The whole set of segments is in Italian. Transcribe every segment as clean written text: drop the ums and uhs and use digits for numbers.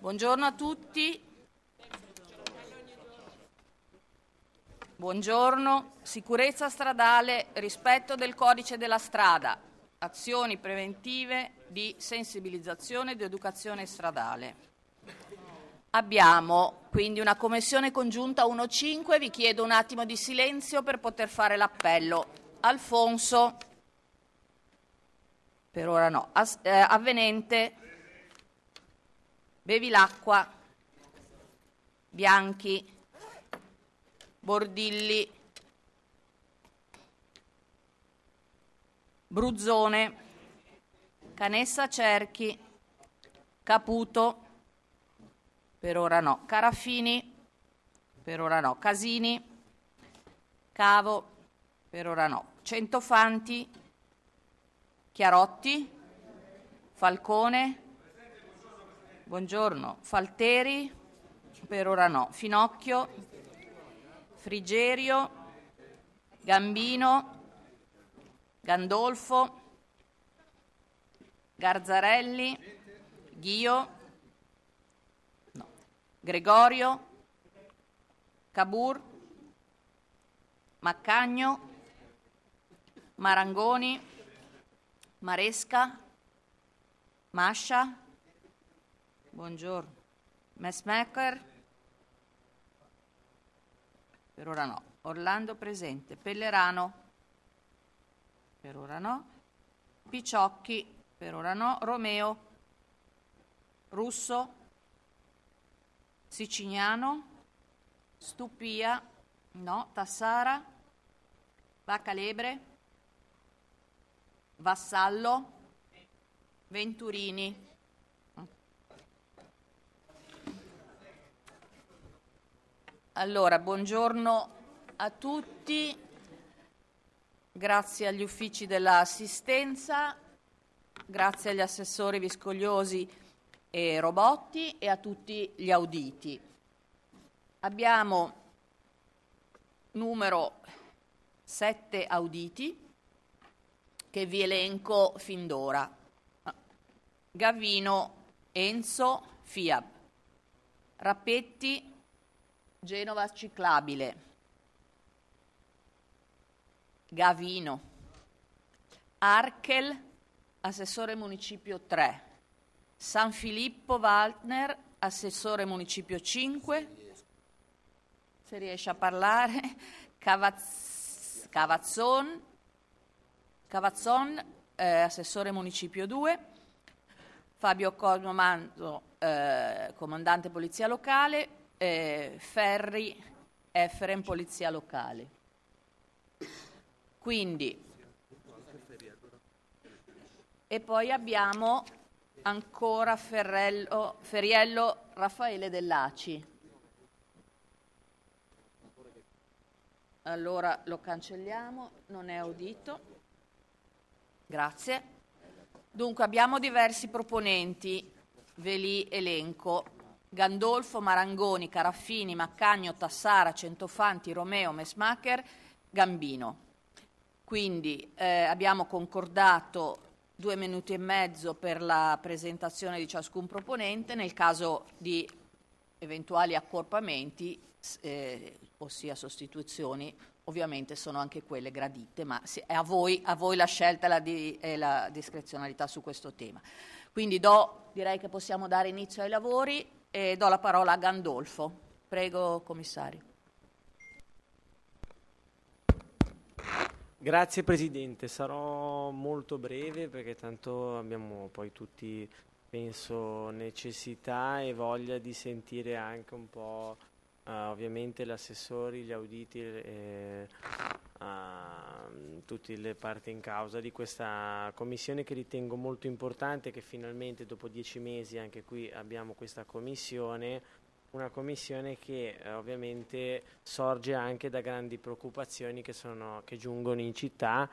Buongiorno a tutti. Buongiorno. Sicurezza stradale, rispetto del codice della strada, azioni preventive di sensibilizzazione ed educazione stradale. Abbiamo quindi una commissione congiunta 1-5, vi chiedo un attimo di silenzio per poter fare l'appello. Alfonso, per ora no. Avvenente, Bevilacqua, Bianchi, Bordilli, Bruzzone, Canessa Cerchi, Caputo, per ora no. Caraffini, per ora no. Casini, Cavo, per ora no. Centofanti, Chiarotti, Falcone, buongiorno. Falteri, per ora no. Finocchio, Frigerio, Gambino, Gandolfo, Garzarelli, Ghio, no. Gregorio, Cabur, Maccagno, Marangoni, Maresca, Mascia, buongiorno. Messmacher, per ora no. Orlando presente. Pellerano, per ora no. Picciocchi, per ora no. Romeo, Russo, Siciliano, Stupia, no. Tassara, Vacalebre, Vassallo, Venturini. Allora, buongiorno a tutti, grazie agli uffici dell'assistenza, grazie agli assessori Viscogliosi e Robotti e a tutti gli auditi. Abbiamo numero 7 auditi che vi elenco fin d'ora. Gavino Enzo, FIAB. Rappetti, Genova Ciclabile. Gavino. Arkel, assessore municipio 3. San Filippo Waldner, assessore municipio 5. Se riesce a parlare. Cavazzon, assessore municipio 2. Fabio Cosmo Manzo, comandante polizia locale. Ferri Efrem, polizia locale. Quindi, e poi abbiamo ancora Feriello Raffaele Dell'Aci. Allora lo cancelliamo, non è audito. Grazie. Dunque abbiamo diversi proponenti, ve li elenco. Gandolfo, Marangoni, Caraffini, Maccagno, Tassara, Centofanti, Romeo, Messmacher, Gambino. Quindi abbiamo concordato 2 minuti e mezzo per la presentazione di ciascun proponente. Nel caso di eventuali accorpamenti, ossia sostituzioni, ovviamente sono anche quelle gradite, ma è a voi la scelta e la discrezionalità su questo tema. Quindi direi che possiamo dare inizio ai lavori e do la parola a Gandolfo. Prego, commissario. Grazie Presidente, sarò molto breve perché tanto abbiamo poi tutti, penso, necessità e voglia di sentire anche un po' ovviamente gli assessori, gli auditi, tutte le parti in causa di questa commissione che ritengo molto importante, che finalmente dopo 10 mesi anche qui abbiamo questa commissione, una commissione che ovviamente sorge anche da grandi preoccupazioni che giungono in città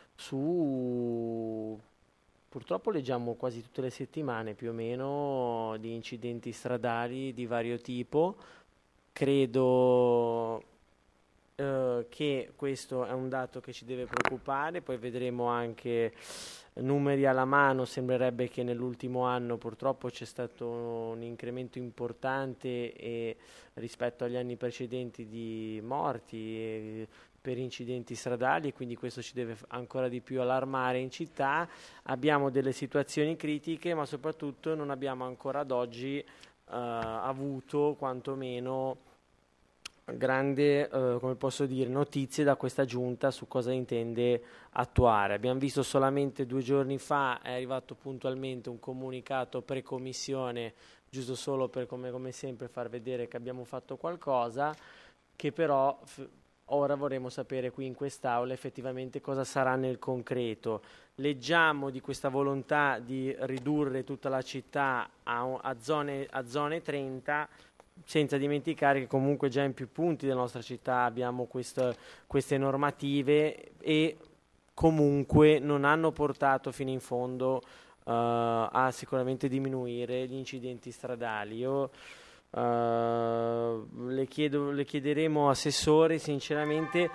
purtroppo leggiamo quasi tutte le settimane più o meno di incidenti stradali di vario tipo. Credo che che questo è un dato che ci deve preoccupare. Poi vedremo anche numeri alla mano, sembrerebbe che nell'ultimo anno purtroppo c'è stato un incremento importante rispetto agli anni precedenti di morti per incidenti stradali, quindi questo ci deve ancora di più allarmare in città. Abbiamo delle situazioni critiche, ma soprattutto non abbiamo ancora ad oggi avuto quantomeno grande, come posso dire, notizie da questa giunta su cosa intende attuare. Abbiamo visto solamente 2 giorni fa, è arrivato puntualmente un comunicato pre-commissione, giusto solo per come sempre far vedere che abbiamo fatto qualcosa, che però ora vorremmo sapere qui in quest'Aula effettivamente cosa sarà nel concreto. Leggiamo di questa volontà di ridurre tutta la città a zone 30, senza dimenticare che comunque già in più punti della nostra città abbiamo queste normative e comunque non hanno portato fino in fondo a sicuramente diminuire gli incidenti stradali. Io le chiederemo, Assessore, sinceramente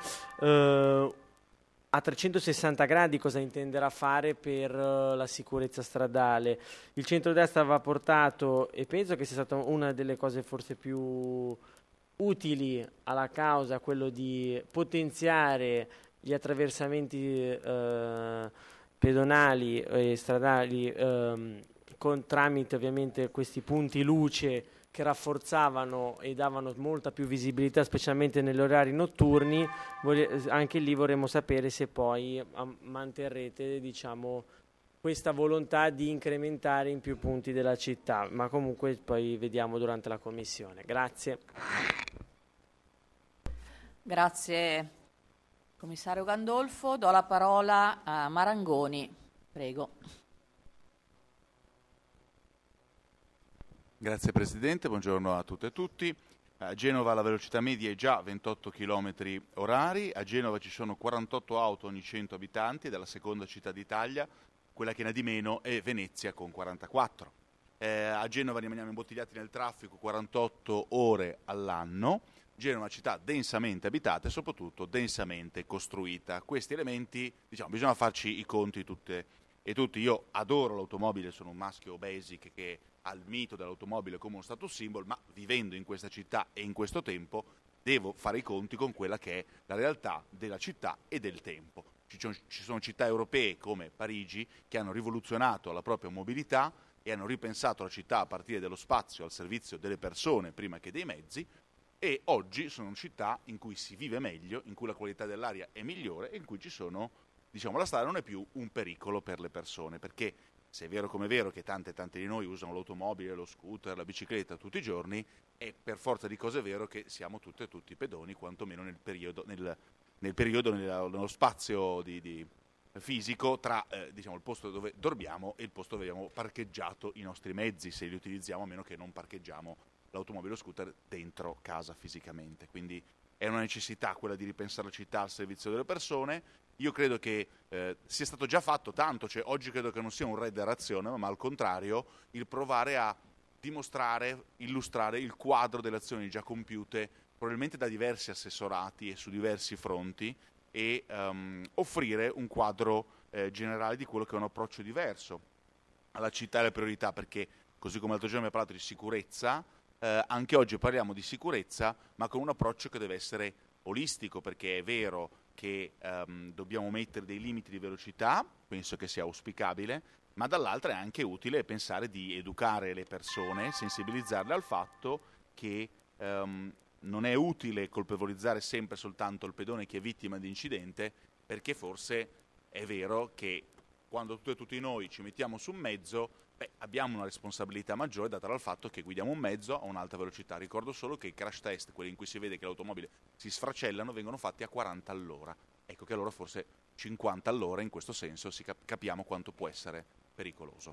a 360 gradi cosa intenderà fare per la sicurezza stradale. Il centrodestra aveva portato, e penso che sia stata una delle cose forse più utili alla causa, quello di potenziare gli attraversamenti pedonali e stradali tramite ovviamente questi punti luce che rafforzavano e davano molta più visibilità, specialmente negli orari notturni. Anche lì vorremmo sapere se poi manterrete, diciamo, questa volontà di incrementare in più punti della città, ma comunque poi vediamo durante la commissione. Grazie. Grazie Commissario Gandolfo. Do la parola a Marangoni. Prego. Grazie Presidente, buongiorno a tutte e tutti. A Genova la velocità media è già 28 km orari, a Genova ci sono 48 auto ogni 100 abitanti, ed è la seconda città d'Italia. Quella che ne ha di meno è Venezia con 44. A Genova rimaniamo imbottigliati nel traffico 48 ore all'anno. Genova è una città densamente abitata e soprattutto densamente costruita. Questi elementi, diciamo, bisogna farci i conti tutte e tutti. Io adoro l'automobile, sono un maschio basic che ha il mito dell'automobile come uno status symbol, ma vivendo in questa città e in questo tempo devo fare i conti con quella che è la realtà della città e del tempo. Ci sono città europee come Parigi che hanno rivoluzionato la propria mobilità e hanno ripensato la città a partire dallo spazio al servizio delle persone prima che dei mezzi, e oggi sono città in cui si vive meglio, in cui la qualità dell'aria è migliore e in cui ci sono, diciamo, la strada non è più un pericolo per le persone, perché se è vero come è vero che tante di noi usano l'automobile, lo scooter, la bicicletta tutti i giorni, è per forza di cose vero che siamo tutte e tutti pedoni, quantomeno nello spazio fisico tra diciamo, il posto dove dormiamo e il posto dove abbiamo parcheggiato i nostri mezzi, se li utilizziamo, a meno che non parcheggiamo l'automobile o lo scooter dentro casa fisicamente. Quindi è una necessità quella di ripensare la città al servizio delle persone. Io credo che sia stato già fatto tanto, cioè oggi credo che non sia un re dell'azione, ma al contrario il provare a dimostrare, illustrare il quadro delle azioni già compiute, probabilmente da diversi assessorati e su diversi fronti, e offrire un quadro generale di quello che è un approccio diverso alla città e alle priorità, perché così come l'altro giorno abbiamo parlato di sicurezza, anche oggi parliamo di sicurezza, ma con un approccio che deve essere olistico, perché è vero che dobbiamo mettere dei limiti di velocità, penso che sia auspicabile, ma dall'altra è anche utile pensare di educare le persone, sensibilizzarle al fatto che non è utile colpevolizzare sempre soltanto il pedone che è vittima di incidente, perché forse è vero che quando tutti noi ci mettiamo su un mezzo, abbiamo una responsabilità maggiore data dal fatto che guidiamo un mezzo a un'alta velocità. Ricordo solo che i crash test, quelli in cui si vede che l'automobile si sfracellano, vengono fatti a 40 all'ora. Ecco che allora forse 50 all'ora, in questo senso capiamo quanto può essere pericoloso.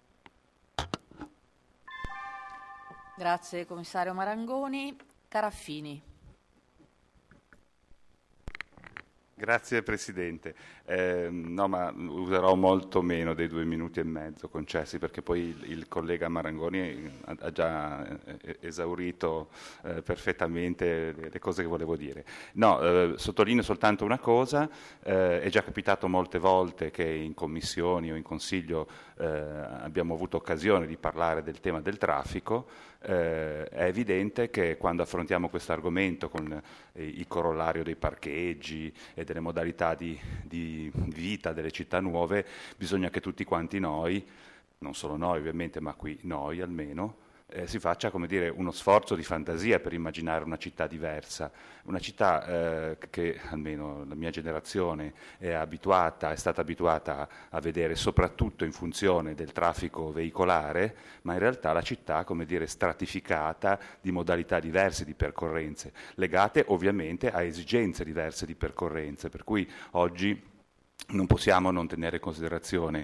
Grazie Commissario Marangoni. Caraffini. Grazie Presidente. No, ma userò molto meno dei 2 minuti e mezzo concessi, perché poi il collega Marangoni ha già esaurito perfettamente le cose che volevo dire. No, sottolineo soltanto una cosa: è già capitato molte volte che in commissioni o in Consiglio abbiamo avuto occasione di parlare del tema del traffico. È evidente che quando affrontiamo questo argomento con il corollario dei parcheggi e delle modalità di vita delle città nuove, bisogna che tutti quanti noi, non solo noi ovviamente, ma qui noi almeno, si faccia, come dire, uno sforzo di fantasia per immaginare una città diversa, una città che almeno la mia generazione è stata abituata a vedere soprattutto in funzione del traffico veicolare, ma in realtà la città, come dire, stratificata di modalità diverse di percorrenze, legate ovviamente a esigenze diverse di percorrenze, per cui oggi non possiamo non tenere in considerazione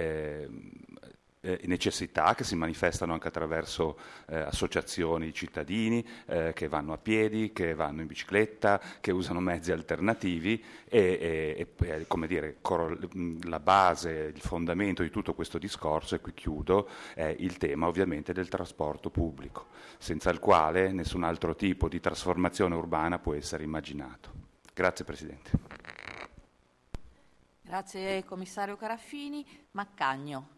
necessità che si manifestano anche attraverso associazioni di cittadini che vanno a piedi, che vanno in bicicletta, che usano mezzi alternativi e come dire, la base, il fondamento di tutto questo discorso, e qui chiudo, è il tema ovviamente del trasporto pubblico, senza il quale nessun altro tipo di trasformazione urbana può essere immaginato. Grazie Presidente. Grazie Commissario Caraffini. Maccagno.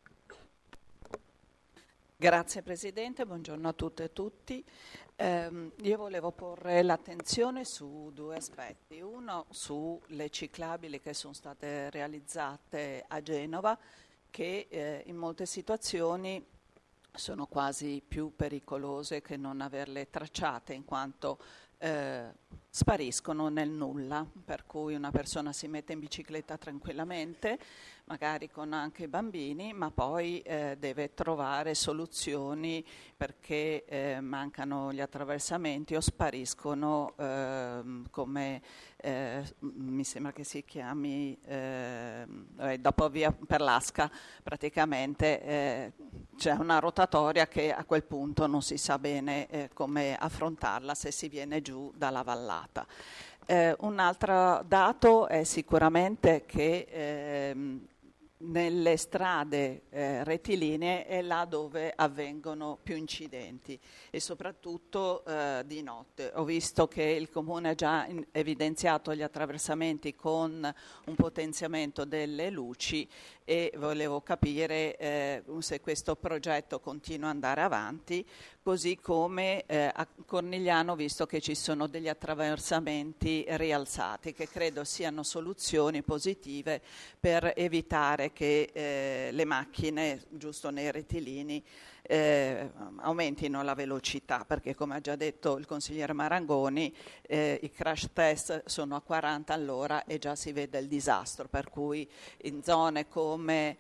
Grazie Presidente, buongiorno a tutte e tutti. Io volevo porre l'attenzione su 2 aspetti. Uno sulle ciclabili che sono state realizzate a Genova, che in molte situazioni sono quasi più pericolose che non averle tracciate, in quanto spariscono nel nulla, per cui una persona si mette in bicicletta tranquillamente, magari con anche i bambini, ma poi deve trovare soluzioni perché mancano gli attraversamenti o spariscono come mi sembra che si chiami dopo via Perlasca, praticamente c'è una rotatoria che a quel punto non si sa bene come affrontarla se si viene giù dalla vallata. Un altro dato è sicuramente che nelle strade rettilinee è là dove avvengono più incidenti e soprattutto di notte. Ho visto che il Comune ha già evidenziato gli attraversamenti con un potenziamento delle luci e volevo capire se questo progetto continua ad andare avanti, così come a Cornigliano, visto che ci sono degli attraversamenti rialzati, che credo siano soluzioni positive per evitare che le macchine, giusto nei rettilini, aumentino la velocità, perché come ha già detto il consigliere Marangoni, i crash test sono a 40 all'ora e già si vede il disastro, per cui in zone come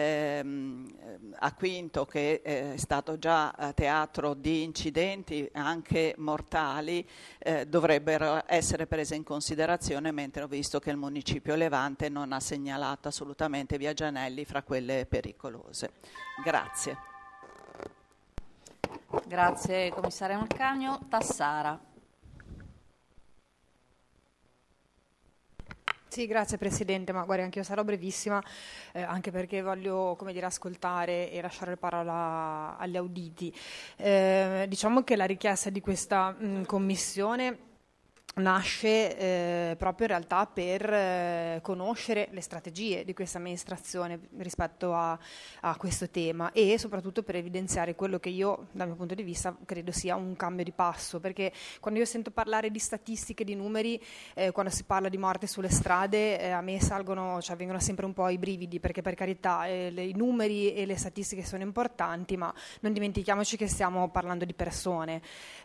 a Quinto, che è stato già teatro di incidenti anche mortali, dovrebbero essere prese in considerazione, mentre ho visto che il municipio Levante non ha segnalato assolutamente via Gianelli fra quelle pericolose. Grazie. Grazie Commissario Maccagno. Tassara. Sì, grazie Presidente, ma guardi, anche io sarò brevissima, anche perché voglio, come dire, ascoltare e lasciare la parola agli auditi. Diciamo che la richiesta di questa commissione nasce proprio in realtà per conoscere le strategie di questa amministrazione rispetto a questo tema e soprattutto per evidenziare quello che io, dal mio punto di vista, credo sia un cambio di passo, perché quando io sento parlare di statistiche, di numeri, quando si parla di morte sulle strade, a me vengono sempre un po' i brividi, perché per carità i numeri e le statistiche sono importanti, ma non dimentichiamoci che stiamo parlando di persone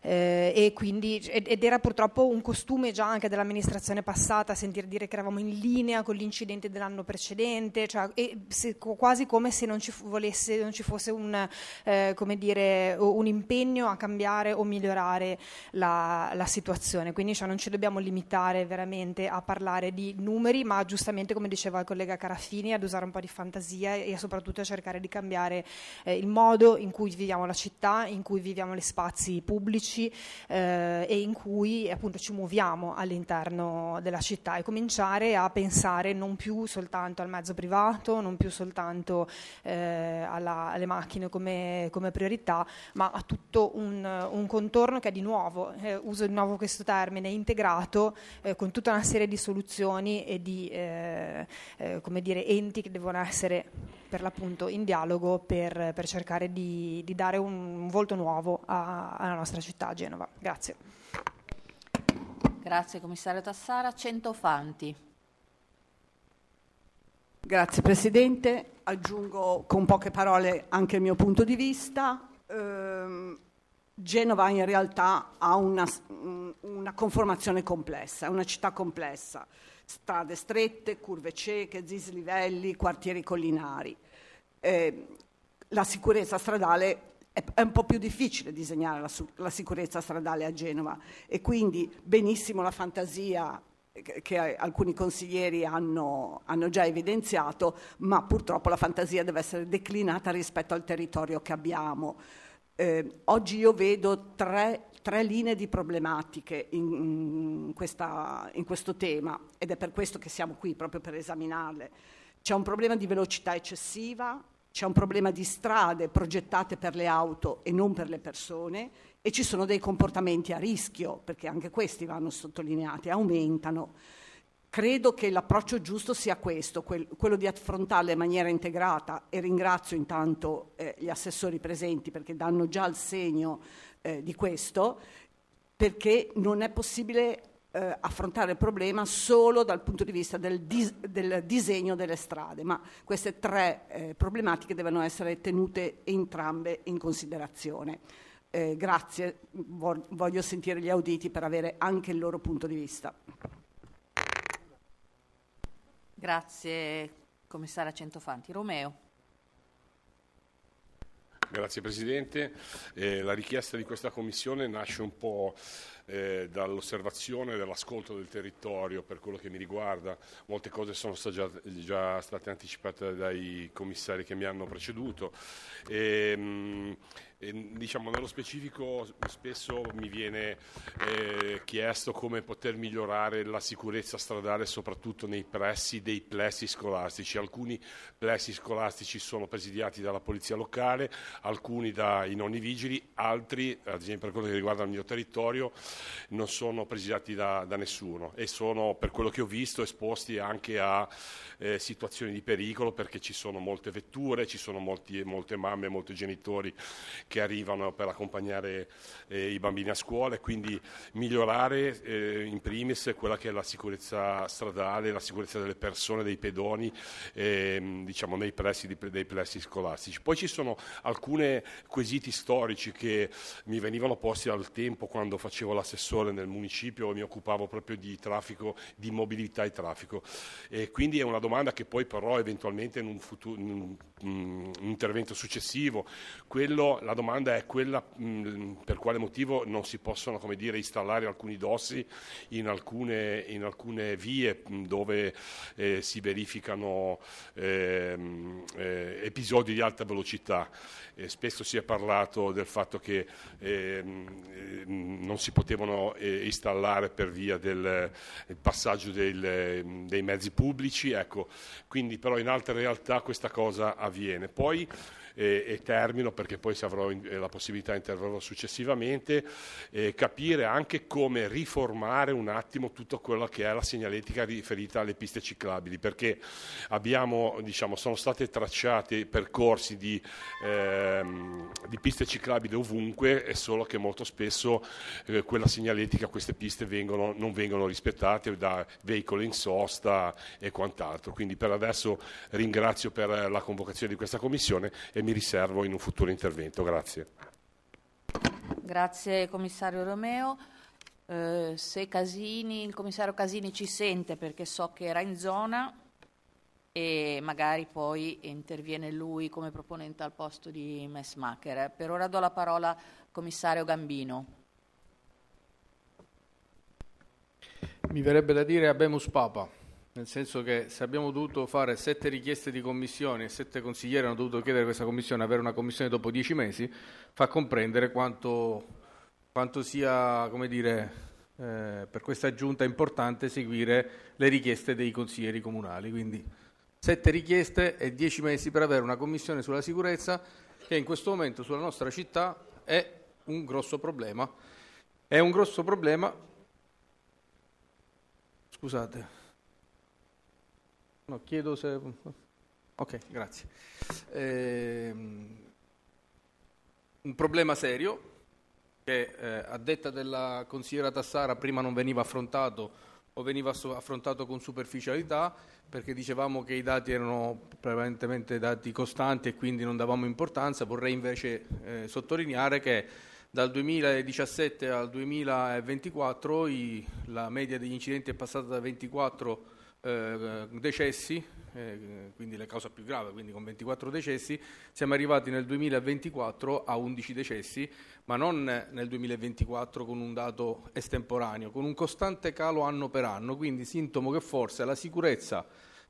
ed era purtroppo un costume già anche dell'amministrazione passata sentire dire che eravamo in linea con gli incidenti dell'anno precedente, quasi come se non ci fosse un impegno a cambiare o migliorare la situazione. Quindi non ci dobbiamo limitare veramente a parlare di numeri, ma giustamente, come diceva il collega Caraffini, ad usare un po' di fantasia e soprattutto a cercare di cambiare il modo in cui viviamo la città, in cui viviamo gli spazi pubblici e in cui appunto ci muoviamo troviamo all'interno della città, e cominciare a pensare non più soltanto al mezzo privato, non più soltanto alle macchine come priorità, ma a tutto un contorno che è di nuovo, uso di nuovo questo termine, integrato con tutta una serie di soluzioni e di enti che devono essere per l'appunto in dialogo per cercare di dare un volto nuovo alla nostra città, Genova. Grazie. Grazie commissario Tassara. Centofanti. Grazie Presidente, aggiungo con poche parole anche il mio punto di vista. Genova in realtà ha una conformazione complessa, è una città complessa, strade strette, curve cieche, dislivelli, quartieri collinari. La sicurezza stradale è un po' più difficile disegnare la sicurezza stradale a Genova, e quindi benissimo la fantasia che alcuni consiglieri hanno già evidenziato, ma purtroppo la fantasia deve essere declinata rispetto al territorio che abbiamo. Oggi io vedo tre linee di problematiche in questo tema, ed è per questo che siamo qui, proprio per esaminarle. C'è un problema di velocità eccessiva, c'è un problema di strade progettate per le auto e non per le persone, e ci sono dei comportamenti a rischio, perché anche questi vanno sottolineati, aumentano. Credo che l'approccio giusto sia questo, quello di affrontarle in maniera integrata, e ringrazio intanto gli assessori presenti perché danno già il segno di questo, perché non è possibile affrontare il problema solo dal punto di vista del disegno delle strade, ma queste tre problematiche devono essere tenute entrambe in considerazione. Grazie, voglio sentire gli auditi per avere anche il loro punto di vista. Grazie commissaria Centofanti. Romeo. Grazie Presidente. La richiesta di questa Commissione nasce un po' dall'osservazione e dall'ascolto del territorio. Per quello che mi riguarda, molte cose sono già state anticipate dai commissari che mi hanno preceduto. Diciamo, nello specifico spesso mi viene chiesto come poter migliorare la sicurezza stradale, soprattutto nei pressi dei plessi scolastici. Alcuni plessi scolastici sono presidiati dalla polizia locale, alcuni dai nonni vigili, altri, ad esempio per quello che riguarda il mio territorio, non sono presidiati da nessuno, e sono, per quello che ho visto, esposti anche a situazioni di pericolo, perché ci sono molte vetture, ci sono molte mamme, molti genitori che arrivano per accompagnare i bambini a scuola, e quindi migliorare in primis quella che è la sicurezza stradale, la sicurezza delle persone, dei pedoni, diciamo nei pressi dei plessi scolastici. Poi ci sono alcuni quesiti storici che mi venivano posti al tempo quando facevo l'assessore nel municipio e mi occupavo proprio di traffico, di mobilità e traffico, e quindi è una domanda che poi però eventualmente in un intervento successivo. La domanda è quella per quale motivo non si possono, come dire, installare alcuni dossi in alcune vie dove si verificano episodi di alta velocità. Spesso si è parlato del fatto che non si potevano installare per via del passaggio dei mezzi pubblici, ecco. Quindi però in altre realtà questa cosa avviene. Poi e termino, perché poi se avrò la possibilità interverrò successivamente, capire anche come riformare un attimo tutto quello che è la segnaletica riferita alle piste ciclabili, perché sono state tracciate percorsi di piste ciclabili ovunque, è solo che molto spesso quella segnaletica, queste piste non vengono rispettate da veicoli in sosta e quant'altro. Quindi per adesso ringrazio per la convocazione di questa commissione e mi riservo in un futuro intervento. Grazie. Grazie commissario Romeo. Se il commissario Casini ci sente, perché so che era in zona, e magari poi interviene lui come proponente al posto di Messmacher. Per ora do la parola al commissario Gambino. Mi verrebbe da dire habemus papa, nel senso che se abbiamo dovuto fare 7 richieste di commissioni e 7 consiglieri hanno dovuto chiedere a questa commissione, avere una commissione dopo 10 mesi, fa comprendere quanto sia, come dire, per questa giunta è importante seguire le richieste dei consiglieri comunali, quindi 7 richieste e 10 mesi per avere una commissione sulla sicurezza che in questo momento sulla nostra città è un grosso problema. È un grosso problema. Scusate. No, chiedo se... Ok, grazie. Un problema serio che a detta della consigliera Tassara prima non veniva affrontato o veniva affrontato con superficialità, perché dicevamo che i dati erano prevalentemente dati costanti e quindi non davamo importanza. Vorrei invece sottolineare che dal 2017 al 2024 la media degli incidenti è passata da 24 decessi, quindi la causa più grave, quindi con 24 decessi, siamo arrivati nel 2024 a 11 decessi, ma non nel 2024 con un dato estemporaneo, con un costante calo anno per anno, quindi sintomo che forse la sicurezza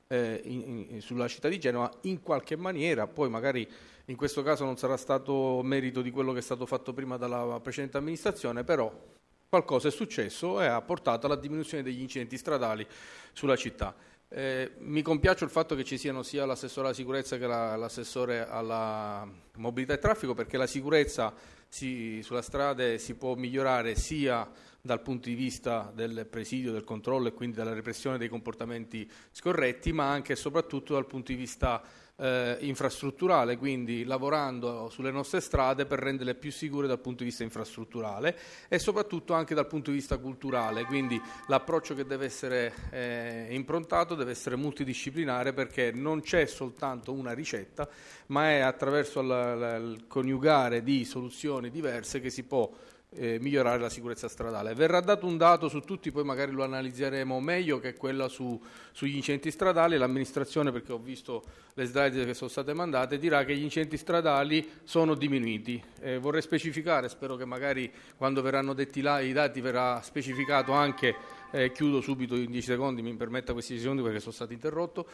sulla città di Genova in qualche maniera, poi magari in questo caso non sarà stato merito di quello che è stato fatto prima dalla precedente amministrazione, però qualcosa è successo e ha portato alla diminuzione degli incidenti stradali sulla città. Mi compiaccio il fatto che ci siano sia l'assessore alla sicurezza che l'assessore alla mobilità e traffico, perché la sicurezza sulla strada si può migliorare sia dal punto di vista del presidio, del controllo e quindi della repressione dei comportamenti scorretti, ma anche e soprattutto dal punto di vista infrastrutturale, quindi lavorando sulle nostre strade per renderle più sicure dal punto di vista infrastrutturale e soprattutto anche dal punto di vista culturale, quindi l'approccio che deve essere improntato deve essere multidisciplinare, perché non c'è soltanto una ricetta, ma è attraverso il coniugare di soluzioni diverse che si può migliorare la sicurezza stradale. Verrà dato un dato su tutti, poi magari lo analizzeremo meglio, che è quella sugli incidenti stradali. L'amministrazione, perché ho visto le slide che sono state mandate, dirà che gli incidenti stradali sono diminuiti. Vorrei specificare, spero che magari quando verranno detti i dati verrà specificato anche, chiudo subito in 10 secondi, mi permetta questi 10 secondi perché sono stato interrotto,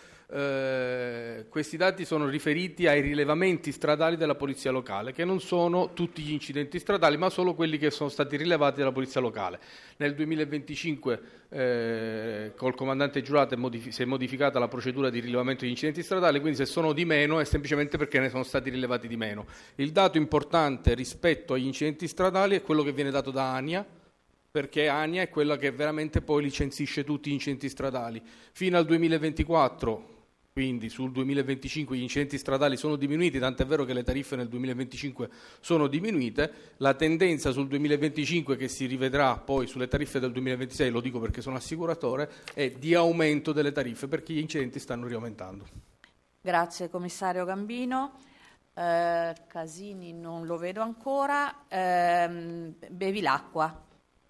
questi dati sono riferiti ai rilevamenti stradali della polizia locale, che non sono tutti gli incidenti stradali, ma solo quelli che sono stati rilevati dalla polizia locale. Nel 2025 col comandante Giurata si è modificata la procedura di rilevamento di incidenti stradali, quindi se sono di meno è semplicemente perché ne sono stati rilevati di meno. Il dato importante rispetto agli incidenti stradali è quello che viene dato da ANIA, perché ANIA è quella che veramente poi licenzisce tutti gli incidenti stradali. Fino al 2024, quindi sul 2025 gli incidenti stradali sono diminuiti, tant'è vero che le tariffe nel 2025 sono diminuite. La tendenza sul 2025, che si rivedrà poi sulle tariffe del 2026, lo dico perché sono assicuratore, è di aumento delle tariffe, perché gli incidenti stanno riaumentando. Grazie commissario Gambino. Casini non lo vedo ancora. Bevilacqua.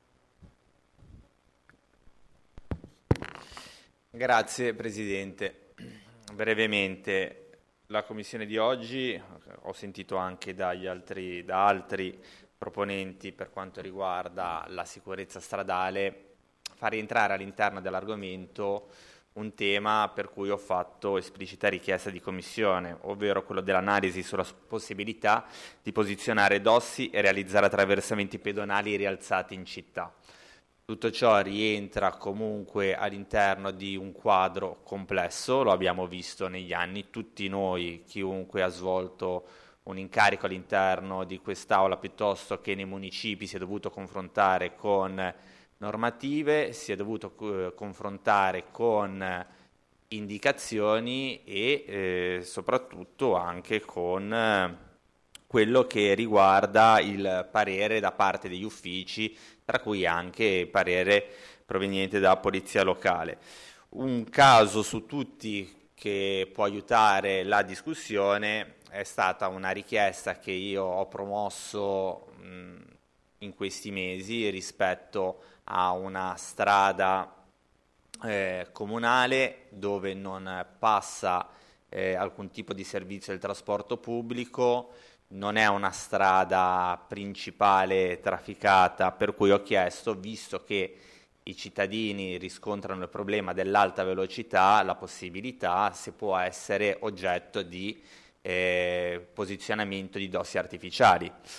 Grazie Presidente. Brevemente, la commissione di oggi, ho sentito anche da altri proponenti per quanto riguarda la sicurezza stradale, fa rientrare all'interno dell'argomento un tema per cui ho fatto esplicita richiesta di commissione, ovvero quello dell'analisi sulla possibilità di posizionare dossi e realizzare attraversamenti pedonali rialzati in città. Tutto ciò rientra comunque all'interno di un quadro complesso, lo abbiamo visto negli anni, tutti noi, chiunque ha svolto un incarico all'interno di quest'Aula piuttosto che nei municipi, si è dovuto confrontare con normative, si è dovuto confrontare con indicazioni e soprattutto anche con quello che riguarda il parere da parte degli uffici, tra cui anche parere proveniente dalla Polizia Locale. Un caso su tutti che può aiutare la discussione è stata una richiesta che io ho promosso in questi mesi rispetto a una strada comunale dove non passa alcun tipo di servizio del trasporto pubblico, non è una strada principale trafficata, per cui ho chiesto, visto che i cittadini riscontrano il problema dell'alta velocità, la possibilità se può essere oggetto di posizionamento di dossi artificiali.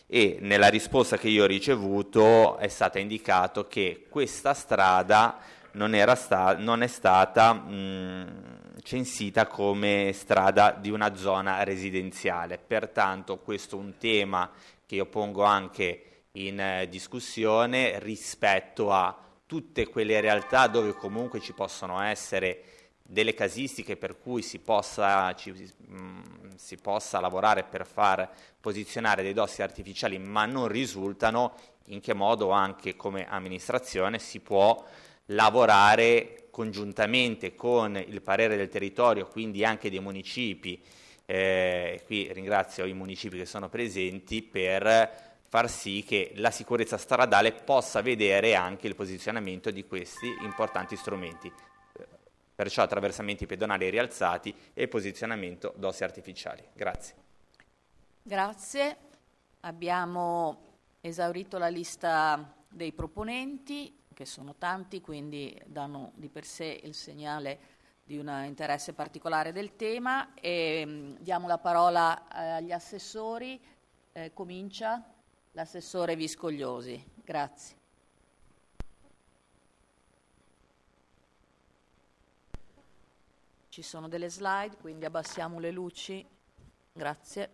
e nella risposta che io ho ricevuto è stato indicato che questa strada non è stata censita come strada di una zona residenziale. Pertanto questo è un tema che io pongo anche in discussione rispetto a tutte quelle realtà dove comunque ci possono essere delle casistiche per cui si possa lavorare per far posizionare dei dossi artificiali, ma non risultano, in che modo anche come amministrazione si può lavorare congiuntamente con il parere del territorio, quindi anche dei municipi, qui ringrazio i municipi che sono presenti, per far sì che la sicurezza stradale possa vedere anche il posizionamento di questi importanti strumenti, perciò attraversamenti pedonali rialzati e posizionamento dossi artificiali. Grazie. Grazie. Abbiamo esaurito la lista dei proponenti, che sono tanti, quindi danno di per sé il segnale di un interesse particolare del tema, e diamo la parola agli assessori. Comincia l'assessore Viscogliosi. Grazie. Ci sono delle slide, quindi abbassiamo le luci. Grazie.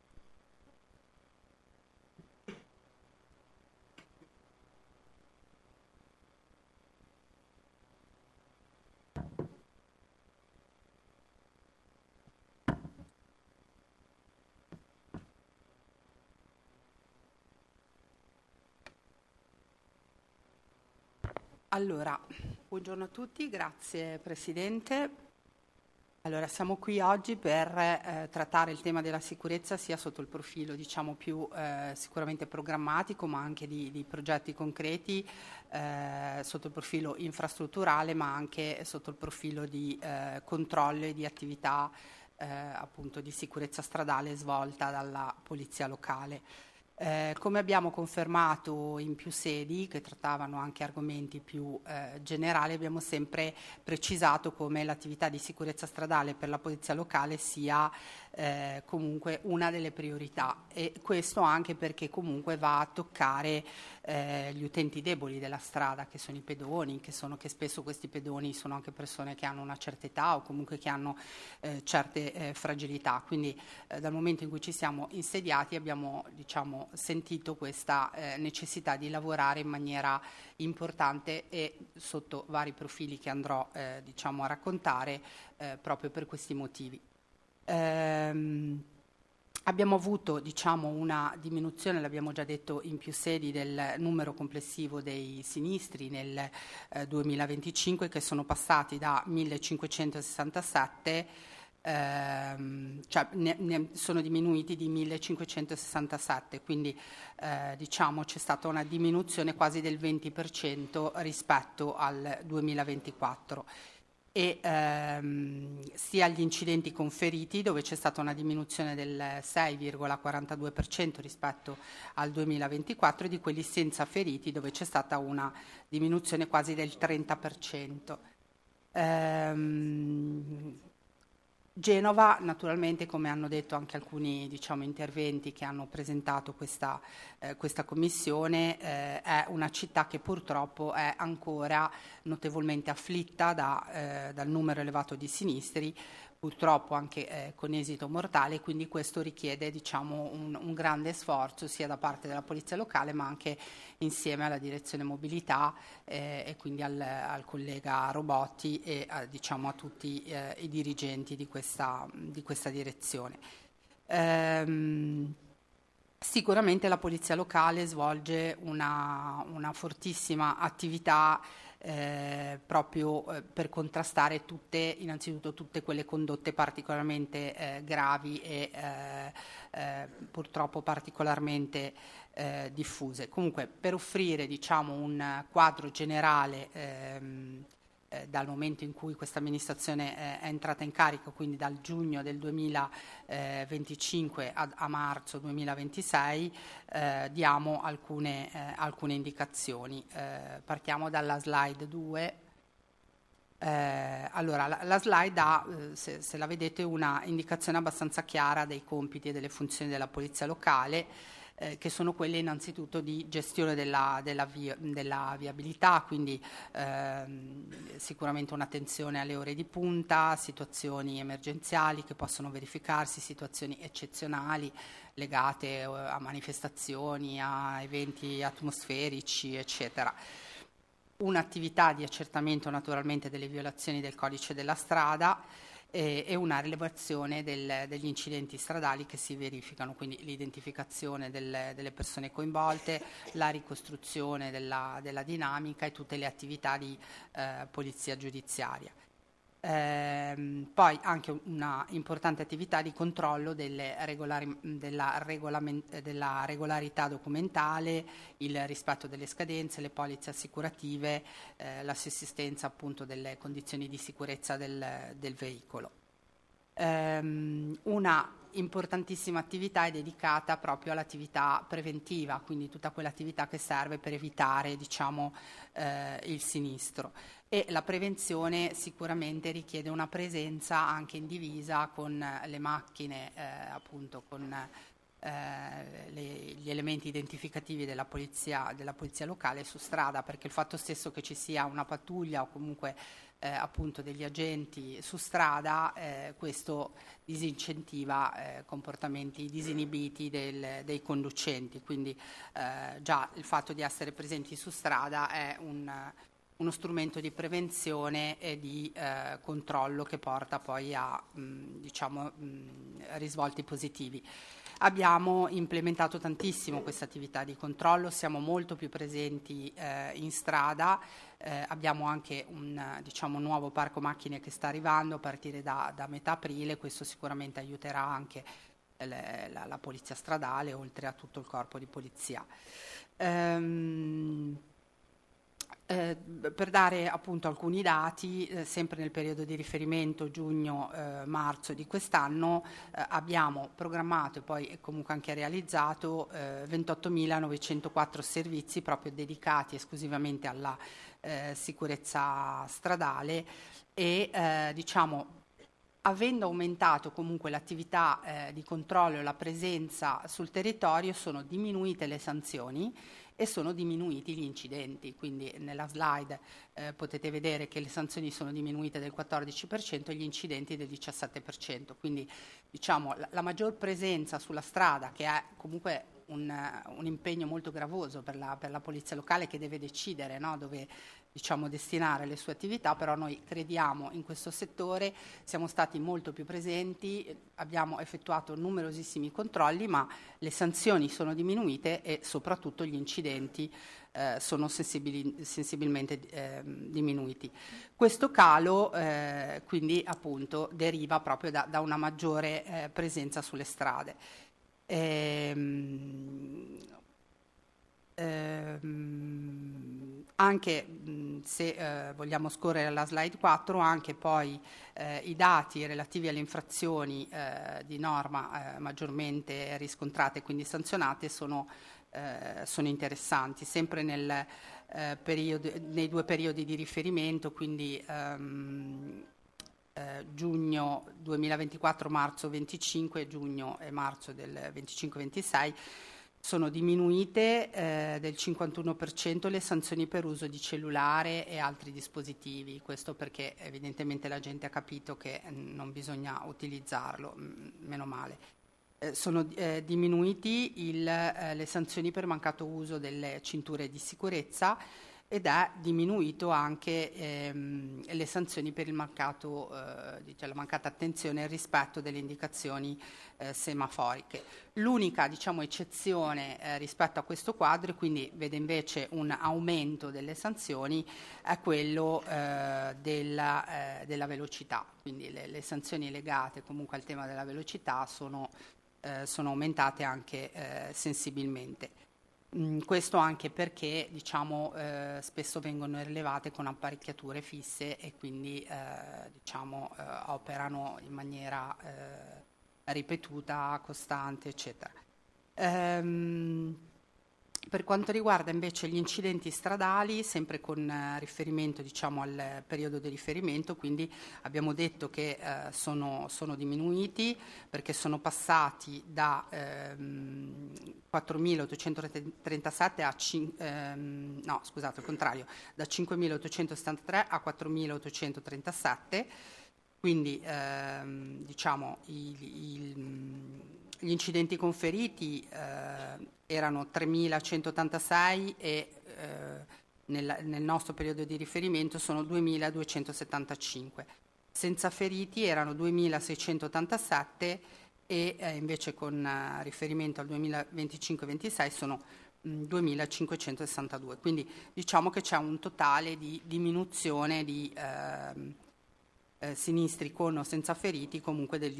Allora, buongiorno a tutti, grazie Presidente. Allora, siamo qui oggi per trattare il tema della sicurezza sia sotto il profilo, diciamo, più sicuramente programmatico, ma anche di progetti concreti, sotto il profilo infrastrutturale, ma anche sotto il profilo di controllo e di attività appunto di sicurezza stradale svolta dalla Polizia Locale. Come abbiamo confermato in più sedi che trattavano anche argomenti più generali, abbiamo sempre precisato come l'attività di sicurezza stradale per la Polizia Locale sia comunque una delle priorità, e questo anche perché comunque va a toccare gli utenti deboli della strada, che sono i pedoni, che spesso questi pedoni sono anche persone che hanno una certa età o comunque che hanno certe fragilità. Quindi dal momento in cui ci siamo insediati abbiamo, diciamo, sentito questa necessità di lavorare in maniera importante e sotto vari profili che andrò diciamo a raccontare proprio per questi motivi. Abbiamo avuto, diciamo, una diminuzione, l'abbiamo già detto in più sedi, del numero complessivo dei sinistri nel 2025, che sono passati da 1567, sono diminuiti di 1567, quindi diciamo c'è stata una diminuzione quasi del 20% rispetto al 2024. E sia gli incidenti con feriti, dove c'è stata una diminuzione del 6,42% rispetto al 2024, e di quelli senza feriti, dove c'è stata una diminuzione quasi del 30%. Genova, naturalmente, come hanno detto anche alcuni, diciamo, interventi che hanno presentato questa commissione, è una città che purtroppo è ancora notevolmente afflitta dal numero elevato di sinistri, purtroppo anche con esito mortale, quindi questo richiede, diciamo, un grande sforzo sia da parte della Polizia Locale, ma anche insieme alla Direzione Mobilità e quindi al collega Robotti e diciamo a tutti i dirigenti di questa direzione. Sicuramente la Polizia Locale svolge una fortissima attività proprio per contrastare innanzitutto tutte quelle condotte particolarmente gravi e purtroppo particolarmente diffuse. Comunque, per offrire, diciamo, un quadro generale dal momento in cui questa amministrazione è entrata in carica, quindi dal giugno del 2025 a marzo 2026, diamo alcune indicazioni. Partiamo dalla slide 2. Allora, la slide dà, se la vedete, una indicazione abbastanza chiara dei compiti e delle funzioni della Polizia Locale. che sono quelle innanzitutto di gestione della viabilità, quindi sicuramente un'attenzione alle ore di punta, situazioni emergenziali che possono verificarsi, situazioni eccezionali legate a manifestazioni, a eventi atmosferici, eccetera. Un'attività di accertamento naturalmente delle violazioni del codice della strada e una rilevazione degli incidenti stradali che si verificano, quindi l'identificazione delle persone coinvolte, la ricostruzione della dinamica e tutte le attività di polizia giudiziaria. Poi anche una importante attività di controllo della regolarità documentale, il rispetto delle scadenze, le polizze assicurative, la sussistenza appunto delle condizioni di sicurezza del veicolo. Una importantissima attività è dedicata proprio all'attività preventiva, quindi tutta quell'attività che serve per evitare, diciamo, il sinistro. E la prevenzione sicuramente richiede una presenza anche in divisa con le macchine, appunto con gli elementi identificativi della polizia locale su strada, perché il fatto stesso che ci sia una pattuglia o comunque appunto degli agenti su strada, questo disincentiva comportamenti disinibiti dei conducenti, quindi già il fatto di essere presenti su strada è uno strumento di prevenzione e di controllo che porta poi a risvolti positivi. Abbiamo implementato tantissimo questa attività di controllo, siamo molto più presenti in strada, abbiamo anche un nuovo parco macchine che sta arrivando a partire da metà aprile, questo sicuramente aiuterà anche la polizia stradale oltre a tutto il corpo di polizia. Per dare appunto alcuni dati, sempre nel periodo di riferimento giugno-marzo di quest'anno, abbiamo programmato e poi comunque anche realizzato 28.904 servizi proprio dedicati esclusivamente alla sicurezza stradale e avendo aumentato comunque l'attività di controllo e la presenza sul territorio, sono diminuite le sanzioni e sono diminuiti gli incidenti, quindi nella slide potete vedere che le sanzioni sono diminuite del 14% e gli incidenti del 17%, quindi la maggior presenza sulla strada, che è comunque un impegno molto gravoso per la polizia locale che deve decidere, no, dove destinare le sue attività, però noi crediamo in questo settore, siamo stati molto più presenti, abbiamo effettuato numerosissimi controlli, ma le sanzioni sono diminuite e soprattutto gli incidenti sono sensibilmente diminuiti. Questo calo quindi appunto deriva proprio da una maggiore presenza sulle strade. Anche se vogliamo scorrere alla slide 4, anche poi i dati relativi alle infrazioni di norma maggiormente riscontrate e quindi sanzionate sono interessanti, sempre nei due periodi di riferimento, quindi giugno 2024, marzo 25 e giugno e marzo del 25-26. Sono diminuite del 51% le sanzioni per uso di cellulare e altri dispositivi, questo perché evidentemente la gente ha capito che non bisogna utilizzarlo, meno male. Sono diminuiti le sanzioni per mancato uso delle cinture di sicurezza ed è diminuito anche le sanzioni per la mancata attenzione e il rispetto delle indicazioni semaforiche. L'unica eccezione rispetto a questo quadro, e quindi vede invece un aumento delle sanzioni, è quello della velocità, quindi le sanzioni legate comunque al tema della velocità sono aumentate anche sensibilmente. Questo anche perché spesso vengono rilevate con apparecchiature fisse e quindi operano in maniera ripetuta, costante, eccetera. Per quanto riguarda invece gli incidenti stradali, sempre con riferimento al periodo di riferimento, quindi abbiamo detto che sono diminuiti perché sono passati da 4.837 da 5.873 a 4.837, quindi gli incidenti conferiti erano 3.186 e nel nostro periodo di riferimento sono 2.275. Senza feriti erano 2.687 e invece con riferimento al 2025-26 sono 2.562. Quindi diciamo che c'è un totale di diminuzione di sinistri con o senza feriti comunque del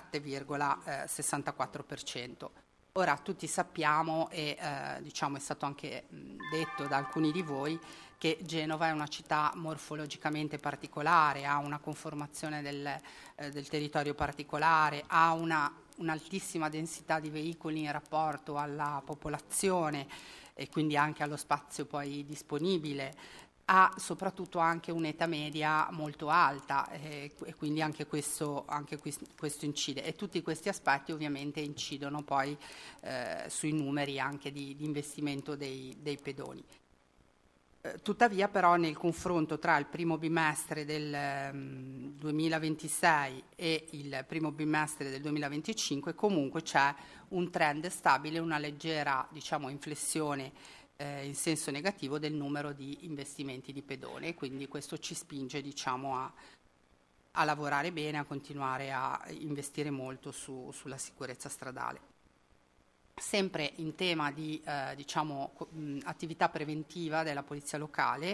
17,64%. Ora tutti sappiamo e è stato anche detto da alcuni di voi che Genova è una città morfologicamente particolare, ha una conformazione del territorio particolare, ha un'altissima densità di veicoli in rapporto alla popolazione e quindi anche allo spazio poi disponibile. Ha soprattutto anche un'età media molto alta e quindi anche questo incide, e tutti questi aspetti ovviamente incidono poi sui numeri anche di investimento dei pedoni. Tuttavia però nel confronto tra il primo bimestre del 2026 e il primo bimestre del 2025 comunque c'è un trend stabile, una leggera inflessione in senso negativo del numero di investimenti di pedone, quindi questo ci spinge a lavorare bene, a continuare a investire molto sulla sicurezza stradale. Sempre in tema di attività preventiva della polizia locale,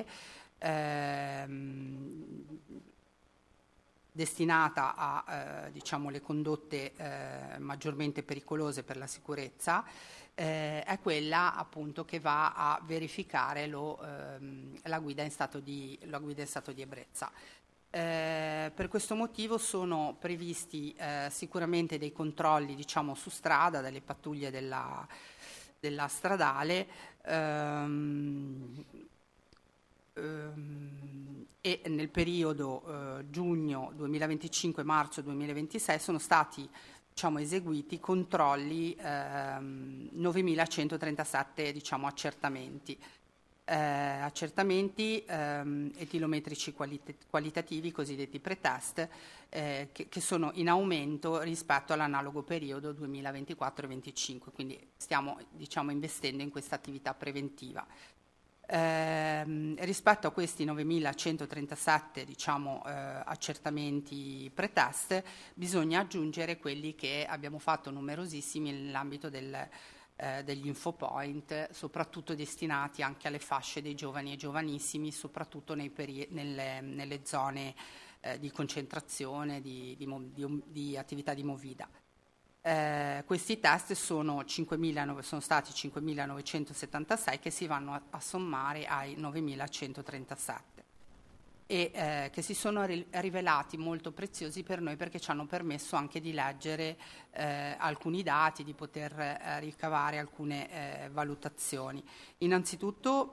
destinata a le condotte maggiormente pericolose per la sicurezza, è quella appunto che va a verificare la guida in stato di ebbrezza. Per questo motivo sono previsti sicuramente dei controlli su strada dalle pattuglie della stradale e nel periodo giugno 2025-marzo 2026 sono stati eseguiti controlli 9.137 accertamenti etilometrici qualitativi, cosiddetti pretest, che sono in aumento rispetto all'analogo periodo 2024-25, quindi stiamo investendo in questa attività preventiva. Rispetto a questi 9.137 accertamenti pretest bisogna aggiungere quelli che abbiamo fatto numerosissimi nell'ambito degli infopoint, soprattutto destinati anche alle fasce dei giovani e giovanissimi, soprattutto nelle zone di concentrazione di attività di movida. Questi test sono stati 5.976 che si vanno a sommare ai 9.137 e che si sono rivelati molto preziosi per noi perché ci hanno permesso anche di leggere alcuni dati, di poter ricavare alcune valutazioni. Innanzitutto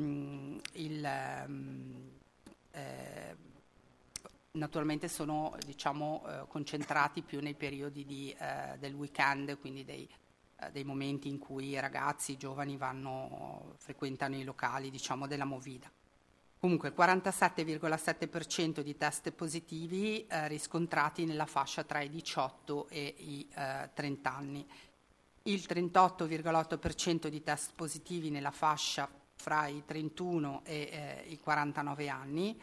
naturalmente sono concentrati più nei periodi del weekend, quindi dei momenti in cui i ragazzi, i giovani frequentano i locali della movida. Comunque 47,7% di test positivi riscontrati nella fascia tra i 18 e i 30 anni, il 38,8% di test positivi nella fascia fra i 31 e i 49 anni,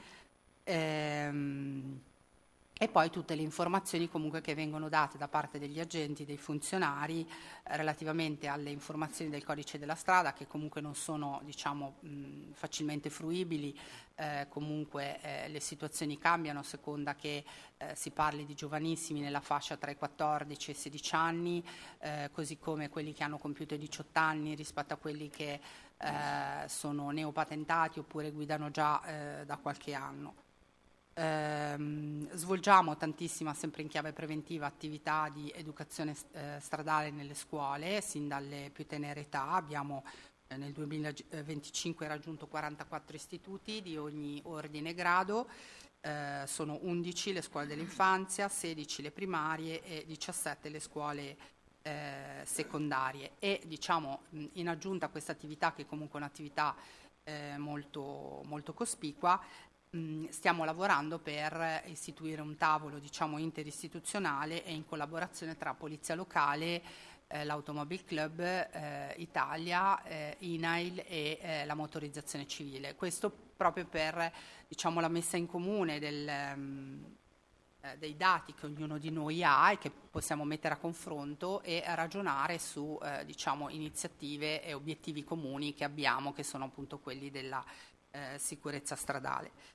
e poi tutte le informazioni comunque che vengono date da parte degli agenti, dei funzionari relativamente alle informazioni del codice della strada, che comunque non sono facilmente fruibili, comunque le situazioni cambiano a seconda che si parli di giovanissimi nella fascia tra i 14 e i 16 anni, così come quelli che hanno compiuto i 18 anni rispetto a quelli che sono neopatentati oppure guidano già da qualche anno. Svolgiamo tantissima, sempre in chiave preventiva, attività di educazione stradale nelle scuole sin dalle più tenere età. Abbiamo nel 2025 ha raggiunto 44 istituti di ogni ordine e grado, sono 11 le scuole dell'infanzia, 16 le primarie e 17 le scuole secondarie. E diciamo, in aggiunta a questa attività, che è comunque un'attività molto, molto cospicua, stiamo lavorando per istituire un tavolo, diciamo, interistituzionale e in collaborazione tra Polizia Locale, l'Automobile Club Italia, INAIL e la Motorizzazione Civile. Questo proprio per, diciamo, la messa in comune dei dati che ognuno di noi ha e che possiamo mettere a confronto e a ragionare su diciamo, iniziative e obiettivi comuni che abbiamo, che sono appunto quelli della sicurezza stradale.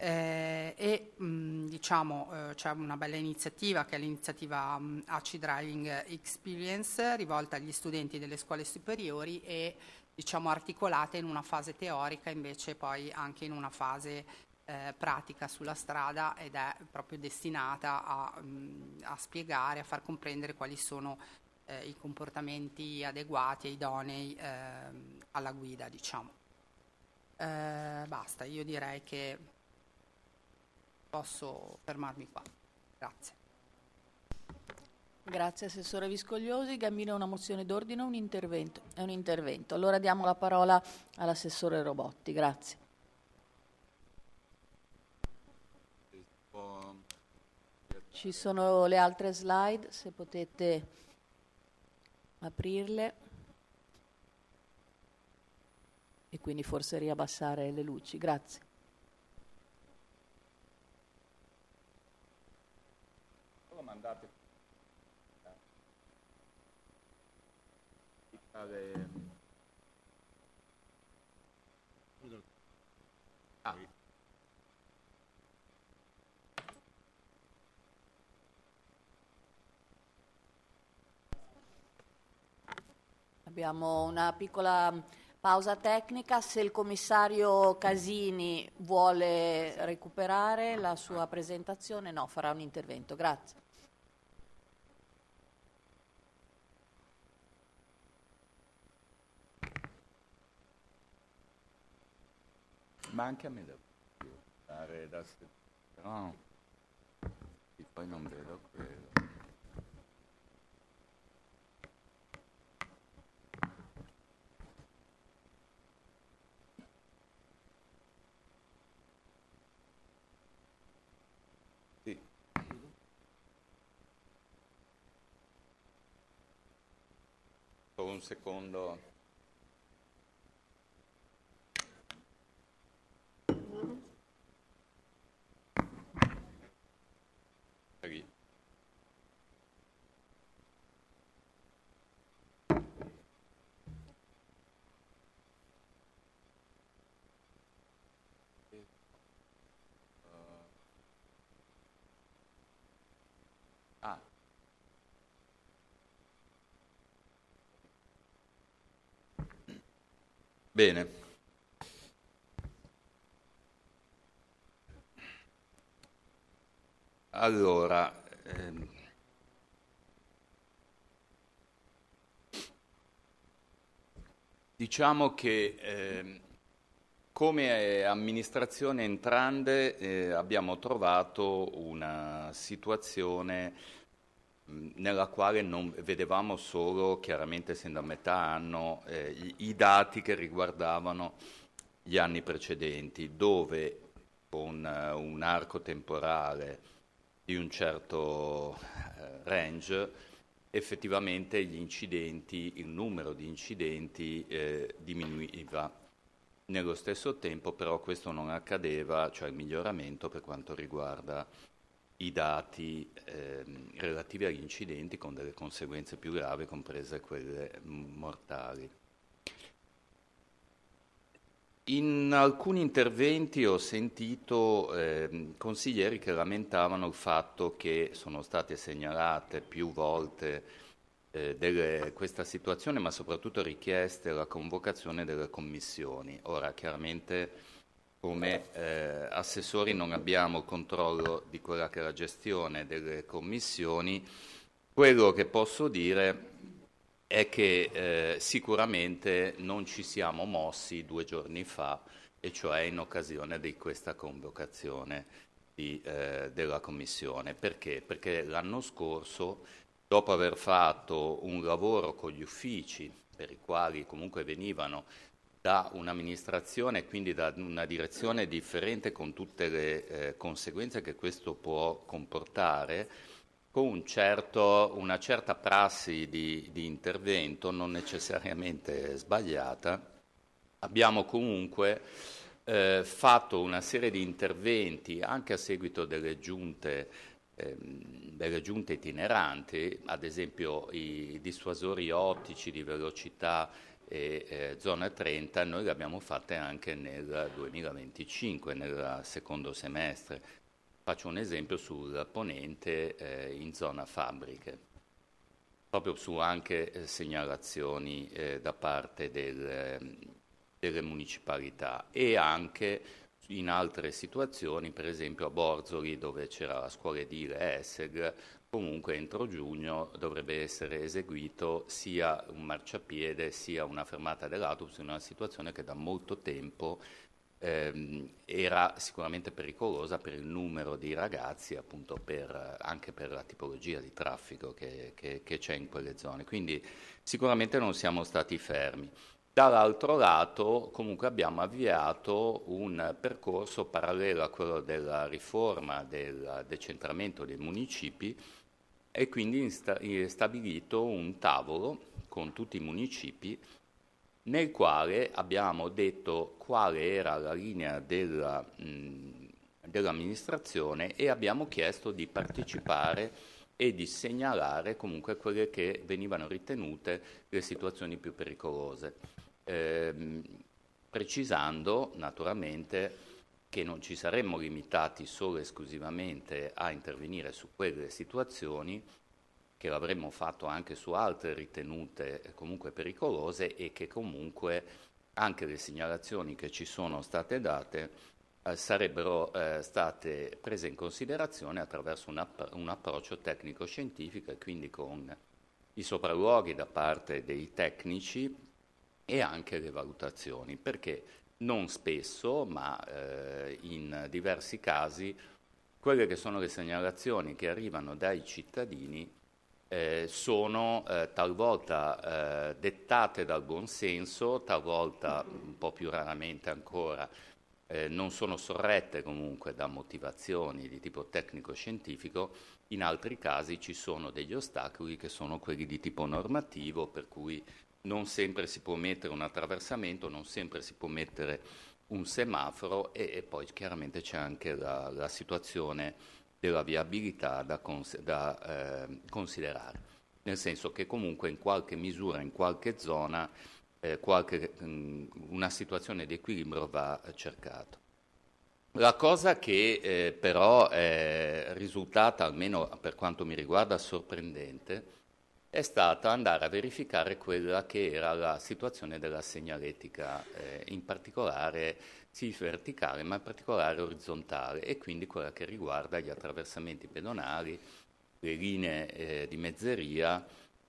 Diciamo, c'è una bella iniziativa che è l'iniziativa AC Driving Experience, rivolta agli studenti delle scuole superiori e, diciamo, articolata in una fase teorica, invece poi anche in una fase pratica sulla strada, ed è proprio destinata a spiegare, a far comprendere quali sono i comportamenti adeguati e idonei alla guida, diciamo. Basta, io direi che posso fermarmi qua. Grazie. Grazie Assessore Viscogliosi. Gambino, una mozione d'ordine o un intervento? È un intervento. Allora diamo la parola all'Assessore Robotti. Grazie. Ci sono le altre slide, se potete aprirle e quindi forse riabbassare le luci. Grazie. Mandate Abbiamo una piccola pausa tecnica. Se il commissario Casini vuole recuperare la sua presentazione, no, farà un intervento. Grazie. Ma anche a me da dare da però poi non vedo quello. Sì. Solo un secondo. Bene. Allora, diciamo che come amministrazione entrante abbiamo trovato una situazione nella quale non vedevamo solo, chiaramente essendo a metà anno, i dati che riguardavano gli anni precedenti, dove con un arco temporale di un certo range effettivamente gli incidenti, il numero di incidenti diminuiva. Nello stesso tempo però questo non accadeva, cioè il miglioramento per quanto riguarda i dati relativi agli incidenti, con delle conseguenze più gravi, comprese quelle mortali. In alcuni interventi ho sentito consiglieri che lamentavano il fatto che sono state segnalate più volte questa situazione, ma soprattutto richieste la convocazione delle commissioni. Ora, chiaramente, come assessori non abbiamo controllo di quella che è la gestione delle commissioni. Quello che posso dire è che sicuramente non ci siamo mossi 2 giorni fa, e cioè in occasione di questa convocazione della Commissione. Perché? Perché l'anno scorso, dopo aver fatto un lavoro con gli uffici, per i quali comunque venivano da un'amministrazione e quindi da una direzione differente, con tutte le conseguenze che questo può comportare, con una certa prassi di intervento, non necessariamente sbagliata, abbiamo comunque fatto una serie di interventi anche a seguito delle giunte itineranti, ad esempio i dissuasori ottici di velocità e zona 30, noi le abbiamo fatte anche nel 2025, nel secondo semestre. Faccio un esempio sul ponente in zona fabbriche, proprio su anche segnalazioni da parte delle municipalità, e anche in altre situazioni, per esempio a Borzoli, dove c'era la scuola edile ESSEG, comunque entro giugno dovrebbe essere eseguito sia un marciapiede sia una fermata dell'autobus, in una situazione che da molto tempo era sicuramente pericolosa per il numero di ragazzi, appunto anche per la tipologia di traffico che c'è in quelle zone. Quindi sicuramente non siamo stati fermi. Dall'altro lato comunque abbiamo avviato un percorso parallelo a quello della riforma del decentramento dei municipi, e quindi stabilito un tavolo con tutti i municipi nel quale abbiamo detto quale era la linea dell'amministrazione, e abbiamo chiesto di partecipare e di segnalare comunque quelle che venivano ritenute le situazioni più pericolose, precisando naturalmente che non ci saremmo limitati solo e esclusivamente a intervenire su quelle situazioni, che l'avremmo fatto anche su altre ritenute comunque pericolose, e che comunque anche le segnalazioni che ci sono state date sarebbero state prese in considerazione attraverso un approccio tecnico-scientifico, e quindi con i sopralluoghi da parte dei tecnici e anche le valutazioni, perché non spesso, ma in diversi casi, quelle che sono le segnalazioni che arrivano dai cittadini sono talvolta dettate dal buonsenso, talvolta, un po' più raramente ancora, non sono sorrette comunque da motivazioni di tipo tecnico-scientifico. In altri casi ci sono degli ostacoli che sono quelli di tipo normativo, per cui non sempre si può mettere un attraversamento, non sempre si può mettere un semaforo, e poi chiaramente c'è anche la situazione della viabilità da considerare, nel senso che comunque in qualche misura, in qualche zona, una situazione di equilibrio va cercata. La cosa che però è risultata, almeno per quanto mi riguarda, sorprendente, è stata andare a verificare quella che era la situazione della segnaletica, in particolare sì verticale, ma in particolare orizzontale, e quindi quella che riguarda gli attraversamenti pedonali, le linee di mezzeria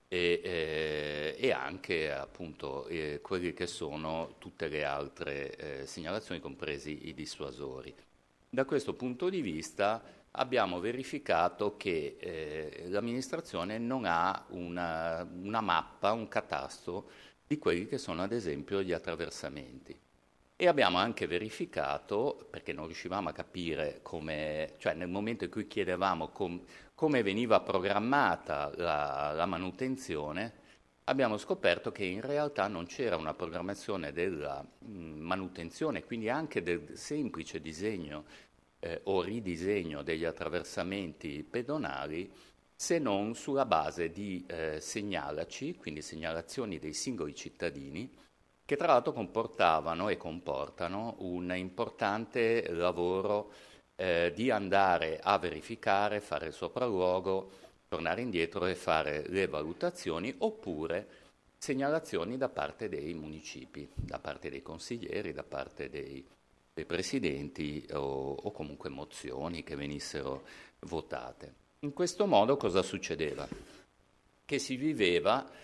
e anche appunto quelli che sono tutte le altre segnalazioni, compresi i dissuasori. Da questo punto di vista abbiamo verificato che l'amministrazione non ha una mappa, un catasto di quelli che sono ad esempio gli attraversamenti. E abbiamo anche verificato, perché non riuscivamo a capire cioè nel momento in cui chiedevamo come veniva programmata la manutenzione, abbiamo scoperto che in realtà non c'era una programmazione della manutenzione, quindi anche del semplice disegno o ridisegno degli attraversamenti pedonali, se non sulla base di segnalaci, quindi segnalazioni dei singoli cittadini, che tra l'altro comportavano e comportano un importante lavoro di andare a verificare, fare il sopralluogo, tornare indietro e fare le valutazioni, oppure segnalazioni da parte dei municipi, da parte dei consiglieri, da parte dei presidenti o comunque mozioni che venissero votate. In questo modo cosa succedeva? Che si viveva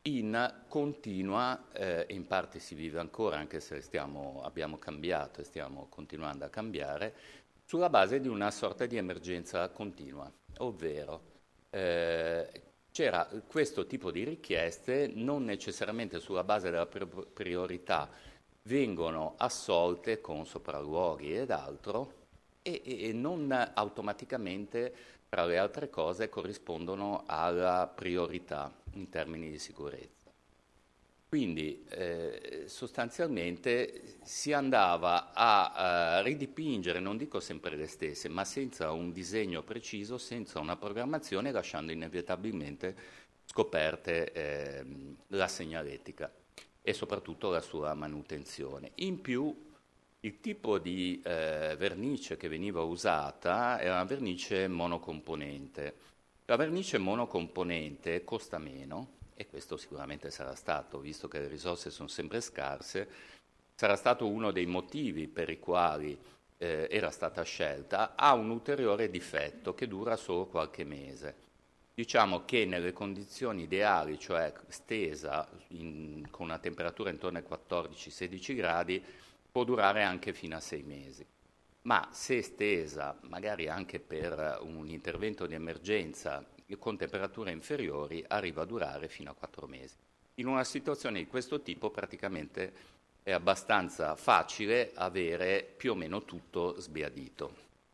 in continua, in parte si vive ancora, anche se abbiamo cambiato e stiamo continuando a cambiare, sulla base di una sorta di emergenza continua, ovvero c'era questo tipo di richieste, non necessariamente sulla base della priorità, vengono assolte con sopralluoghi ed altro e non automaticamente, tra le altre cose, corrispondono alla priorità in termini di sicurezza. Quindi sostanzialmente si andava a ridipingere, non dico sempre le stesse, ma senza un disegno preciso, senza una programmazione, lasciando inevitabilmente scoperte la segnaletica e soprattutto la sua manutenzione. In più, il tipo di vernice che veniva usata era una vernice monocomponente. La vernice monocomponente costa meno, e questo sicuramente sarà stato, visto che le risorse sono sempre scarse, sarà stato uno dei motivi per i quali era stata scelta, ha un ulteriore difetto che dura solo qualche mese. Diciamo che nelle condizioni ideali, cioè stesa con una temperatura intorno ai 14-16 gradi, può durare anche fino a 6 mesi. Ma se stesa, magari anche per un intervento di emergenza, con temperature inferiori, arriva a durare fino a 4 mesi. In una situazione di questo tipo praticamente è abbastanza facile avere più o meno tutto sbiadito.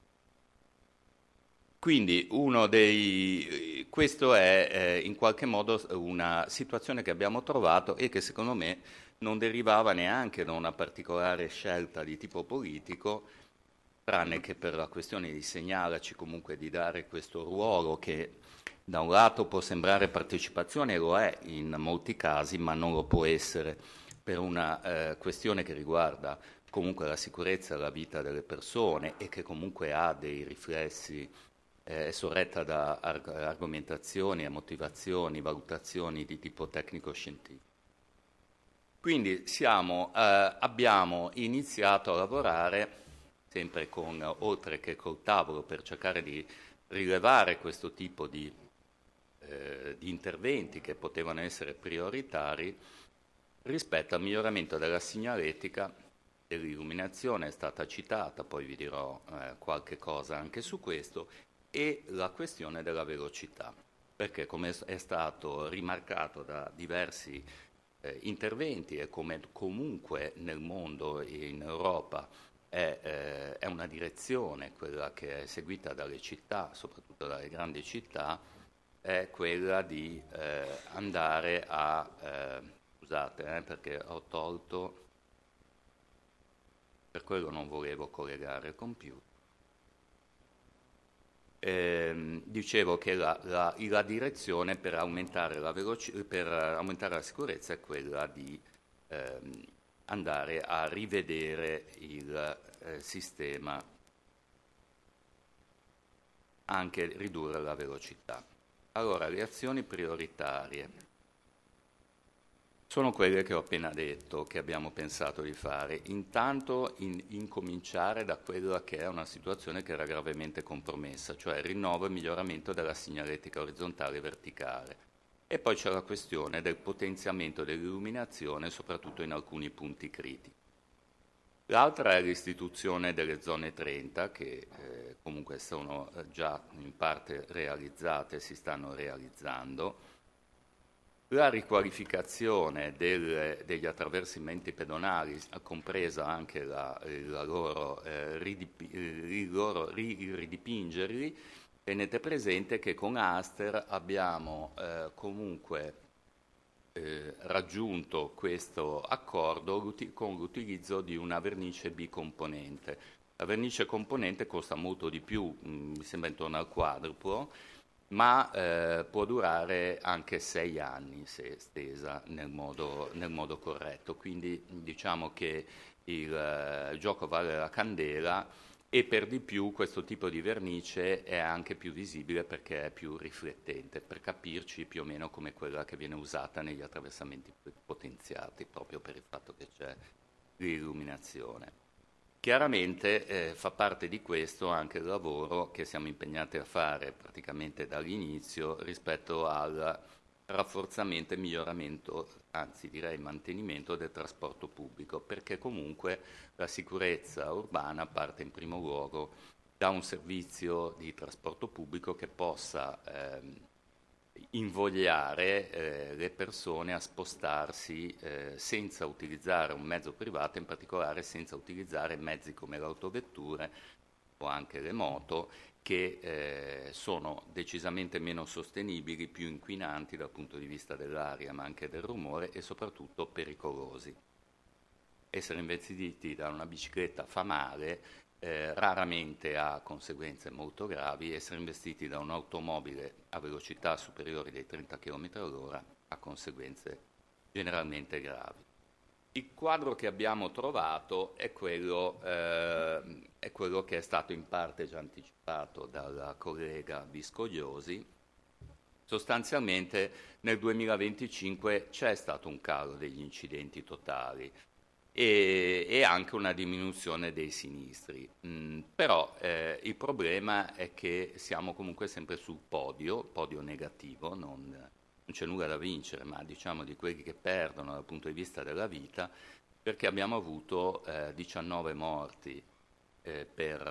Quindi questo è in qualche modo una situazione che abbiamo trovato e che secondo me non derivava neanche da una particolare scelta di tipo politico, tranne che per la questione di segnalarci comunque di dare questo ruolo che da un lato può sembrare partecipazione, e lo è in molti casi, ma non lo può essere per una questione che riguarda comunque la sicurezza e la vita delle persone e che comunque ha dei riflessi, è sorretta da argomentazioni e motivazioni, valutazioni di tipo tecnico-scientifico. Quindi abbiamo iniziato a lavorare sempre oltre che col tavolo, per cercare di rilevare questo tipo di interventi che potevano essere prioritari rispetto al miglioramento della segnaletica, dell'illuminazione, è stata citata, poi vi dirò qualche cosa anche su questo, e la questione della velocità, perché come è stato rimarcato da diversi interventi e come comunque nel mondo e in Europa è una direzione, quella che è seguita dalle città, soprattutto dalle grandi città, è quella di andare a... scusate, perché ho tolto... Per quello non volevo collegare il computer. Dicevo che la direzione per aumentare la sicurezza è quella di andare a rivedere il sistema, anche ridurre la velocità. Allora, le azioni prioritarie sono quelle che ho appena detto, che abbiamo pensato di fare. Intanto incominciare da quella che è una situazione che era gravemente compromessa, cioè il rinnovo e miglioramento della segnaletica orizzontale e verticale. E poi c'è la questione del potenziamento dell'illuminazione, soprattutto in alcuni punti critici. L'altra è l'istituzione delle zone 30, che comunque sono già in parte realizzate, si stanno realizzando. La riqualificazione degli attraversamenti pedonali, compresa anche il loro ridipingerli. Tenete presente che con Aster abbiamo comunque raggiunto questo accordo con l'utilizzo di una vernice bicomponente. La vernice componente costa molto di più, mi sembra intorno al quadruplo, ma può durare anche 6 anni se stesa nel modo corretto. Quindi diciamo che il gioco vale la candela, e per di più questo tipo di vernice è anche più visibile perché è più riflettente, per capirci più o meno come quella che viene usata negli attraversamenti potenziati, proprio per il fatto che c'è l'illuminazione. Chiaramente fa parte di questo anche il lavoro che siamo impegnati a fare praticamente dall'inizio rispetto al rafforzamento e miglioramento, anzi direi mantenimento del trasporto pubblico, perché comunque la sicurezza urbana parte in primo luogo da un servizio di trasporto pubblico che possa invogliare le persone a spostarsi senza utilizzare un mezzo privato, in particolare senza utilizzare mezzi come le autovetture o anche le moto, che sono decisamente meno sostenibili, più inquinanti dal punto di vista dell'aria ma anche del rumore e soprattutto pericolosi. Essere investiti da una bicicletta fa male, raramente ha conseguenze molto gravi. Essere investiti da un'automobile a velocità superiori dei 30 km/h ha conseguenze generalmente gravi. Il quadro che abbiamo trovato è quello che è stato in parte già anticipato dalla collega Viscogliosi. Sostanzialmente nel 2025 c'è stato un calo degli incidenti totali e anche una diminuzione dei sinistri. Però il problema è che siamo comunque sempre sul podio negativo, non c'è nulla da vincere, ma diciamo di quelli che perdono dal punto di vista della vita, perché abbiamo avuto 19 morti per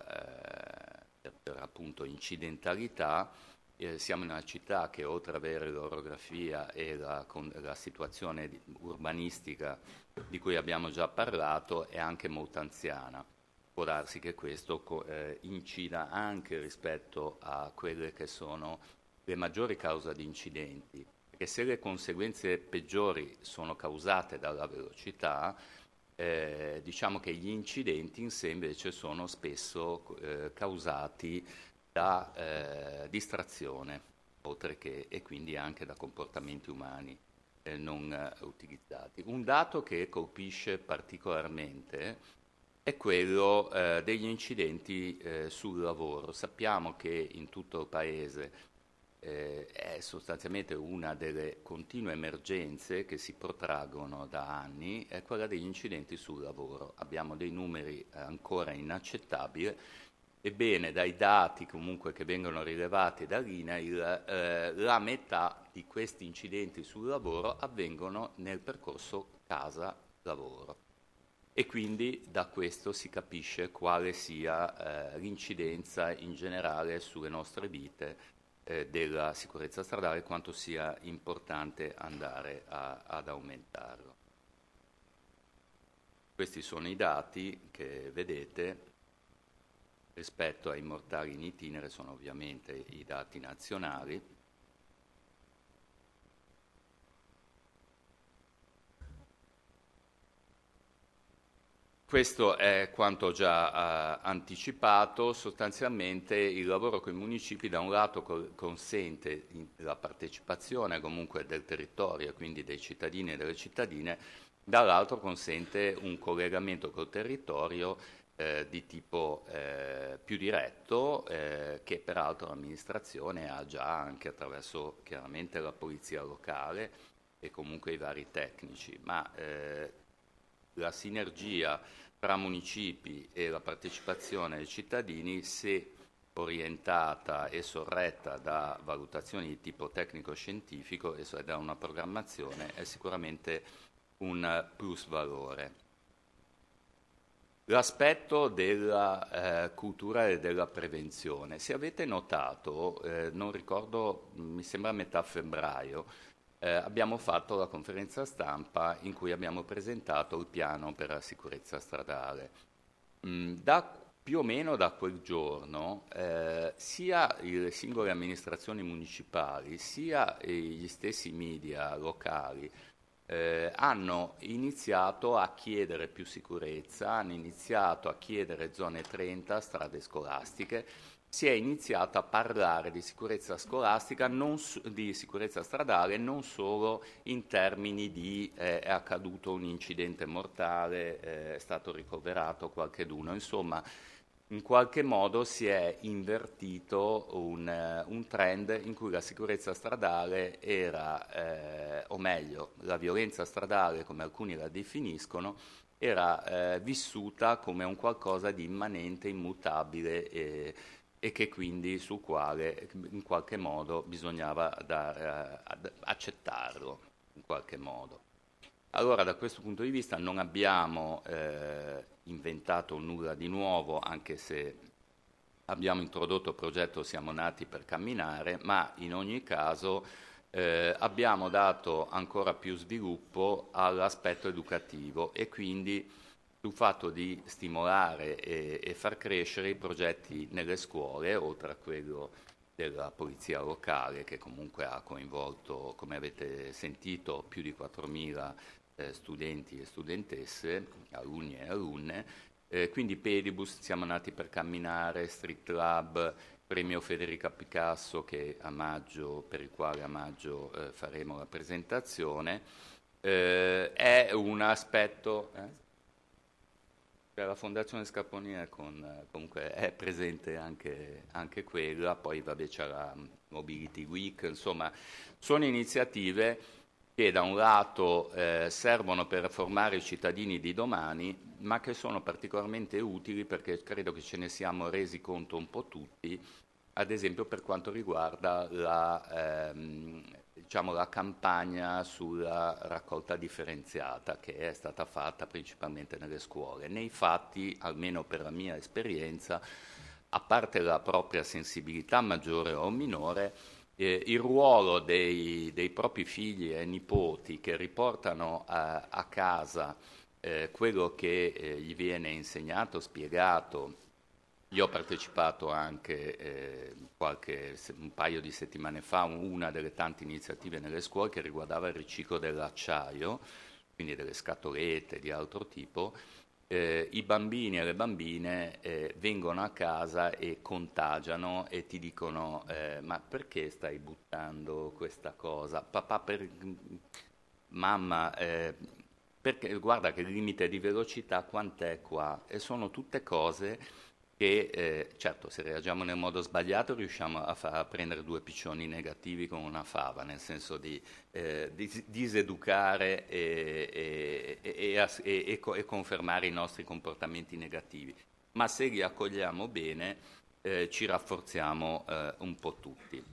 appunto incidentalità. Siamo in una città che, oltre ad avere l'orografia e la situazione urbanistica di cui abbiamo già parlato, è anche molto anziana. Può darsi che questo incida anche rispetto a quelle che sono le maggiori cause di incidenti, perché se le conseguenze peggiori sono causate dalla velocità, diciamo che gli incidenti in sé invece sono spesso causati da distrazione, oltre che, e quindi anche da comportamenti umani non utilizzati. Un dato che colpisce particolarmente è quello degli incidenti sul lavoro. Sappiamo che in tutto il Paese è sostanzialmente una delle continue emergenze che si protraggono da anni, è quella degli incidenti sul lavoro. Abbiamo dei numeri ancora inaccettabili. Ebbene, dai dati comunque che vengono rilevati dall'INAIL, la metà di questi incidenti sul lavoro avvengono nel percorso casa-lavoro. E quindi da questo si capisce quale sia l'incidenza in generale sulle nostre vite della sicurezza stradale e quanto sia importante andare ad aumentarlo. Questi sono i dati che vedete. Rispetto ai mortali in itinere sono ovviamente i dati nazionali. Questo è quanto già anticipato. Sostanzialmente il lavoro con i municipi da un lato consente la partecipazione comunque del territorio e quindi dei cittadini e delle cittadine, dall'altro consente un collegamento col territorio di tipo più diretto, che peraltro l'amministrazione ha già anche attraverso chiaramente la polizia locale e comunque i vari tecnici, ma la sinergia tra municipi e la partecipazione dei cittadini, se orientata e sorretta da valutazioni di tipo tecnico-scientifico e da una programmazione, è sicuramente un plus valore. L'aspetto della cultura e della prevenzione. Se avete notato, non ricordo, mi sembra a metà febbraio, abbiamo fatto la conferenza stampa in cui abbiamo presentato il piano per la sicurezza stradale. Più o meno da quel giorno, sia le singole amministrazioni municipali, sia gli stessi media locali, hanno iniziato a chiedere più sicurezza, hanno iniziato a chiedere zone 30, strade scolastiche, si è iniziato a parlare di sicurezza scolastica, di sicurezza stradale, non solo in termini di è accaduto un incidente mortale, è stato ricoverato qualcheduno, insomma in qualche modo si è invertito un trend in cui la sicurezza stradale era, o meglio, la violenza stradale, come alcuni la definiscono, era vissuta come un qualcosa di immanente, immutabile e che quindi sul quale in qualche modo bisognava accettarlo in qualche modo. Allora, da questo punto di vista non abbiamo inventato nulla di nuovo, anche se abbiamo introdotto il progetto Siamo nati per camminare, ma in ogni caso abbiamo dato ancora più sviluppo all'aspetto educativo e quindi sul fatto di stimolare e far crescere i progetti nelle scuole, oltre a quello della polizia locale, che comunque ha coinvolto, come avete sentito, più di 4.000 studenti e studentesse, alunni e alunne. Quindi Pedibus, Siamo nati per camminare, Street Lab, Premio Federica Picasso, che a maggio, per il quale a maggio faremo la presentazione, è un aspetto... La Fondazione Scaponina comunque è presente anche quella, poi vabbè c'è la Mobility Week, insomma sono iniziative che da un lato servono per formare i cittadini di domani, ma che sono particolarmente utili perché credo che ce ne siamo resi conto un po' tutti, ad esempio per quanto riguarda la campagna sulla raccolta differenziata che è stata fatta principalmente nelle scuole. Nei fatti, almeno per la mia esperienza, a parte la propria sensibilità maggiore o minore, il ruolo dei propri figli e nipoti che riportano a casa quello che gli viene insegnato, spiegato. Io ho partecipato anche un paio di settimane fa a una delle tante iniziative nelle scuole che riguardava il riciclo dell'acciaio, quindi delle scatolette di altro tipo. I bambini e le bambine vengono a casa e contagiano e ti dicono ma perché stai buttando questa cosa? Papà, mamma, perché guarda che il limite di velocità quant'è qua? E sono tutte cose che certo se reagiamo nel modo sbagliato riusciamo a prendere due piccioni negativi con una fava, nel senso di diseducare e confermare i nostri comportamenti negativi, ma se li accogliamo bene ci rafforziamo un po' tutti.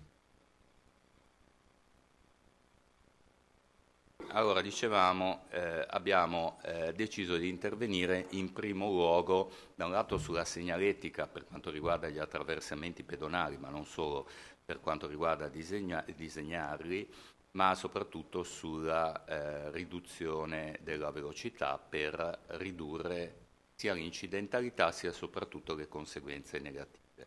Allora, dicevamo, abbiamo deciso di intervenire in primo luogo da un lato sulla segnaletica per quanto riguarda gli attraversamenti pedonali, ma non solo per quanto riguarda disegnarli, ma soprattutto sulla riduzione della velocità per ridurre sia l'incidentalità sia soprattutto le conseguenze negative.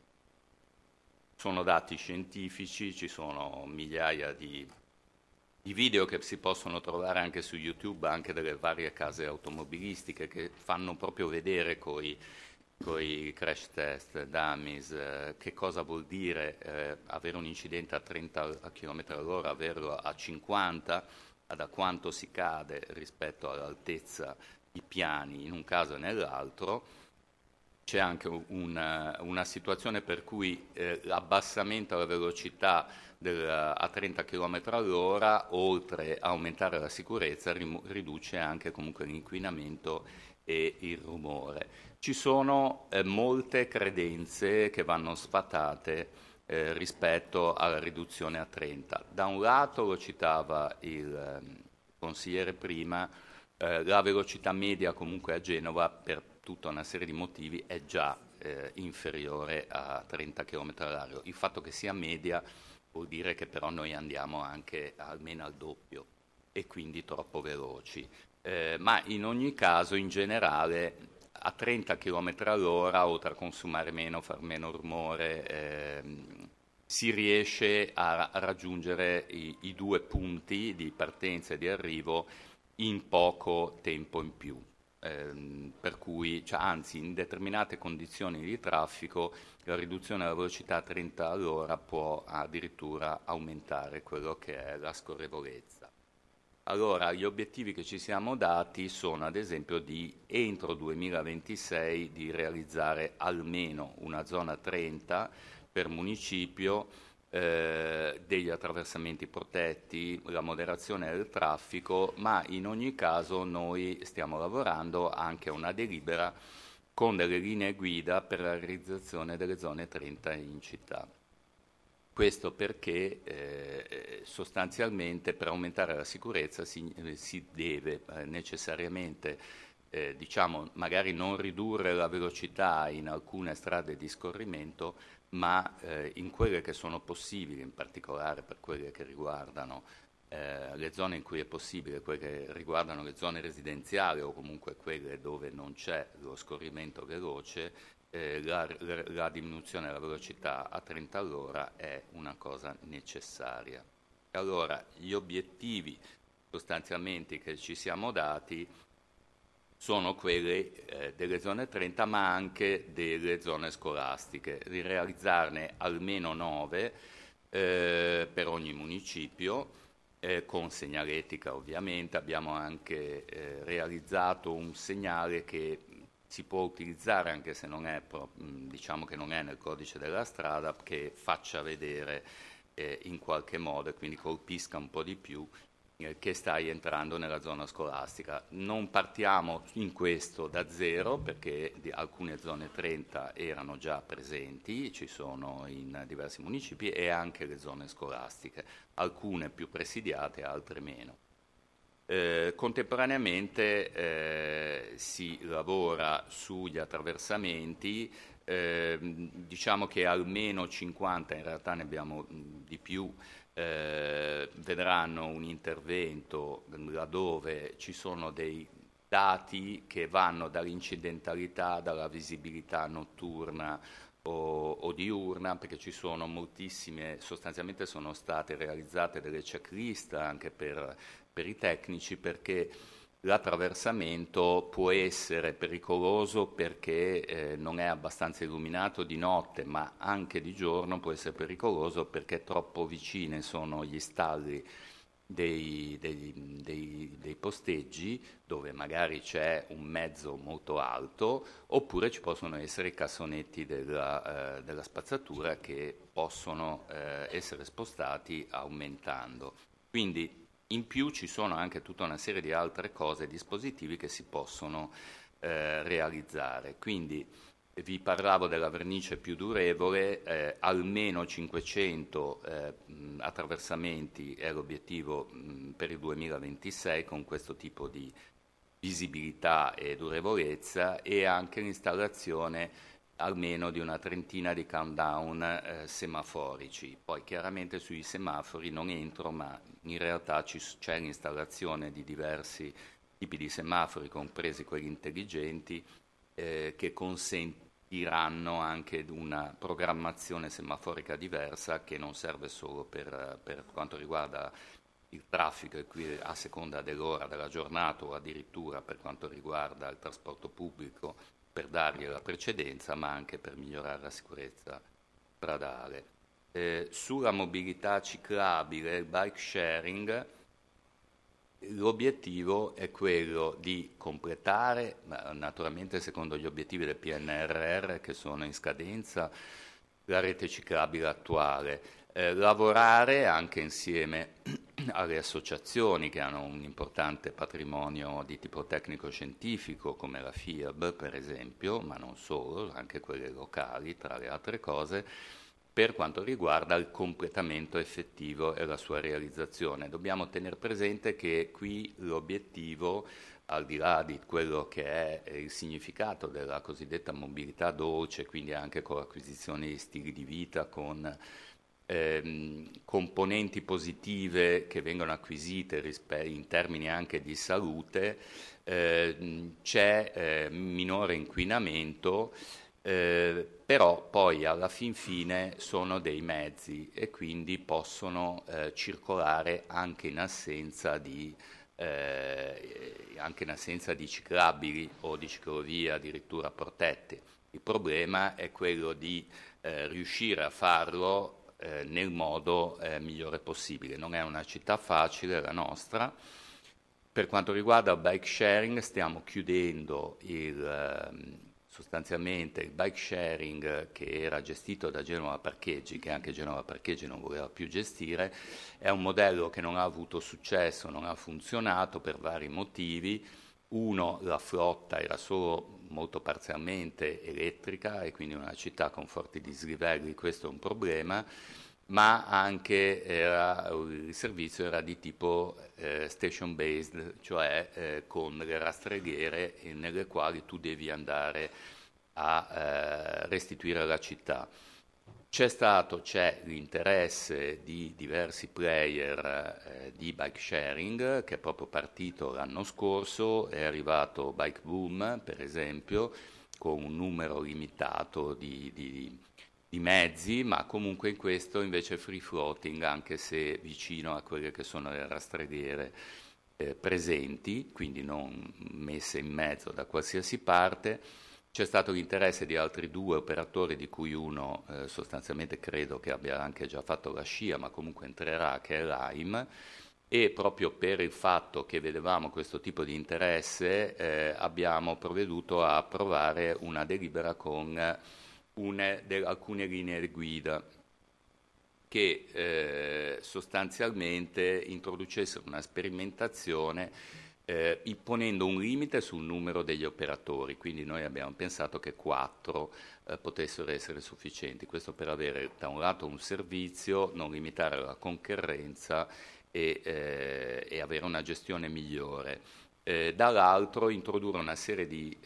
Sono dati scientifici, ci sono migliaia di video che si possono trovare anche su YouTube, anche delle varie case automobilistiche, che fanno proprio vedere coi crash test, dummies, che cosa vuol dire avere un incidente a 30 km/h, averlo a 50, da quanto si cade rispetto all'altezza i piani in un caso e nell'altro. C'è anche una situazione per cui l'abbassamento della velocità a 30 km/h, oltre a aumentare la sicurezza, riduce anche comunque l'inquinamento e il rumore. Ci sono molte credenze che vanno sfatate rispetto alla riduzione a 30. Da un lato, lo citava il consigliere prima, la velocità media comunque a Genova per tutta una serie di motivi è già inferiore a 30 km/h. Il fatto che sia media vuol dire che però noi andiamo anche almeno al doppio e quindi troppo veloci. Ma in ogni caso, in generale, a 30 km/h, oltre a consumare meno, far meno rumore, si riesce a raggiungere i due punti di partenza e di arrivo in poco tempo in più. Per cui, anzi, in determinate condizioni di traffico la riduzione della velocità a 30 all'ora può addirittura aumentare quello che è la scorrevolezza. Allora, gli obiettivi che ci siamo dati sono, ad esempio, entro 2026 di realizzare almeno una zona 30 per municipio, degli attraversamenti protetti, la moderazione del traffico, ma in ogni caso noi stiamo lavorando anche a una delibera con delle linee guida per la realizzazione delle zone 30 in città. Questo perché sostanzialmente per aumentare la sicurezza si deve necessariamente magari non ridurre la velocità in alcune strade di scorrimento, ma in quelle che sono possibili, in particolare per quelle che riguardano le zone in cui è possibile, quelle che riguardano le zone residenziali o comunque quelle dove non c'è lo scorrimento veloce, la diminuzione della velocità a 30 all'ora è una cosa necessaria. E allora gli obiettivi sostanzialmente che ci siamo dati sono quelli delle zone 30, ma anche delle zone scolastiche, di realizzarne almeno 9 per ogni municipio, con segnaletica ovviamente. Abbiamo anche realizzato un segnale che si può utilizzare anche se non è, diciamo che non è nel codice della strada, che faccia vedere in qualche modo e quindi colpisca un po' di più che stai entrando nella zona scolastica. Non partiamo in questo da zero, perché alcune zone 30 erano già presenti, ci sono in diversi municipi, e anche le zone scolastiche, alcune più presidiate, altre meno. Contemporaneamente si lavora sugli attraversamenti, diciamo che almeno 50, in realtà ne abbiamo di più, vedranno un intervento laddove ci sono dei dati che vanno dall'incidentalità, dalla visibilità notturna o diurna, perché ci sono moltissime, sostanzialmente sono state realizzate delle checklist anche per i tecnici, perché l'attraversamento può essere pericoloso perché non è abbastanza illuminato di notte, ma anche di giorno può essere pericoloso perché troppo vicine sono gli stalli dei posteggi, dove magari c'è un mezzo molto alto, oppure ci possono essere i cassonetti della spazzatura che possono essere spostati aumentando. Quindi in più ci sono anche tutta una serie di altre cose, dispositivi che si possono realizzare. Quindi vi parlavo della vernice più durevole, almeno 500 attraversamenti è l'obiettivo per il 2026 con questo tipo di visibilità e durevolezza, e anche l'installazione almeno di una trentina di countdown semaforici. Poi chiaramente sui semafori non entro, ma in realtà c'è l'installazione di diversi tipi di semafori, compresi quelli intelligenti, che consentiranno anche una programmazione semaforica diversa, che non serve solo per quanto riguarda il traffico e qui a seconda dell'ora della giornata, o addirittura per quanto riguarda il trasporto pubblico, per dargli la precedenza, ma anche per migliorare la sicurezza stradale. Sulla mobilità ciclabile, il bike sharing, l'obiettivo è quello di completare, naturalmente secondo gli obiettivi del PNRR che sono in scadenza, la rete ciclabile attuale, lavorare anche insieme alle associazioni che hanno un importante patrimonio di tipo tecnico-scientifico, come la FIAB per esempio, ma non solo, anche quelle locali tra le altre cose, per quanto riguarda il completamento effettivo e la sua realizzazione. Dobbiamo tenere presente che qui l'obiettivo, al di là di quello che è il significato della cosiddetta mobilità dolce, quindi anche con l'acquisizione di stili di vita, con componenti positive che vengono acquisite in termini anche di salute, c'è minore inquinamento, però poi alla fin fine sono dei mezzi e quindi possono circolare anche in assenza di ciclabili o di ciclovie addirittura protette. Il problema è quello di riuscire a farlo nel modo migliore possibile. Non è una città facile la nostra. Per quanto riguarda il bike sharing, stiamo chiudendo sostanzialmente il bike sharing che era gestito da Genova Parcheggi, che anche Genova Parcheggi non voleva più gestire. È un modello che non ha avuto successo, non ha funzionato per vari motivi. Uno, la flotta era solo molto parzialmente elettrica e quindi una città con forti dislivelli, questo è un problema, ma anche il servizio era di tipo station based, cioè con le rastreghiere nelle quali tu devi andare a restituire la città. C'è l'interesse di diversi player di bike sharing che è proprio partito l'anno scorso, è arrivato Bike Boom per esempio con un numero limitato di mezzi, ma comunque in questo invece free floating, anche se vicino a quelle che sono le rastreghiere presenti, quindi non messe in mezzo da qualsiasi parte. C'è stato l'interesse di altri 2 operatori, di cui uno sostanzialmente credo che abbia anche già fatto la scia, ma comunque entrerà, che è Lime, e proprio per il fatto che vedevamo questo tipo di interesse abbiamo provveduto a approvare una delibera con alcune linee guida che sostanzialmente introducessero una sperimentazione imponendo un limite sul numero degli operatori, quindi noi abbiamo pensato che 4 potessero essere sufficienti, questo per avere da un lato un servizio, non limitare la concorrenza e avere una gestione migliore, dall'altro introdurre una serie di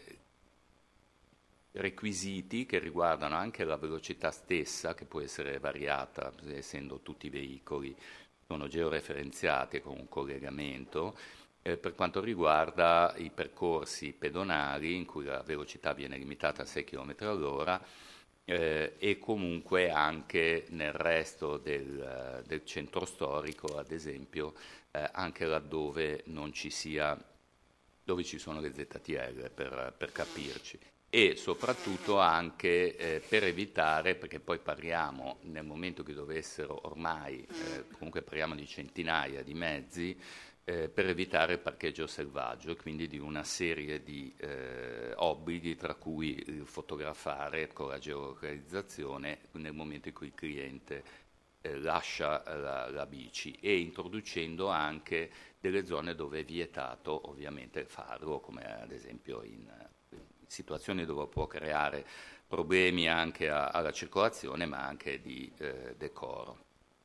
requisiti che riguardano anche la velocità stessa, che può essere variata essendo tutti i veicoli sono georeferenziati con un collegamento, per quanto riguarda i percorsi pedonali in cui la velocità viene limitata a 6 km all'ora e comunque anche nel resto del centro storico, ad esempio, anche laddove non ci sia, dove ci sono le ZTL per capirci. E soprattutto anche per evitare, perché poi parliamo nel momento che dovessero ormai, comunque parliamo di centinaia di mezzi, per evitare il parcheggio selvaggio e quindi di una serie di obblighi, tra cui il fotografare con la geolocalizzazione nel momento in cui il cliente lascia la bici, e introducendo anche delle zone dove è vietato ovviamente farlo, come ad esempio in situazioni dove può creare problemi anche alla circolazione, ma anche di decoro.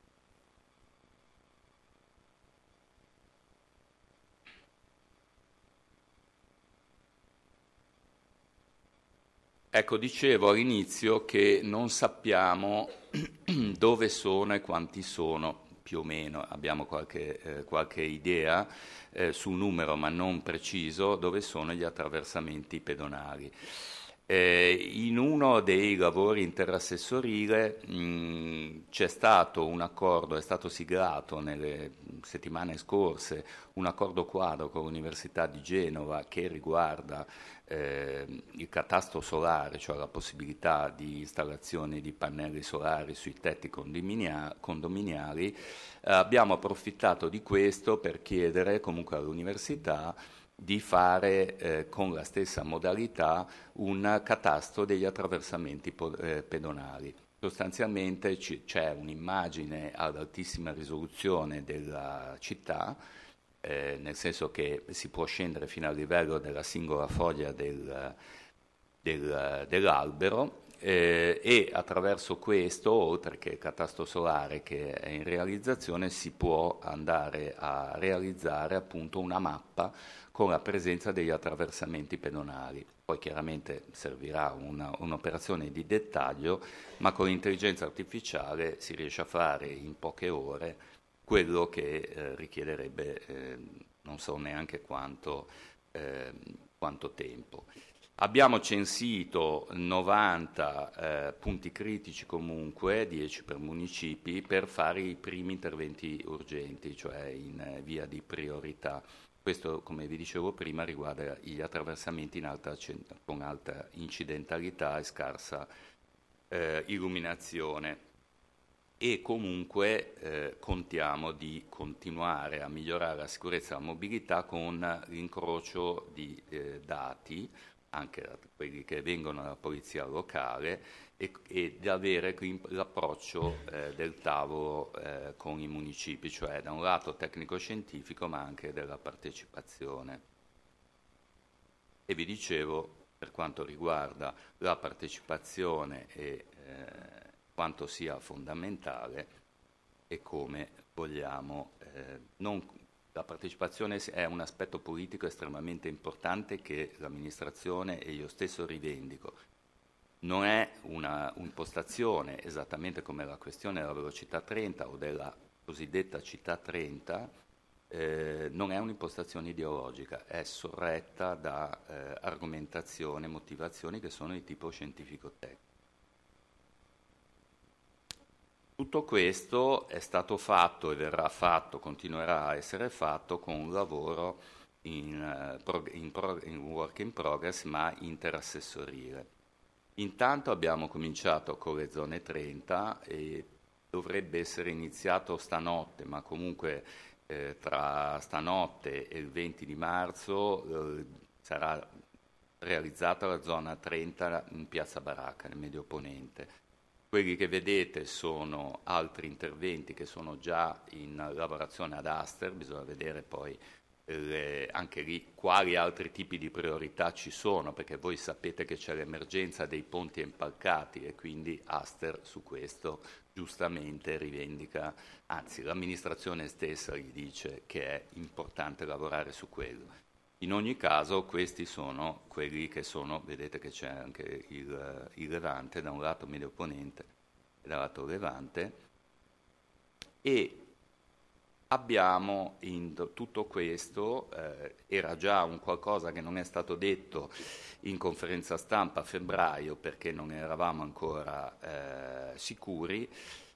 Ecco, dicevo all'inizio che non sappiamo dove sono e quanti sono, più o meno abbiamo qualche idea sul numero, ma non preciso, dove sono gli attraversamenti pedonali. In uno dei lavori interassessorile c'è stato un accordo, è stato siglato nelle settimane scorse un accordo quadro con l'Università di Genova che riguarda il catasto solare, cioè la possibilità di installazione di pannelli solari sui tetti condominiali. Abbiamo approfittato di questo per chiedere comunque all'università di fare con la stessa modalità un catasto degli attraversamenti pedonali. Sostanzialmente c'è un'immagine ad altissima risoluzione della città, nel senso che si può scendere fino al livello della singola foglia dell'albero e attraverso questo, oltre che il catasto solare che è in realizzazione, si può andare a realizzare appunto una mappa con la presenza degli attraversamenti pedonali. Poi chiaramente servirà un'operazione di dettaglio, ma con l'intelligenza artificiale si riesce a fare in poche ore quello che richiederebbe non so neanche quanto tempo. Abbiamo censito 90 punti critici comunque, 10 per municipi, per fare i primi interventi urgenti, cioè in via di priorità. Questo, come vi dicevo prima, riguarda gli attraversamenti con alta incidentalità e scarsa illuminazione. E comunque contiamo di continuare a migliorare la sicurezza della mobilità con l'incrocio di dati, anche quelli che vengono dalla polizia locale, e di avere l'approccio del tavolo con i municipi, cioè da un lato tecnico-scientifico ma anche della partecipazione. E vi dicevo, per quanto riguarda la partecipazione e quanto sia fondamentale e come vogliamo. La partecipazione è un aspetto politico estremamente importante che l'amministrazione e io stesso rivendico. Non è una impostazione, esattamente come la questione della velocità 30 o della cosiddetta città 30, non è un'impostazione ideologica, è sorretta da argomentazioni, motivazioni che sono di tipo scientifico-tecnico. Tutto questo è stato fatto e verrà fatto, continuerà a essere fatto con un lavoro in work in progress ma interassessorile. Intanto abbiamo cominciato con le zone 30 e dovrebbe essere iniziato stanotte, ma comunque tra stanotte e il 20 di marzo sarà realizzata la zona 30 in Piazza Baracca, nel Medio Ponente. Quelli che vedete sono altri interventi che sono già in lavorazione ad Aster, bisogna vedere poi anche lì quali altri tipi di priorità ci sono, perché voi sapete che c'è l'emergenza dei ponti impalcati e quindi Aster su questo giustamente rivendica, anzi l'amministrazione stessa gli dice che è importante lavorare su quello. In ogni caso questi sono quelli che sono, vedete che c'è anche il Levante, da un lato Medio Ponente e dall'altro Levante, e abbiamo in tutto questo, era già un qualcosa che non è stato detto in conferenza stampa a febbraio perché non eravamo ancora sicuri,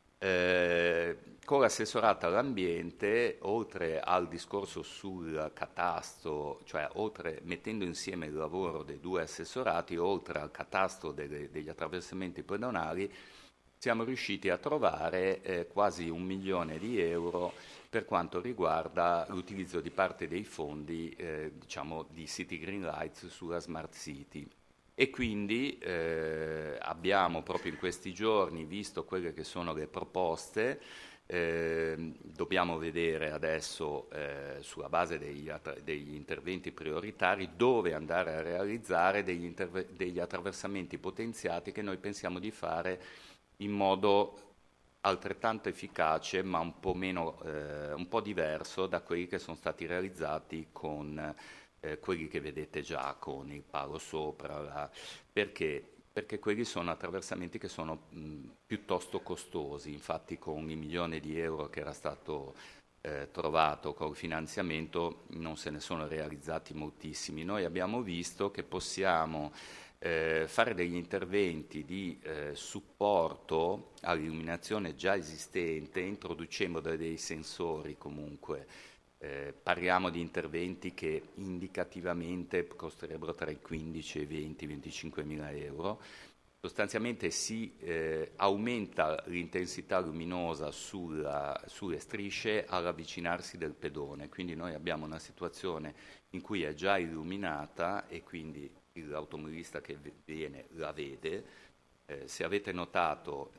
con l'assessorato all'ambiente, oltre al discorso sul catasto, cioè mettendo insieme il lavoro dei due assessorati, oltre al catasto degli attraversamenti pedonali, siamo riusciti a trovare quasi 1 milione di euro per quanto riguarda l'utilizzo di parte dei fondi di City Green Lights sulla Smart City. E quindi abbiamo proprio in questi giorni visto quelle che sono le proposte, dobbiamo vedere adesso sulla base degli interventi prioritari dove andare a realizzare degli attraversamenti potenziati che noi pensiamo di fare in modo altrettanto efficace ma un po' diverso da quelli che sono stati realizzati con quelli che vedete già con il palo sopra, perché quelli sono attraversamenti che sono piuttosto costosi, infatti con i 1 milione di euro che era stato trovato col finanziamento non se ne sono realizzati moltissimi. Noi abbiamo visto che possiamo fare degli interventi di supporto all'illuminazione già esistente introducendo dei sensori comunque. Parliamo di interventi che indicativamente costerebbero tra i 15 e i 25 mila euro. Sostanzialmente si aumenta l'intensità luminosa sulle strisce all'avvicinarsi del pedone, quindi noi abbiamo una situazione in cui è già illuminata e quindi l'automobilista che viene la vede. Se avete notato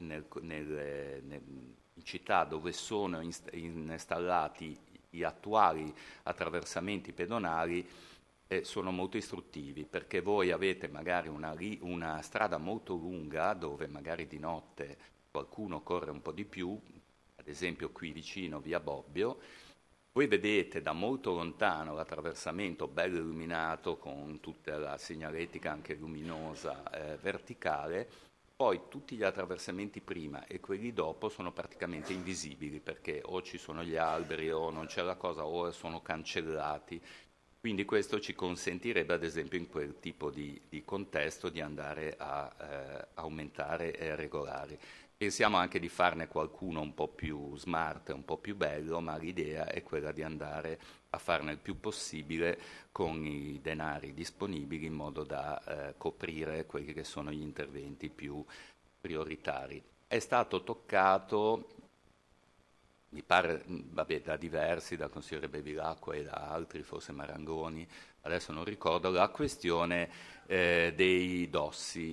in città dove sono installati gli attuali attraversamenti pedonali sono molto istruttivi, perché voi avete magari una strada molto lunga dove magari di notte qualcuno corre un po' di più, ad esempio qui vicino via Bobbio, voi vedete da molto lontano l'attraversamento bello illuminato con tutta la segnaletica anche luminosa verticale. Poi tutti gli attraversamenti prima e quelli dopo sono praticamente invisibili perché o ci sono gli alberi o non c'è la cosa o sono cancellati. Quindi questo ci consentirebbe ad esempio in quel tipo di contesto di andare a aumentare e regolare. Pensiamo anche di farne qualcuno un po' più smart, un po' più bello, ma l'idea è quella di andare a farne il più possibile con i denari disponibili in modo da coprire quelli che sono gli interventi più prioritari. È stato toccato mi pare, vabbè, da diversi, da consigliere Bevilacqua e da altri, forse Marangoni, adesso non ricordo, la questione dei dossi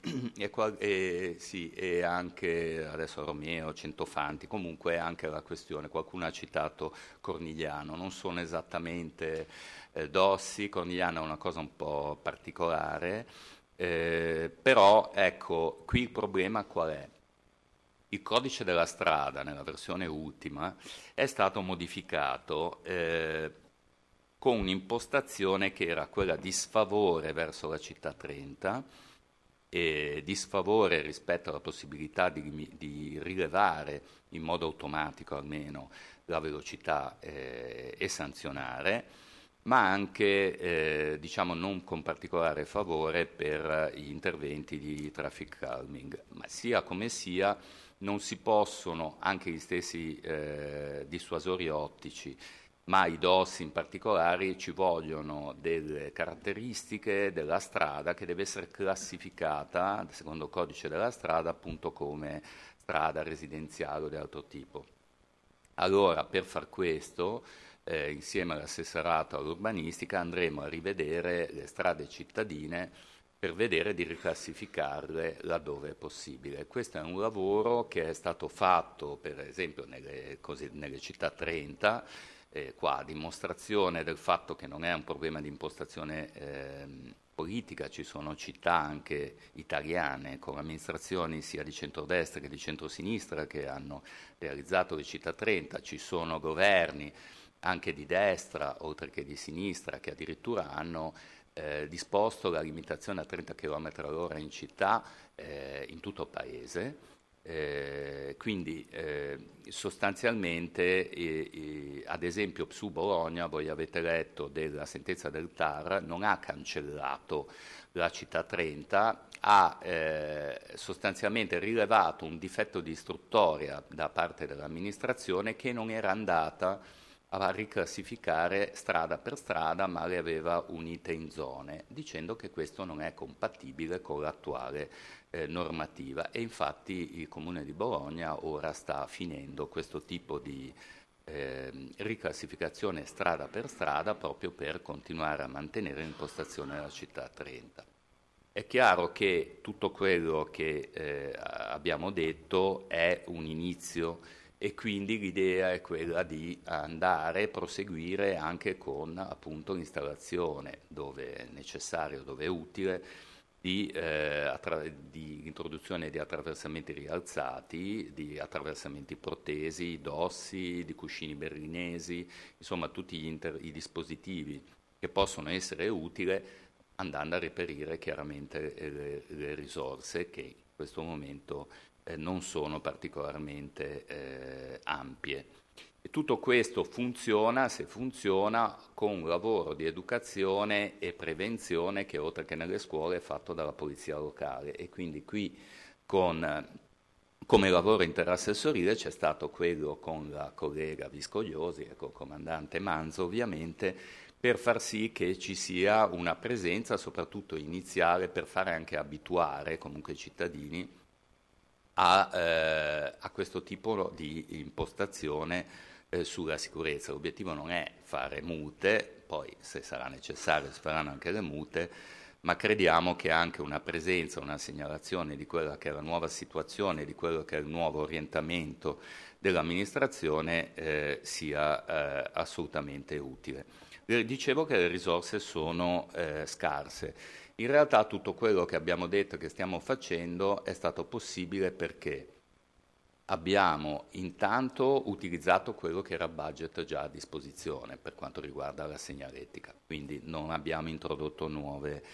e anche adesso Romeo, Centofanti, comunque anche la questione, qualcuno ha citato Cornigliano, non sono esattamente dossi, Cornigliano è una cosa un po' particolare, però ecco, qui il problema qual è? Il codice della strada, nella versione ultima, è stato modificato con un'impostazione che era quella di sfavore verso la città 30, di sfavore rispetto alla possibilità di rilevare in modo automatico almeno la velocità e sanzionare, ma anche diciamo non con particolare favore per gli interventi di traffic calming. Ma sia come sia, non si possono, anche gli stessi dissuasori ottici, ma i DOS in particolare, ci vogliono delle caratteristiche della strada che deve essere classificata, secondo il codice della strada, appunto come strada residenziale o di altro tipo. Allora, per far questo, insieme all'assessorato all'urbanistica, andremo a rivedere le strade cittadine per vedere di riclassificarle laddove è possibile. Questo è un lavoro che è stato fatto, per esempio, nelle città 30, qua a dimostrazione del fatto che non è un problema di impostazione politica, ci sono città anche italiane con amministrazioni sia di centrodestra che di centrosinistra che hanno realizzato le città 30, ci sono governi anche di destra oltre che di sinistra che addirittura hanno disposto la limitazione a 30 km/h in città in tutto il paese. Quindi sostanzialmente ad esempio su Bologna, voi avete letto della sentenza del TAR, non ha cancellato la città 30, ha sostanzialmente rilevato un difetto di istruttoria da parte dell'amministrazione che non era andata a riclassificare strada per strada, ma le aveva unite in zone, dicendo che questo non è compatibile con l'attuale normativa. E infatti il Comune di Bologna ora sta finendo questo tipo di riclassificazione strada per strada proprio per continuare a mantenere l'impostazione della città 30. È chiaro che tutto quello che abbiamo detto è un inizio e quindi l'idea è quella di andare, proseguire anche con appunto l'installazione, dove è necessario, dove è utile, di introduzione di attraversamenti rialzati, di attraversamenti protesi, dossi, di cuscini berlinesi, insomma tutti i dispositivi che possono essere utili, andando a reperire chiaramente le risorse che in questo momento non sono particolarmente ampie. E tutto questo funziona, se funziona, con un lavoro di educazione e prevenzione che oltre che nelle scuole è fatto dalla polizia locale. E quindi qui come lavoro interassessorile c'è stato quello con la collega Viscogliosi e col comandante Manzo ovviamente, per far sì che ci sia una presenza soprattutto iniziale per fare anche abituare comunque i cittadini a questo tipo di impostazione sulla sicurezza. L'obiettivo non è fare multe, poi se sarà necessario si faranno anche le multe, ma crediamo che anche una presenza, una segnalazione di quella che è la nuova situazione, di quello che è il nuovo orientamento dell'amministrazione sia assolutamente utile. Dicevo che le risorse sono scarse. In realtà tutto quello che abbiamo detto che stiamo facendo è stato possibile perché abbiamo intanto utilizzato quello che era budget già a disposizione per quanto riguarda la segnaletica, quindi non abbiamo introdotto nuove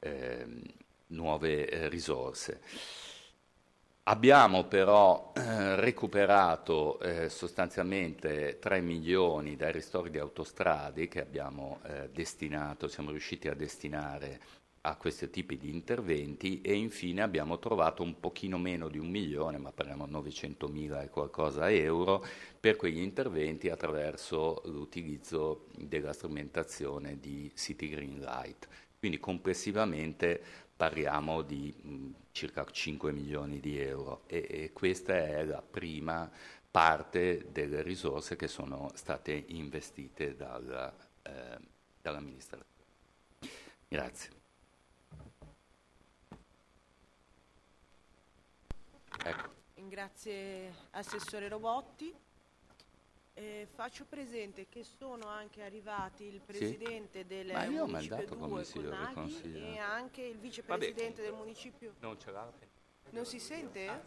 risorse. Abbiamo però recuperato sostanzialmente 3 milioni dai ristori di autostrade che abbiamo siamo riusciti a destinare a questi tipi di interventi e infine abbiamo trovato un pochino meno di 1 milione, ma parliamo di 900.000 e qualcosa euro, per quegli interventi attraverso l'utilizzo della strumentazione di City Green Light. Quindi complessivamente parliamo di circa 5 milioni di euro e questa è la prima parte delle risorse che sono state investite dall'amministrazione. Grazie. Ecco. Grazie Assessore Robotti. Faccio presente che sono anche arrivati il Presidente del Municipio 2 Colnaghi e anche il Vicepresidente del Municipio. Non ce l'ha? Non si sente?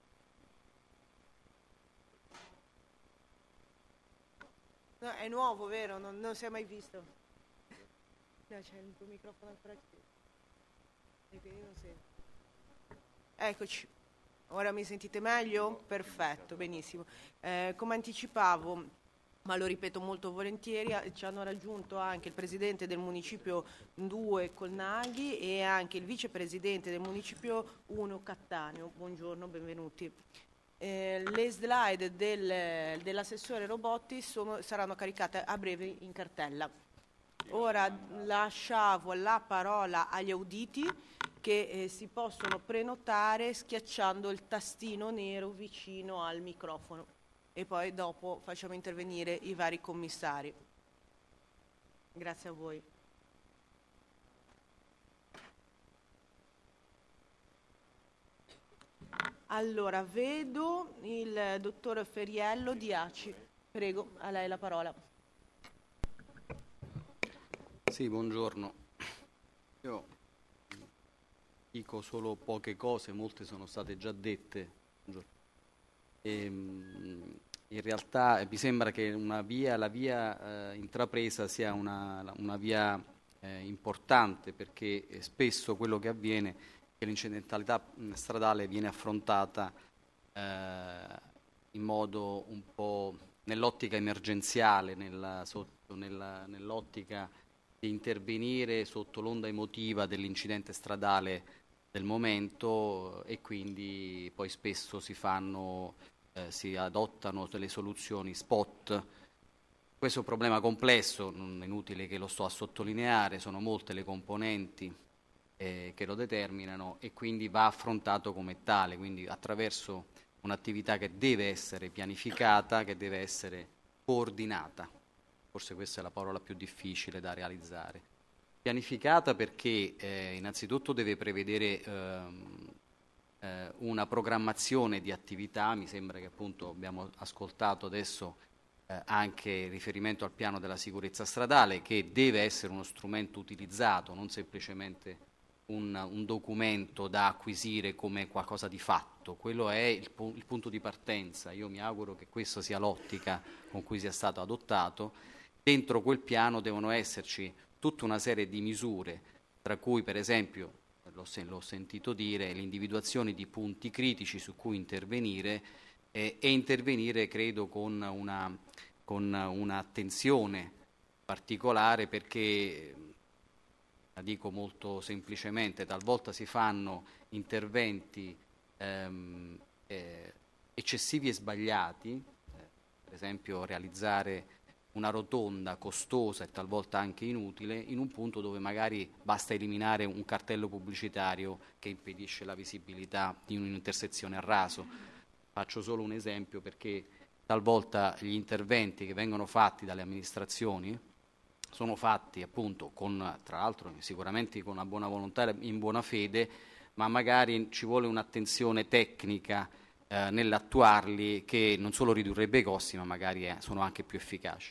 No, è nuovo, vero? Non si è mai visto. No, c'è il tuo microfono ancora acceso. E quindi non sento. Eccoci. Ora mi sentite meglio? Perfetto, benissimo. Come anticipavo, ma lo ripeto molto volentieri, ci hanno raggiunto anche il Presidente del Municipio 2 Colnaghi e anche il Vicepresidente del Municipio 1 Cattaneo. Buongiorno, benvenuti. Le slide dell'assessore Robotti saranno caricate a breve in cartella. Ora lasciavo la parola agli auditi che si possono prenotare schiacciando il tastino nero vicino al microfono e poi dopo facciamo intervenire i vari commissari. Grazie a voi. Allora, vedo il dottor Feriello di ACI. Prego, a lei la parola. Sì, buongiorno. Io dico solo poche cose, molte sono state già dette. In realtà mi sembra che la via intrapresa sia una via importante, perché spesso quello che avviene è che l'incidentalità stradale viene affrontata in modo un po' nell'ottica emergenziale, nell'ottica di intervenire sotto l'onda emotiva dell'incidente stradale del momento, e quindi poi spesso si adottano delle soluzioni spot. Questo è un problema complesso, non è inutile che lo sto a sottolineare, sono molte le componenti che lo determinano, e quindi va affrontato come tale, quindi attraverso un'attività che deve essere pianificata, che deve essere coordinata. Forse questa è la parola più difficile da realizzare. Pianificata perché innanzitutto deve prevedere una programmazione di attività. Mi sembra che appunto abbiamo ascoltato adesso anche riferimento al piano della sicurezza stradale, che deve essere uno strumento utilizzato, non semplicemente un documento da acquisire come qualcosa di fatto. Quello è il punto di partenza. Io mi auguro che questa sia l'ottica con cui sia stato adottato. Dentro quel piano devono esserci tutta una serie di misure, tra cui per esempio, l'ho sentito dire, l'individuazione di punti critici su cui intervenire, e intervenire credo con un'attenzione particolare, perché, la dico molto semplicemente, talvolta si fanno interventi eccessivi e sbagliati, per esempio realizzare una rotonda costosa e talvolta anche inutile in un punto dove magari basta eliminare un cartello pubblicitario che impedisce la visibilità di un'intersezione a raso. Faccio solo un esempio, perché talvolta gli interventi che vengono fatti dalle amministrazioni sono fatti appunto tra l'altro sicuramente con una buona volontà, in buona fede, ma magari ci vuole un'attenzione tecnica nell'attuarli, che non solo ridurrebbe i costi, ma magari sono anche più efficaci.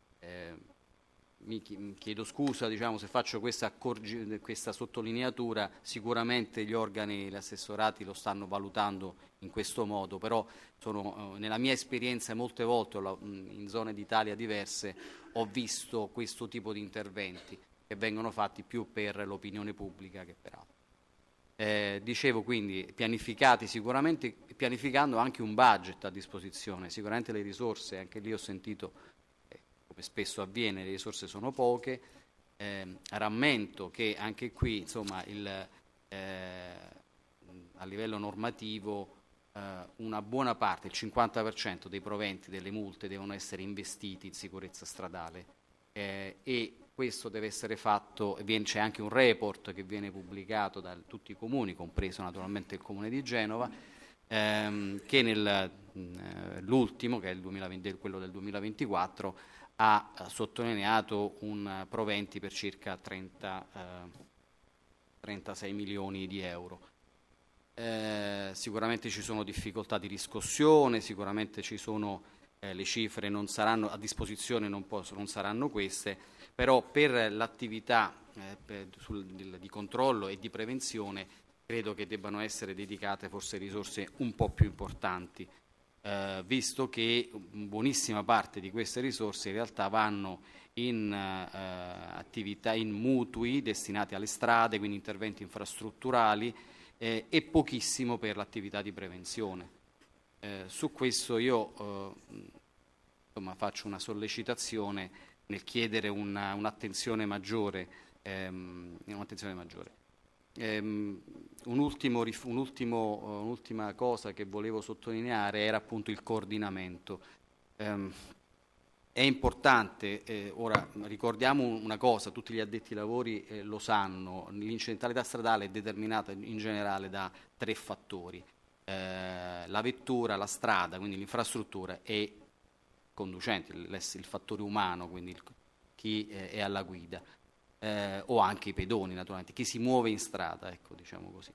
Mi chiedo scusa, se faccio questa sottolineatura. Sicuramente gli organi, gli assessorati lo stanno valutando in questo modo, però nella mia esperienza molte volte in zone d'Italia diverse ho visto questo tipo di interventi che vengono fatti più per l'opinione pubblica che per altro. Dicevo quindi pianificati sicuramente, pianificando anche un budget a disposizione. Sicuramente le risorse, anche lì ho sentito, come spesso avviene, le risorse sono poche. Rammento che anche qui a livello normativo una buona parte, il 50% dei proventi delle multe devono essere investiti in sicurezza stradale, e questo deve essere fatto. C'è anche un report che viene pubblicato da tutti i comuni, compreso naturalmente il comune di Genova, che l'ultimo, che è il 2020, quello del 2024, ha sottolineato un proventi per circa 36 milioni di euro. Sicuramente ci sono difficoltà di riscossione, sicuramente ci sono le cifre non saranno a disposizione, non saranno queste, però per l'attività di controllo e di prevenzione credo che debbano essere dedicate forse risorse un po' più importanti, visto che buonissima parte di queste risorse in realtà vanno in attività, in mutui destinati alle strade, quindi interventi infrastrutturali, e pochissimo per l'attività di prevenzione. Su questo io faccio una sollecitazione nel chiedere un'attenzione maggiore. Un'ultima cosa che volevo sottolineare era appunto il coordinamento. È importante, ora ricordiamo una cosa, tutti gli addetti ai lavori lo sanno, l'incidentalità stradale è determinata in generale da 3 fattori, la vettura, la strada, quindi l'infrastruttura, e conducenti, il fattore umano, quindi chi è alla guida, o anche i pedoni naturalmente, chi si muove in strada, ecco, diciamo così.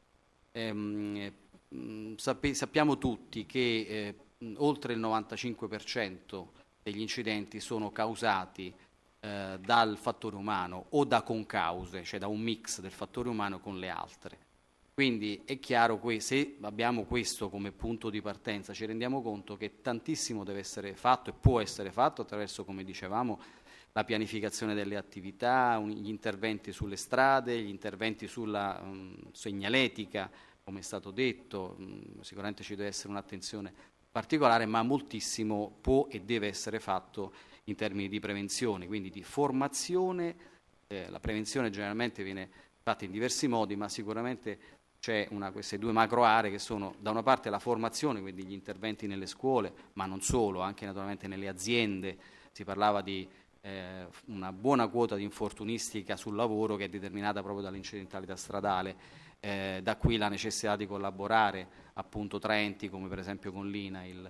Sappiamo tutti che oltre il 95% degli incidenti sono causati dal fattore umano o da concause, cioè da un mix del fattore umano con le altre. Quindi è chiaro che se abbiamo questo come punto di partenza ci rendiamo conto che tantissimo deve essere fatto e può essere fatto attraverso, come dicevamo, la pianificazione delle attività, gli interventi sulle strade, gli interventi sulla segnaletica, come è stato detto, sicuramente ci deve essere un'attenzione particolare, ma moltissimo può e deve essere fatto in termini di prevenzione, quindi di formazione. La prevenzione generalmente viene fatta in diversi modi, ma sicuramente c'è queste 2 macro aree che sono da una parte la formazione, quindi gli interventi nelle scuole, ma non solo, anche naturalmente nelle aziende. Si parlava di una buona quota di infortunistica sul lavoro che è determinata proprio dall'incidentalità stradale, da qui la necessità di collaborare appunto tra enti come per esempio con l'INAIL.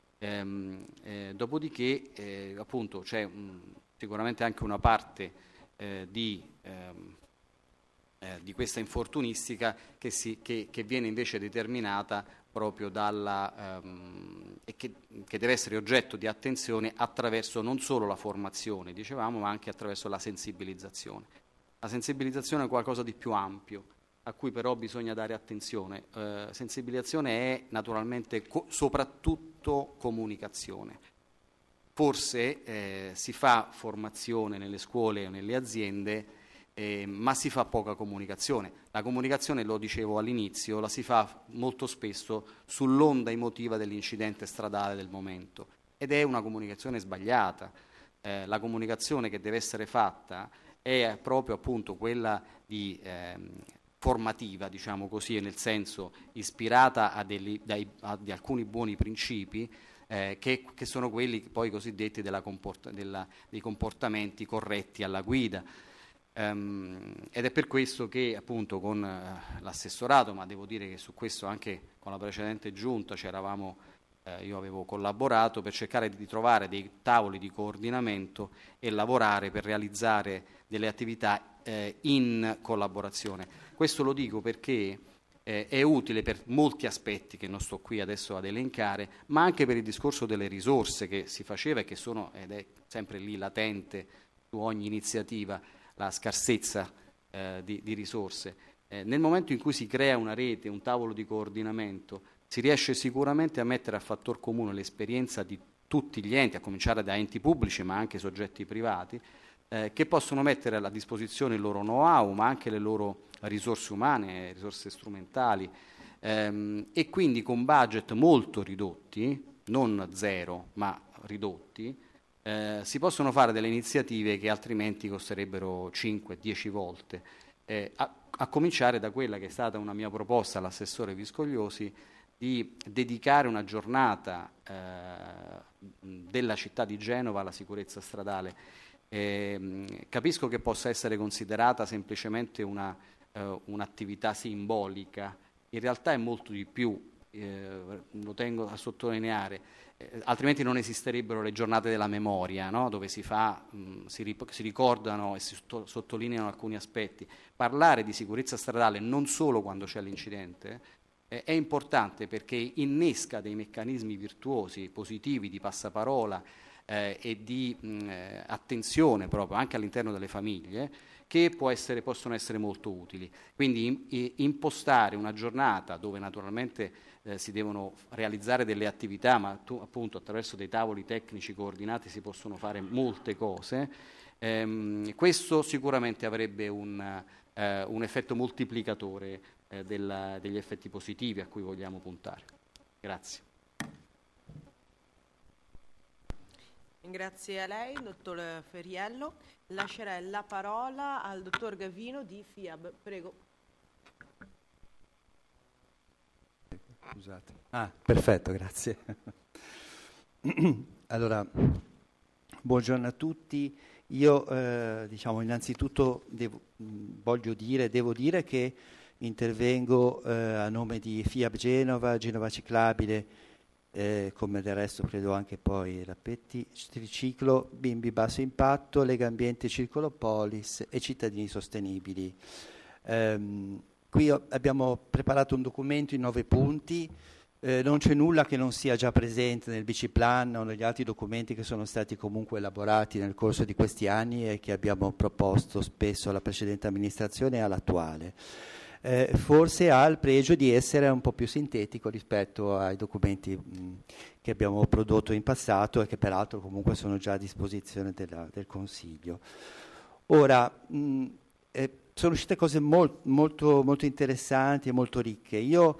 Dopodiché appunto c'è sicuramente anche una parte di questa infortunistica che viene invece determinata proprio e che deve essere oggetto di attenzione attraverso non solo la formazione, dicevamo, ma anche attraverso la sensibilizzazione. La sensibilizzazione è qualcosa di più ampio, a cui però bisogna dare attenzione. Sensibilizzazione è naturalmente soprattutto comunicazione. Forse si fa formazione nelle scuole o nelle aziende, ma si fa poca comunicazione. La comunicazione, lo dicevo all'inizio, la si fa molto spesso sull'onda emotiva dell'incidente stradale del momento, ed è una comunicazione sbagliata. La comunicazione che deve essere fatta è proprio appunto quella di formativa, diciamo così, nel senso ispirata a di alcuni buoni principi, che sono quelli poi cosiddetti dei comportamenti corretti alla guida. Ed è per questo che appunto con l'assessorato, ma devo dire che su questo anche con la precedente giunta io avevo collaborato per cercare di trovare dei tavoli di coordinamento e lavorare per realizzare delle attività in collaborazione. Questo lo dico perché è utile per molti aspetti che non sto qui adesso ad elencare, ma anche per il discorso delle risorse che si faceva e che sono, ed è sempre lì latente su ogni iniziativa, la scarsezza di risorse. Nel momento in cui si crea una rete, un tavolo di coordinamento, si riesce sicuramente a mettere a fattor comune l'esperienza di tutti gli enti, a cominciare da enti pubblici ma anche soggetti privati, che possono mettere a disposizione il loro know-how, ma anche le loro risorse umane, risorse strumentali, e quindi con budget molto ridotti, non zero, ma ridotti, si possono fare delle iniziative che altrimenti costerebbero 5-10 volte, a cominciare da quella che è stata una mia proposta all'assessore Viscogliosi di dedicare una giornata della città di Genova alla sicurezza stradale. Capisco che possa essere considerata semplicemente un'attività simbolica, in realtà è molto di più, lo tengo a sottolineare, altrimenti non esisterebbero le giornate della memoria, no? Dove si ricordano e si sottolineano alcuni aspetti. Parlare di sicurezza stradale non solo quando c'è l'incidente è importante, perché innesca dei meccanismi virtuosi, positivi, di passaparola e di attenzione proprio anche all'interno delle famiglie, che possono essere molto utili. Quindi impostare una giornata dove naturalmente si devono realizzare delle attività, ma appunto attraverso dei tavoli tecnici coordinati si possono fare molte cose, questo sicuramente avrebbe un effetto moltiplicatore degli effetti positivi a cui vogliamo puntare. Grazie. Grazie a lei, dottor Ferriello. Lascerei la parola al dottor Gavino di FIAB. Prego. Scusate. Perfetto, grazie. Allora, buongiorno a tutti. Io innanzitutto devo dire che intervengo a nome di FIAB Genova Ciclabile, come del resto credo anche poi Rappetti Triciclo, Bimbi Basso Impatto, Lega Ambiente Circolo Polis e Cittadini Sostenibili. Qui abbiamo preparato un documento in 9 punti, non c'è nulla che non sia già presente nel BC Plan o negli altri documenti che sono stati comunque elaborati nel corso di questi anni e che abbiamo proposto spesso alla precedente amministrazione e all'attuale. Forse ha il pregio di essere un po' più sintetico rispetto ai documenti che abbiamo prodotto in passato e che peraltro comunque sono già a disposizione del Consiglio. Ora, sono uscite cose molto interessanti e molto ricche. Io,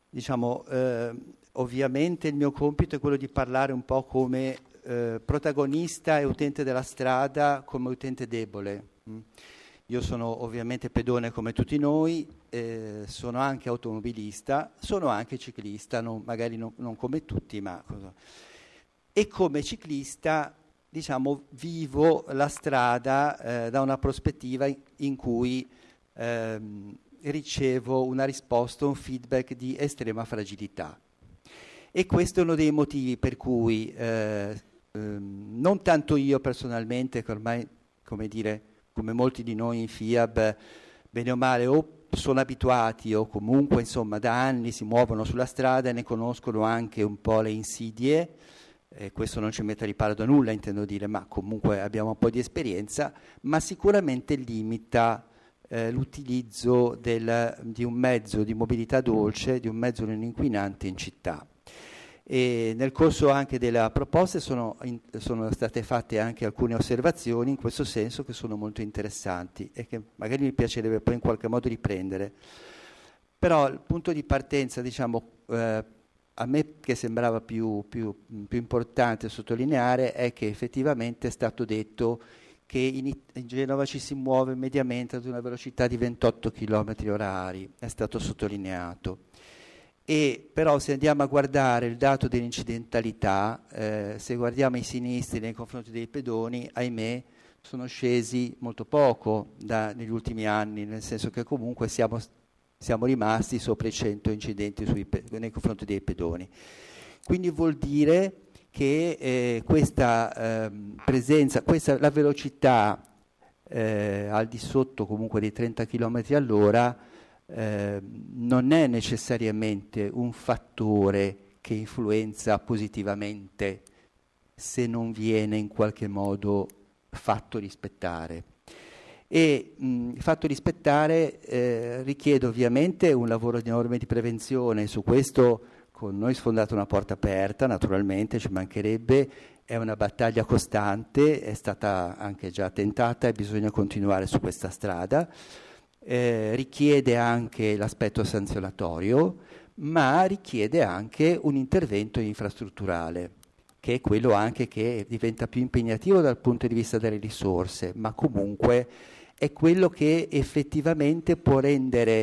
ovviamente il mio compito è quello di parlare un po' come protagonista e utente della strada, come utente debole. Io sono ovviamente pedone come tutti noi, sono anche automobilista, sono anche ciclista, magari non come tutti, ma e come ciclista vivo la strada da una prospettiva in cui ricevo una risposta, un feedback di estrema fragilità. E questo è uno dei motivi per cui non tanto io personalmente, che ormai, come molti di noi in FIAB, bene o male, o sono abituati o comunque da anni si muovono sulla strada e ne conoscono anche un po' le insidie, questo non ci mette riparo da nulla, intendo dire, ma comunque abbiamo un po' di esperienza, ma sicuramente limita l'utilizzo di un mezzo di mobilità dolce, di un mezzo non inquinante in città. E nel corso anche della proposta sono state fatte anche alcune osservazioni in questo senso che sono molto interessanti e che magari mi piacerebbe poi in qualche modo riprendere. Però il punto di partenza, a me che sembrava più importante sottolineare è che effettivamente è stato detto che in Genova ci si muove mediamente ad una velocità di 28 km/h, è stato sottolineato. E però se andiamo a guardare il dato dell'incidentalità, se guardiamo i sinistri nei confronti dei pedoni, ahimè, sono scesi molto poco negli ultimi anni, nel senso che comunque siamo rimasti sopra i 100 incidenti nei confronti dei pedoni. Quindi vuol dire che questa presenza, la velocità al di sotto comunque dei 30 km all'ora non è necessariamente un fattore che influenza positivamente se non viene in qualche modo fatto rispettare. E fatto rispettare richiede ovviamente un lavoro di norme di prevenzione. Su questo con noi sfondate una porta aperta, naturalmente, ci mancherebbe, è una battaglia costante, è stata anche già tentata e bisogna continuare su questa strada. Richiede anche l'aspetto sanzionatorio, ma richiede anche un intervento infrastrutturale, che è quello anche che diventa più impegnativo dal punto di vista delle risorse, ma comunque è quello che effettivamente può rendere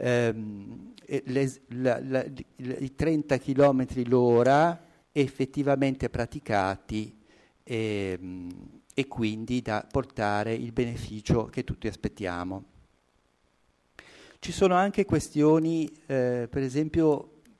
i 30 km l'ora effettivamente praticati e quindi da portare il beneficio che tutti aspettiamo. Ci sono anche questioni, per esempio,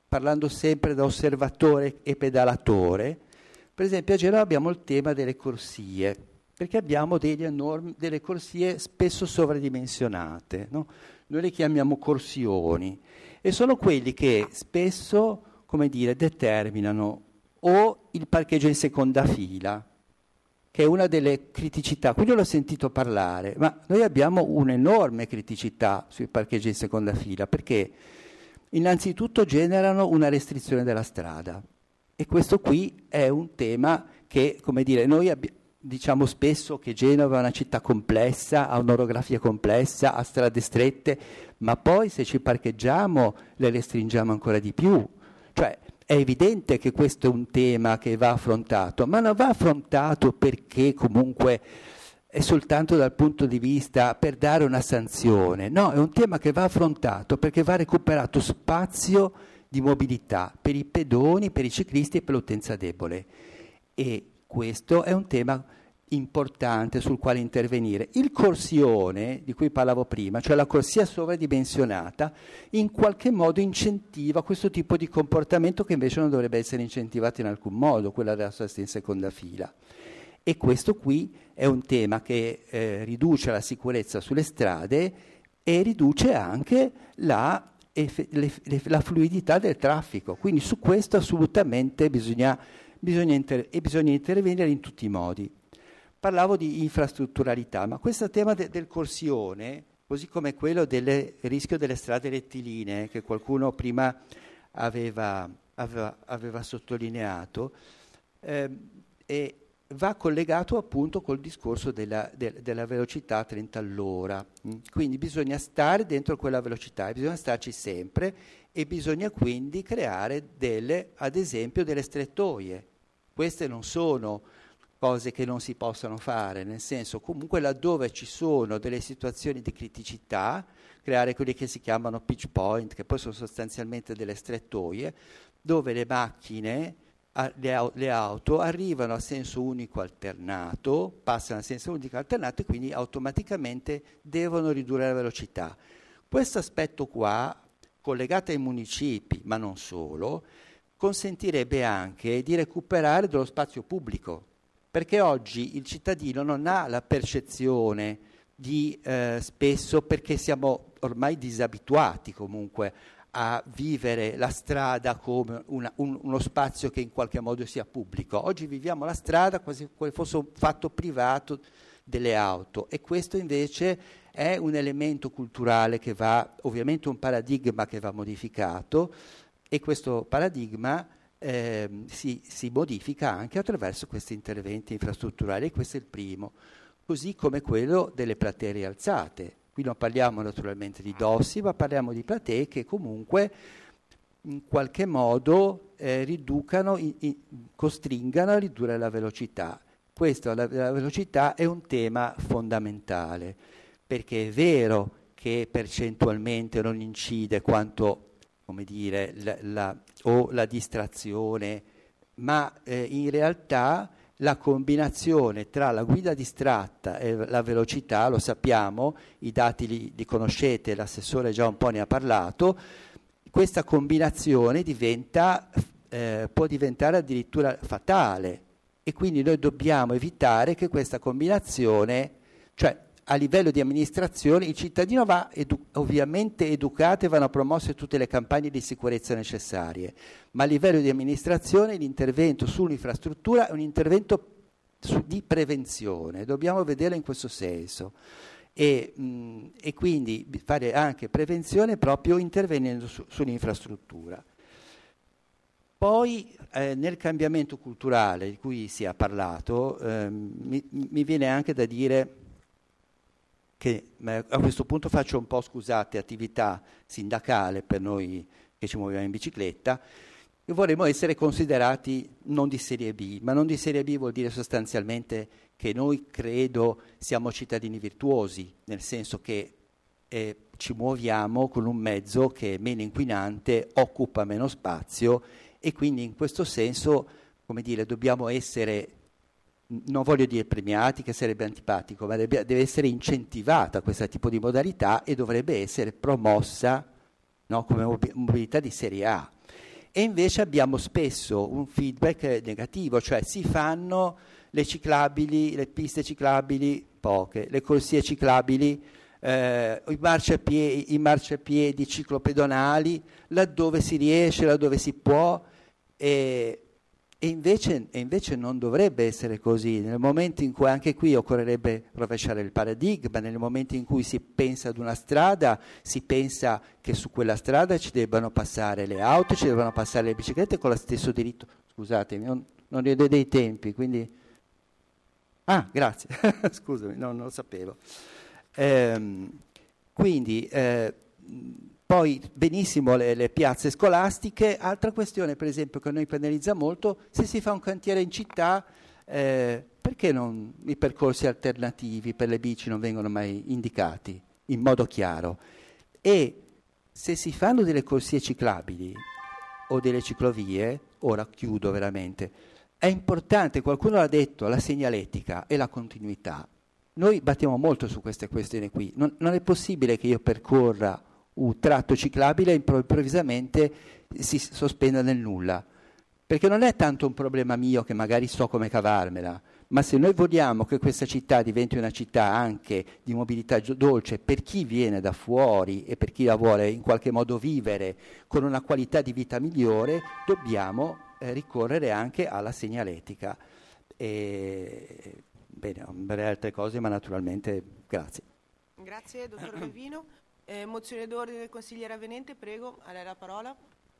parlando sempre da osservatore e pedalatore, per esempio a Genova abbiamo il tema delle corsie, perché abbiamo delle corsie spesso sovradimensionate, no? Noi le chiamiamo corsioni, e sono quelli che spesso, come dire, determinano o il parcheggio in seconda fila, che è una delle criticità. Qui l'ho sentito parlare, ma noi abbiamo un'enorme criticità sui parcheggi in seconda fila, perché innanzitutto generano una restrizione della strada, e questo qui è un tema che, come dire, noi diciamo spesso che Genova è una città complessa, ha un'orografia complessa, ha strade strette, ma poi se ci parcheggiamo le restringiamo ancora di più. Cioè è evidente che questo è un tema che va affrontato, ma non va affrontato perché comunque è soltanto dal punto di vista per dare una sanzione. No, è un tema che va affrontato perché va recuperato spazio di mobilità per i pedoni, per i ciclisti e per l'utenza debole. E questo è un tema importante sul quale intervenire. Il corsione, di cui parlavo prima, cioè la corsia sovradimensionata, in qualche modo incentiva questo tipo di comportamento che invece non dovrebbe essere incentivato in alcun modo, quella della sosta in seconda fila. E questo qui è un tema che riduce la sicurezza sulle strade e riduce anche la fluidità del traffico. Quindi su questo assolutamente bisogna intervenire in tutti i modi. Parlavo di infrastrutturalità, ma questo tema del corsione, così come quello del rischio delle strade rettilinee, che qualcuno prima aveva sottolineato, va collegato appunto col discorso della velocità a 30 all'ora. Quindi bisogna stare dentro quella velocità, e bisogna starci sempre, e bisogna quindi creare ad esempio delle strettoie. Queste non sono cose che non si possano fare, nel senso, comunque laddove ci sono delle situazioni di criticità, creare quelli che si chiamano pitch point, che poi sono sostanzialmente delle strettoie, dove le macchine, le auto arrivano a senso unico alternato, passano a senso unico alternato e quindi automaticamente devono ridurre la velocità. Questo aspetto qua, collegato ai municipi, ma non solo, consentirebbe anche di recuperare dello spazio pubblico, perché oggi il cittadino non ha la percezione di spesso, perché siamo ormai disabituati comunque a vivere la strada come uno spazio che in qualche modo sia pubblico. Oggi viviamo la strada quasi come fosse un fatto privato delle auto, e questo invece è un elemento culturale che va, ovviamente un paradigma che va modificato, e questo paradigma si modifica anche attraverso questi interventi infrastrutturali, e questo è il primo, così come quello delle platee rialzate. Qui non parliamo naturalmente di dossi, ma parliamo di platee che comunque in qualche modo costringano a ridurre la velocità. Questa, la velocità, è un tema fondamentale, perché è vero che percentualmente non incide quanto, come dire, la distrazione, ma in realtà la combinazione tra la guida distratta e la velocità, lo sappiamo, i dati li conoscete, l'assessore già un po' ne ha parlato, questa combinazione può diventare addirittura fatale, e quindi noi dobbiamo evitare che questa combinazione, cioè a livello di amministrazione il cittadino va ovviamente educato e vanno promosse tutte le campagne di sicurezza necessarie, ma a livello di amministrazione l'intervento sull'infrastruttura è un intervento di prevenzione, dobbiamo vederlo in questo senso, e quindi fare anche prevenzione proprio intervenendo sull'infrastruttura. Poi nel cambiamento culturale di cui si è parlato, mi viene anche da dire che a questo punto faccio un po', scusate, attività sindacale per noi che ci muoviamo in bicicletta, e vorremmo essere considerati non di serie B, ma non di serie B vuol dire sostanzialmente che noi credo siamo cittadini virtuosi, nel senso che ci muoviamo con un mezzo che è meno inquinante, occupa meno spazio, e quindi in questo senso, come dire, dobbiamo essere, non voglio dire premiati, che sarebbe antipatico, ma deve essere incentivata questo tipo di modalità, e dovrebbe essere promossa, no, come mobilità di serie A. E invece abbiamo spesso un feedback negativo, cioè si fanno le ciclabili, le piste ciclabili poche, le corsie ciclabili, i marciapiedi ciclopedonali, laddove si riesce, laddove si può, e invece non dovrebbe essere così. Nel momento in cui anche qui occorrerebbe rovesciare il paradigma, nel momento in cui si pensa ad una strada, si pensa che su quella strada ci debbano passare le auto, ci debbano passare le biciclette con lo stesso diritto. Scusatemi, non rivedo dei tempi, quindi... Ah, grazie, scusami, non lo sapevo. Quindi... Poi benissimo le piazze scolastiche. Altra questione, per esempio, che noi penalizza molto: se si fa un cantiere in città, perché non i percorsi alternativi per le bici non vengono mai indicati in modo chiaro? E se si fanno delle corsie ciclabili o delle ciclovie, ora chiudo veramente, è importante, qualcuno l'ha detto, la segnaletica e la continuità. Noi battiamo molto su queste questioni qui. Non è possibile che io percorra un tratto ciclabile e improvvisamente si sospenda nel nulla, perché non è tanto un problema mio che magari so come cavarmela, ma se noi vogliamo che questa città diventi una città anche di mobilità dolce per chi viene da fuori e per chi la vuole in qualche modo vivere con una qualità di vita migliore, dobbiamo ricorrere anche alla segnaletica. Bene, per altre cose, ma naturalmente grazie. Grazie, dottor Calvino. Mozione d'ordine del consigliere Avvenente, prego, a lei la parola.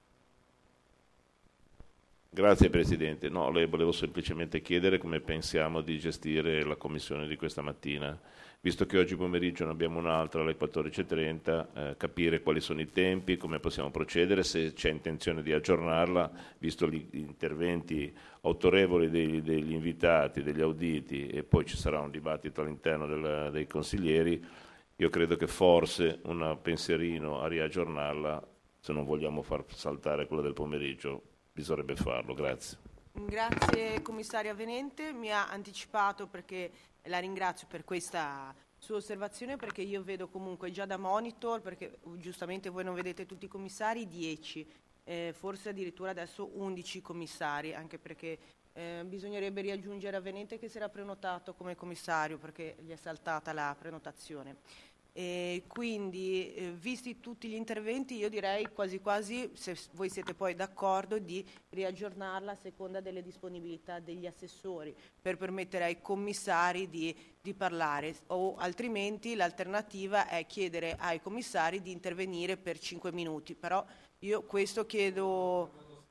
Grazie Presidente. No, le volevo semplicemente chiedere come pensiamo di gestire la commissione di questa mattina, visto che oggi pomeriggio ne abbiamo un'altra alle 14.30, capire quali sono i tempi, come possiamo procedere, se c'è intenzione di aggiornarla, visto gli interventi autorevoli degli invitati, degli auditi, e poi ci sarà un dibattito all'interno dei consiglieri. Io credo che forse un pensierino a riaggiornarla, se non vogliamo far saltare quella del pomeriggio, bisognerebbe farlo. Grazie. Grazie commissario Avvenente, mi ha anticipato, perché la ringrazio per questa sua osservazione, perché io vedo comunque già da monitor, perché giustamente voi non vedete tutti i commissari, 10, forse addirittura adesso 11 commissari, anche perché bisognerebbe riaggiungere Avvenente che si era prenotato come commissario perché gli è saltata la prenotazione. Quindi visti tutti gli interventi, io direi quasi quasi, se voi siete poi d'accordo, di riaggiornarla a seconda delle disponibilità degli assessori, per permettere ai commissari di parlare, o altrimenti l'alternativa è chiedere ai commissari di intervenire per 5 minuti. Però io questo chiedo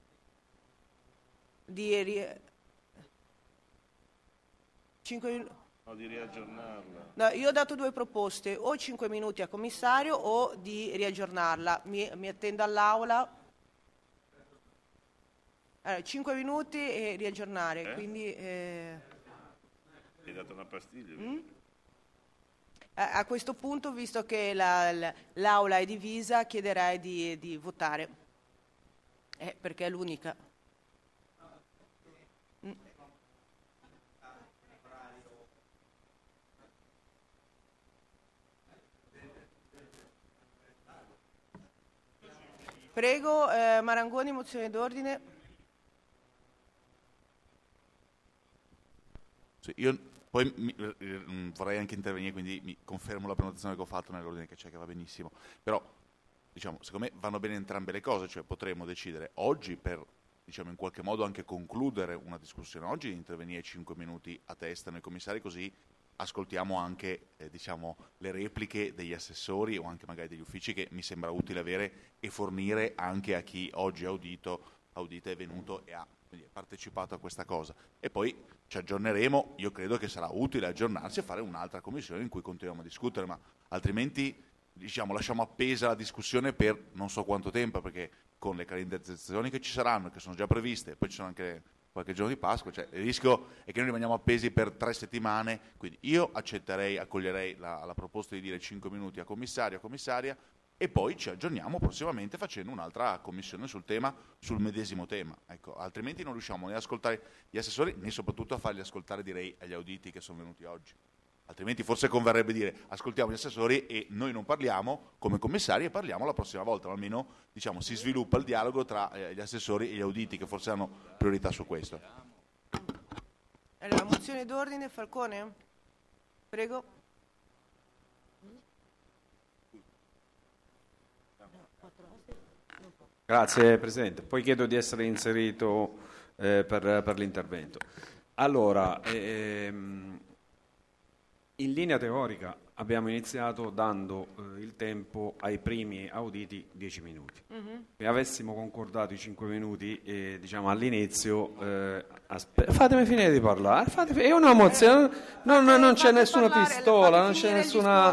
di 5 minuti. No, di riaggiornarla. No, io ho dato 2 proposte, o 5 minuti a commissario o di riaggiornarla. Mi attendo all'aula. Allora, 5 minuti e riaggiornare. Quindi, Hai dato una pastiglia? A questo punto, visto che l'aula è divisa, chiederei di votare, perché è l'unica. Prego, Marangoni, mozione d'ordine. Sì, io poi vorrei anche intervenire, quindi mi confermo la prenotazione che ho fatto nell'ordine che c'è, che va benissimo. Però, diciamo, secondo me vanno bene entrambe le cose, cioè potremmo decidere oggi per, diciamo, in qualche modo anche concludere una discussione oggi, intervenire 5 minuti a testa noi commissari, così ascoltiamo anche diciamo, le repliche degli assessori o anche magari degli uffici, che mi sembra utile avere e fornire anche a chi oggi audita, è venuto e ha partecipato a questa cosa. E poi ci aggiorneremo, io credo che sarà utile aggiornarsi e fare un'altra commissione in cui continuiamo a discutere, ma altrimenti diciamo, lasciamo appesa la discussione per non so quanto tempo, perché con le calendarizzazioni che ci saranno, che sono già previste, poi ci sono anche qualche giorno di Pasqua, cioè il rischio è che noi rimaniamo appesi per 3 settimane, quindi io accoglierei la proposta di dire 5 minuti a commissario, a commissaria, e poi ci aggiorniamo prossimamente facendo un'altra commissione sul medesimo tema. Ecco, altrimenti non riusciamo né ad ascoltare gli assessori né soprattutto a farli ascoltare, direi, agli auditi che sono venuti oggi. Altrimenti forse converrebbe dire ascoltiamo gli assessori e noi non parliamo come commissari e parliamo la prossima volta, o almeno diciamo, si sviluppa il dialogo tra gli assessori e gli auditi che forse hanno priorità su questo. Allora, mozione d'ordine, Falcone? Prego. Grazie Presidente, poi chiedo di essere inserito per l'intervento. Allora, in linea teorica abbiamo iniziato dando il tempo ai primi auditi 10 minuti. Se avessimo concordato i 5 minuti diciamo all'inizio, fatemi finire di parlare, è una mozione, non c'è nessuna pistola, non c'è nessuna,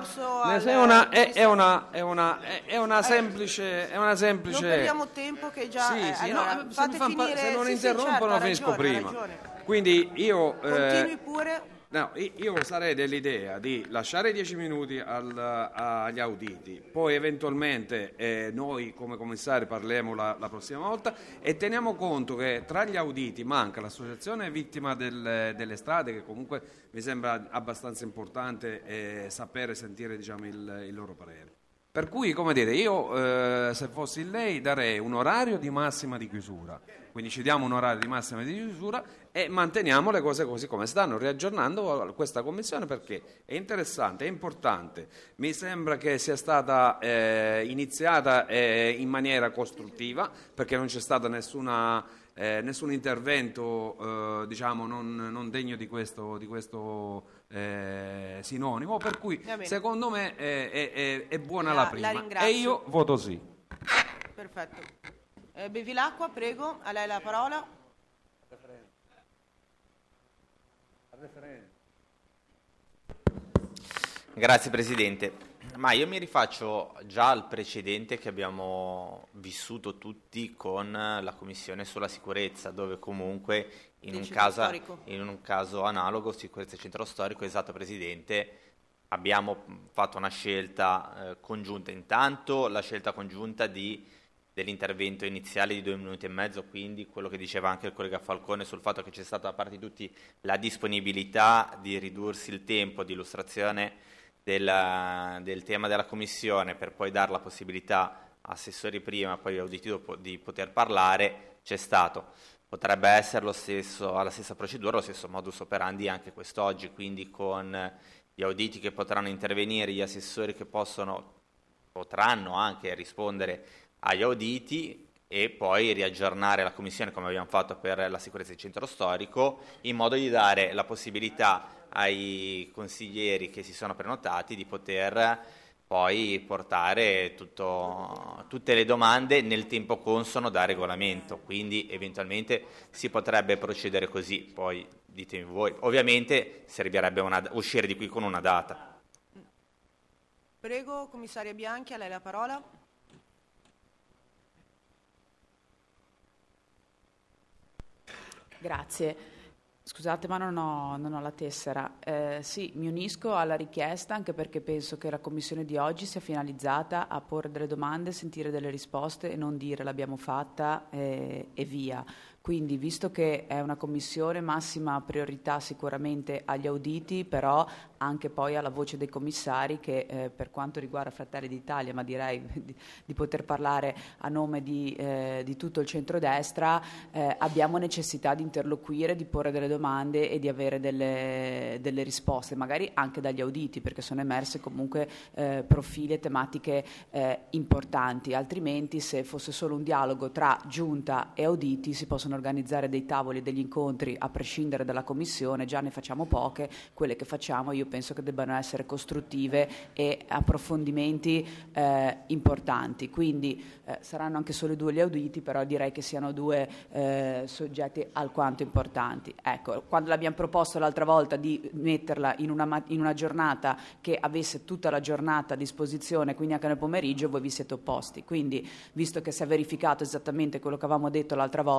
è una semplice. Non perdiamo tempo che già. Sì, allora, no, fate finire, se non sì, interrompono certo, finisco prima. Quindi io. Continui pure. No, io sarei dell'idea di lasciare 10 minuti agli auditi, poi eventualmente noi come commissari parliamo la prossima volta e teniamo conto che tra gli auditi manca l'associazione vittima delle strade, che comunque mi sembra abbastanza importante sapere, sentire diciamo, il loro parere. Per cui, come dire, io se fossi lei darei un orario di massima di chiusura, quindi ci diamo un orario di massima di chiusura e manteniamo le cose così come stanno, riaggiornando questa commissione perché è interessante, è importante. Mi sembra che sia stata iniziata in maniera costruttiva perché non c'è stato nessun intervento diciamo non degno di questo sinonimo, per cui secondo me è buona la prima e io voto sì. Perfetto. Bevilacqua, prego, a lei la parola. Grazie Presidente. Ma io mi rifaccio già al precedente che abbiamo vissuto tutti con la Commissione sulla sicurezza, dove comunque in un caso analogo, sicurezza e centro storico, esatto Presidente, abbiamo fatto una scelta congiunta. Intanto la scelta congiunta dell'intervento iniziale di 2 minuti e mezzo, quindi quello che diceva anche il collega Falcone sul fatto che c'è stata da parte di tutti la disponibilità di ridursi il tempo di illustrazione del tema della Commissione per poi dare la possibilità a assessori prima, poi auditi dopo, di poter parlare, c'è stato. Potrebbe essere la stessa procedura, lo stesso modus operandi anche quest'oggi, quindi con gli auditi che potranno intervenire, gli assessori che potranno anche rispondere agli auditi e poi riaggiornare la Commissione come abbiamo fatto per la sicurezza del centro storico, in modo di dare la possibilità ai consiglieri che si sono prenotati di poter poi portare tutte le domande nel tempo consono da regolamento, quindi eventualmente si potrebbe procedere così, poi ditemi voi. Ovviamente servirebbe uscire di qui con una data. Prego, commissaria Bianchi, a lei la parola. Grazie. Scusate, ma non ho la tessera. Sì, mi unisco alla richiesta anche perché penso che la commissione di oggi sia finalizzata a porre delle domande, sentire delle risposte e non dire l'abbiamo fatta e via. Quindi, visto che è una commissione, massima priorità sicuramente agli auditi, però anche poi alla voce dei commissari che per quanto riguarda Fratelli d'Italia, ma direi di poter parlare a nome di tutto il centrodestra, abbiamo necessità di interloquire, di porre delle domande e di avere delle risposte, magari anche dagli auditi, perché sono emerse comunque profili e tematiche importanti, altrimenti se fosse solo un dialogo tra giunta e auditi si possono organizzare dei tavoli e degli incontri a prescindere dalla commissione, già ne facciamo poche, quelle che facciamo io penso che debbano essere costruttive e approfondimenti importanti, quindi saranno anche solo 2 gli auditi, però direi che siano 2 soggetti alquanto importanti. Ecco, quando l'abbiamo proposto l'altra volta di metterla in una giornata che avesse tutta la giornata a disposizione, quindi anche nel pomeriggio, voi vi siete opposti, quindi visto che si è verificato esattamente quello che avevamo detto l'altra volta,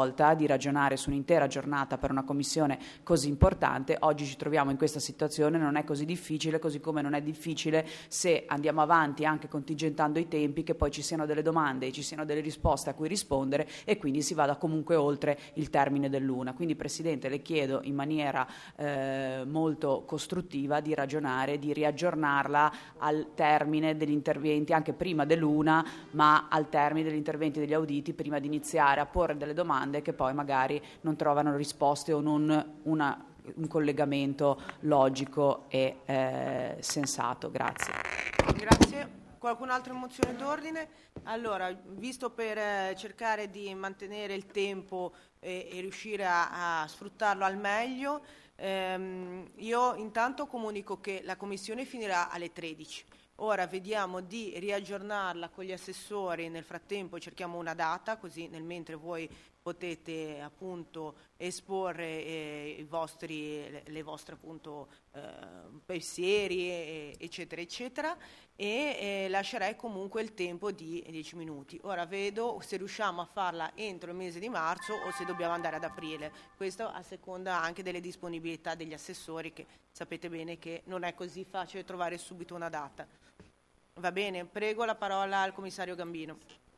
di ragionare su un'intera giornata per una commissione così importante. Oggi ci troviamo in questa situazione, non è così difficile, così come non è difficile se andiamo avanti anche contingentando i tempi, che poi ci siano delle domande e ci siano delle risposte a cui rispondere e quindi si vada comunque oltre il termine dell'una. Quindi Presidente, le chiedo in maniera molto costruttiva di ragionare, di riaggiornarla al termine degli interventi, anche prima dell'una, ma al termine degli interventi degli auditi, prima di iniziare a porre delle domande che poi magari non trovano risposte o non un collegamento logico e sensato. Grazie. Grazie. Qualcun altro in mozione d'ordine? Allora, visto per cercare di mantenere il tempo e riuscire a sfruttarlo al meglio, io intanto comunico che la commissione finirà alle 13. Ora vediamo di riaggiornarla con gli assessori, nel frattempo cerchiamo una data, così nel mentre voi potete appunto esporre le vostre appunto pensieri eccetera eccetera, e lascerei comunque il tempo di 10 minuti. Ora vedo se riusciamo a farla entro il mese di marzo o se dobbiamo andare ad aprile, questo a seconda anche delle disponibilità degli assessori, che sapete bene che non è così facile trovare subito una data. Va bene, prego la parola al commissario Gambino.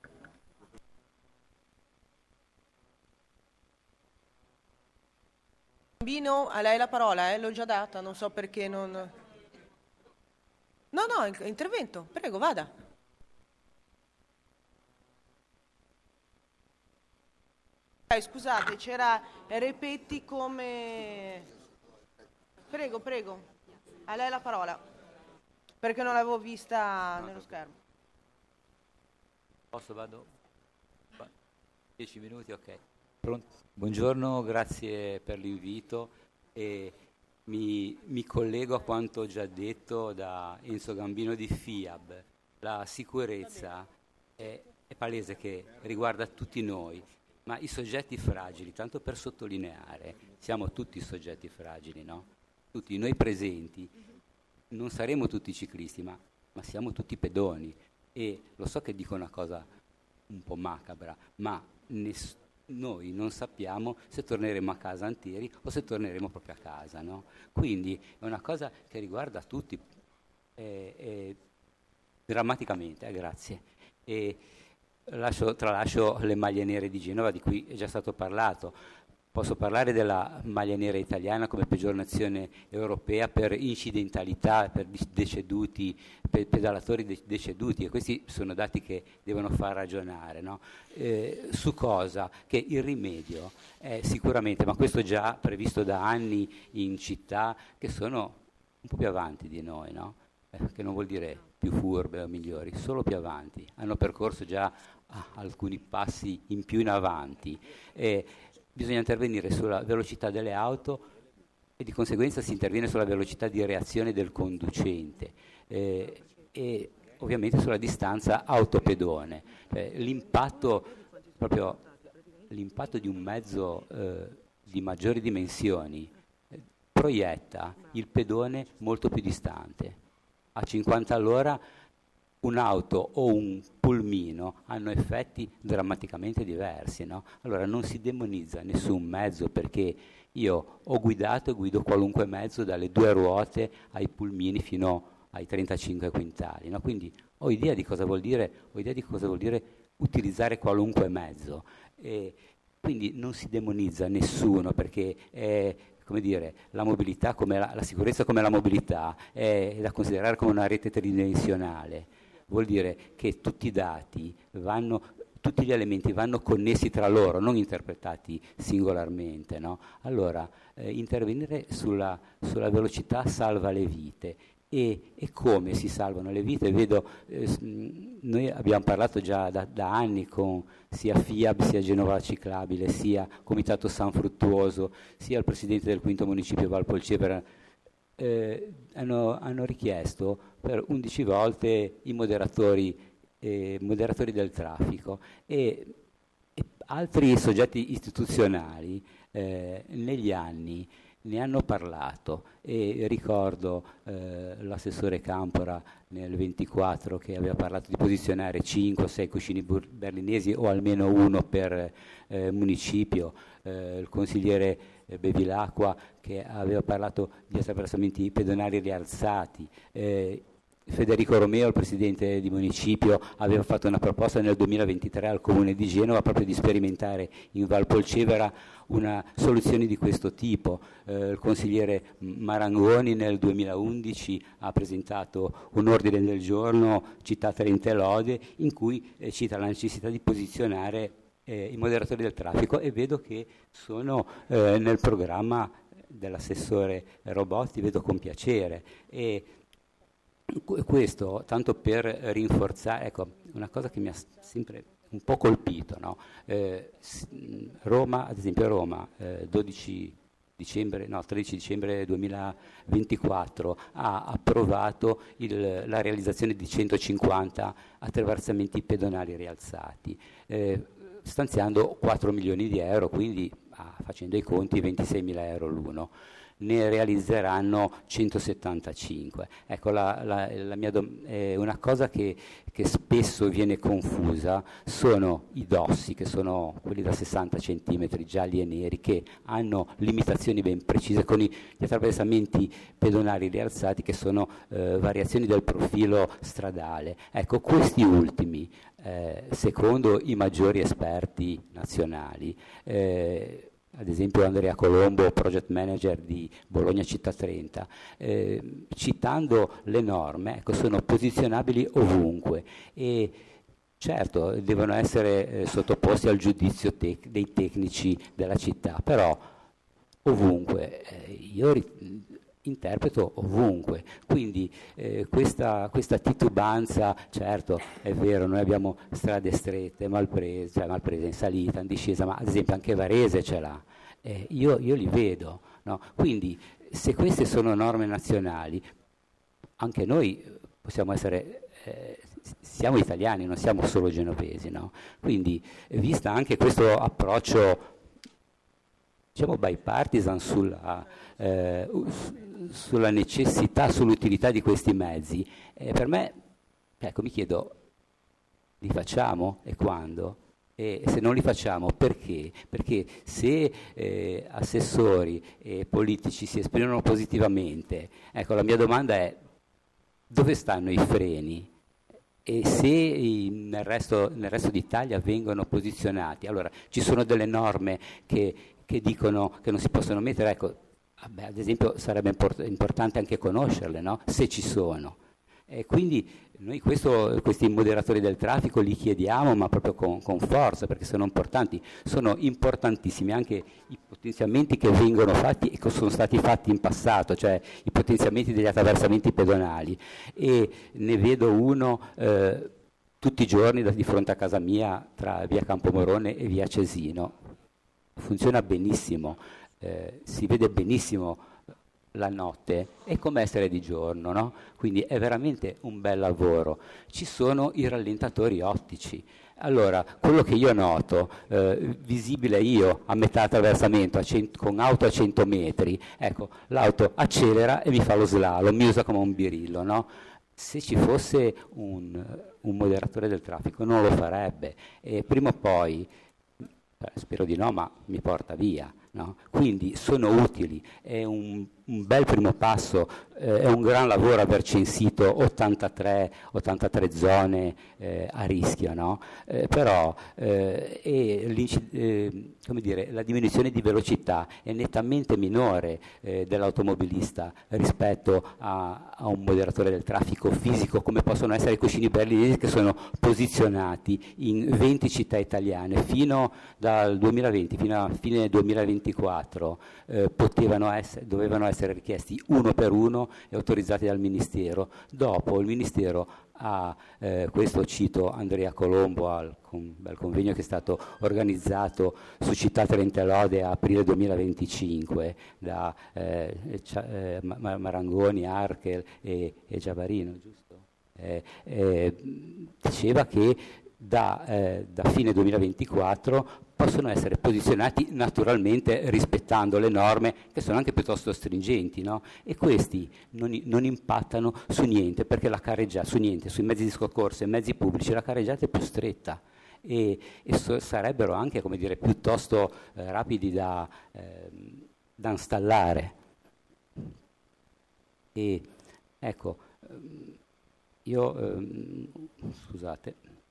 Gambino, a lei la parola, l'ho già data, non so perché non... No, intervento, prego, vada. Scusate, c'era Repetti come... Prego, a lei la parola, perché non l'avevo vista nello schermo. Posso, vado? 10 minuti, ok. Pronto? Buongiorno, grazie per l'invito e mi collego a quanto già detto da Enzo Gambino di FIAB. La sicurezza è palese che riguarda tutti noi, ma i soggetti fragili, tanto per sottolineare, siamo tutti soggetti fragili, no? Tutti noi presenti, non saremo tutti ciclisti, ma siamo tutti pedoni. E lo so che dico una cosa un po' macabra, ma noi non sappiamo se torneremo a casa interi o se torneremo proprio a casa, no? Quindi è una cosa che riguarda tutti drammaticamente, grazie. E tralascio le maglie nere di Genova, di cui è già stato parlato. Posso parlare della maglia nera italiana come peggior nazione europea per incidentalità, per deceduti, per pedalatori deceduti, e questi sono dati che devono far ragionare, no? Su cosa? Che il rimedio è sicuramente, ma questo già previsto da anni in città che sono un po' più avanti di noi, no? Che non vuol dire più furbe o migliori, solo più avanti, hanno percorso già alcuni passi in più in avanti. Bisogna intervenire sulla velocità delle auto e di conseguenza si interviene sulla velocità di reazione del conducente e ovviamente sulla distanza autopedone. L'impatto di un mezzo di maggiori dimensioni proietta il pedone molto più distante. A 50 all'ora un'auto o un pulmino hanno effetti drammaticamente diversi, no? Allora non si demonizza nessun mezzo, perché io ho guidato e guido qualunque mezzo, dalle 2 ruote ai pulmini fino ai 35 quintali, no? Quindi ho idea di cosa vuol dire utilizzare qualunque mezzo, e quindi non si demonizza nessuno, perché come dire, la mobilità come la sicurezza come la mobilità è da considerare come una rete tridimensionale. Vuol dire che tutti i dati tutti gli elementi vanno connessi tra loro, non interpretati singolarmente, no? Allora, intervenire sulla velocità salva le vite. E come si salvano le vite? Vedo, noi abbiamo parlato già da anni con sia FIAB, sia Genova Ciclabile, sia Comitato San Fruttuoso, sia il Presidente del Quinto Municipio Valpolcevera, hanno richiesto per 11 volte i moderatori del traffico e altri soggetti istituzionali negli anni ne hanno parlato e ricordo l'assessore Campora nel 24 che aveva parlato di posizionare 5-6 cuscini berlinesi o almeno uno per municipio, il consigliere Bevilacqua che aveva parlato di attraversamenti pedonali rialzati, Federico Romeo, il presidente di municipio, aveva fatto una proposta nel 2023 al comune di Genova proprio di sperimentare in Val Polcevera una soluzione di questo tipo. Il consigliere Marangoni nel 2011 ha presentato un ordine del giorno, Città Trenta e Lode, in cui cita la necessità di posizionare i moderatori del traffico, e vedo che sono nel programma dell'assessore Robotti, vedo con piacere. E questo tanto per rinforzare, ecco, una cosa che mi ha sempre un po' colpito, no? Roma, ad esempio Roma, 13 dicembre 2024 ha approvato la realizzazione di 150 attraversamenti pedonali rialzati, stanziando 4 milioni di euro, quindi facendo i conti 26.000 euro l'uno. Ne realizzeranno 175. Ecco, una cosa che spesso viene confusa sono i dossi, che sono quelli da 60 cm gialli e neri, che hanno limitazioni ben precise, con gli attraversamenti pedonali rialzati che sono variazioni del profilo stradale. Ecco, questi ultimi, secondo i maggiori esperti nazionali, ad esempio Andrea Colombo, project manager di Bologna Città Trenta, citando le norme, ecco, sono posizionabili ovunque e certo devono essere sottoposti al giudizio dei tecnici della città, però ovunque, io interpreto ovunque, quindi questa titubanza, certo è vero, noi abbiamo strade strette, Malprese in salita, in discesa, ma ad esempio anche Varese ce l'ha, io li vedo, no? Quindi se queste sono norme nazionali, anche noi possiamo essere, siamo italiani, non siamo solo genovesi, no? Quindi vista anche questo approccio, diciamo bipartisan sulla necessità, sull'utilità di questi mezzi, per me, ecco, mi chiedo, li facciamo e quando? E se non li facciamo, perché? Perché se assessori e politici si esprimono positivamente, ecco, la mia domanda è: dove stanno i freni? E se nel resto d'Italia vengono posizionati, allora ci sono delle norme che dicono che non si possono mettere, ecco, ad esempio sarebbe importante anche conoscerle, no? Se ci sono. E quindi noi questi moderatori del traffico li chiediamo, ma proprio con forza, perché sono importanti, sono importantissimi anche i potenziamenti che vengono fatti e che sono stati fatti in passato, cioè i potenziamenti degli attraversamenti pedonali, e ne vedo uno tutti i giorni di fronte a casa mia tra via Campomorone e via Cesino. Funziona benissimo, si vede benissimo la notte, è come essere di giorno, no? Quindi è veramente un bel lavoro. Ci sono i rallentatori ottici. Allora, quello che io noto, visibile io a metà attraversamento con auto a 100 metri, ecco, l'auto accelera e mi fa lo slalom, mi usa come un birillo, no? Se ci fosse un moderatore del traffico non lo farebbe, e prima o poi, spero di no, ma mi porta via, no? Quindi sono utili, è un bel primo passo, è un gran lavoro aver censito 83 zone a rischio, no? Però come dire, la diminuzione di velocità è nettamente minore dell'automobilista rispetto a un moderatore del traffico fisico, come possono essere i cuscini berlinesi, che sono posizionati in 20 città italiane. Fino dal 2020 fino a fine 2024 dovevano essere richiesti uno per uno e autorizzati dal Ministero. Dopo il Ministero questo cito Andrea Colombo al bel convegno che è stato organizzato su Città Trenta e Lode a aprile 2025 da Marangoni, Arkel e Giavarino, giusto? Diceva che da fine 2024 possono essere posizionati naturalmente rispettando le norme che sono anche piuttosto stringenti, no? E questi non impattano su niente, perché la carreggiata, su niente, sui mezzi di soccorso e mezzi pubblici la carreggiata è più stretta e sarebbero anche, come dire, piuttosto rapidi da installare. E ecco, io scusate.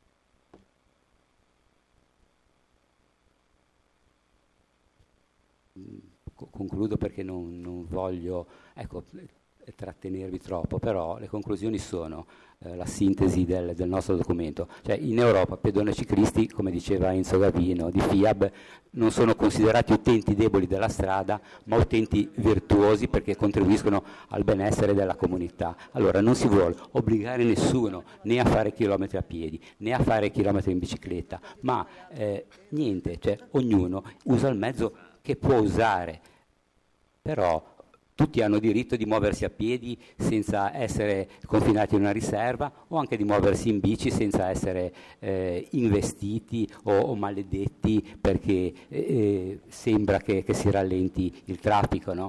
Concludo perché non voglio trattenervi troppo, però le conclusioni sono la sintesi del nostro documento. Cioè, in Europa pedoni e ciclisti, come diceva Enzo Gavino di FIAB, non sono considerati utenti deboli della strada, ma utenti virtuosi perché contribuiscono al benessere della comunità. Allora non si vuole obbligare nessuno né a fare chilometri a piedi né a fare chilometri in bicicletta, ma niente, cioè ognuno usa il mezzo che può usare, però tutti hanno diritto di muoversi a piedi senza essere confinati in una riserva, o anche di muoversi in bici senza essere investiti o maledetti perché sembra che si rallenti il traffico, no?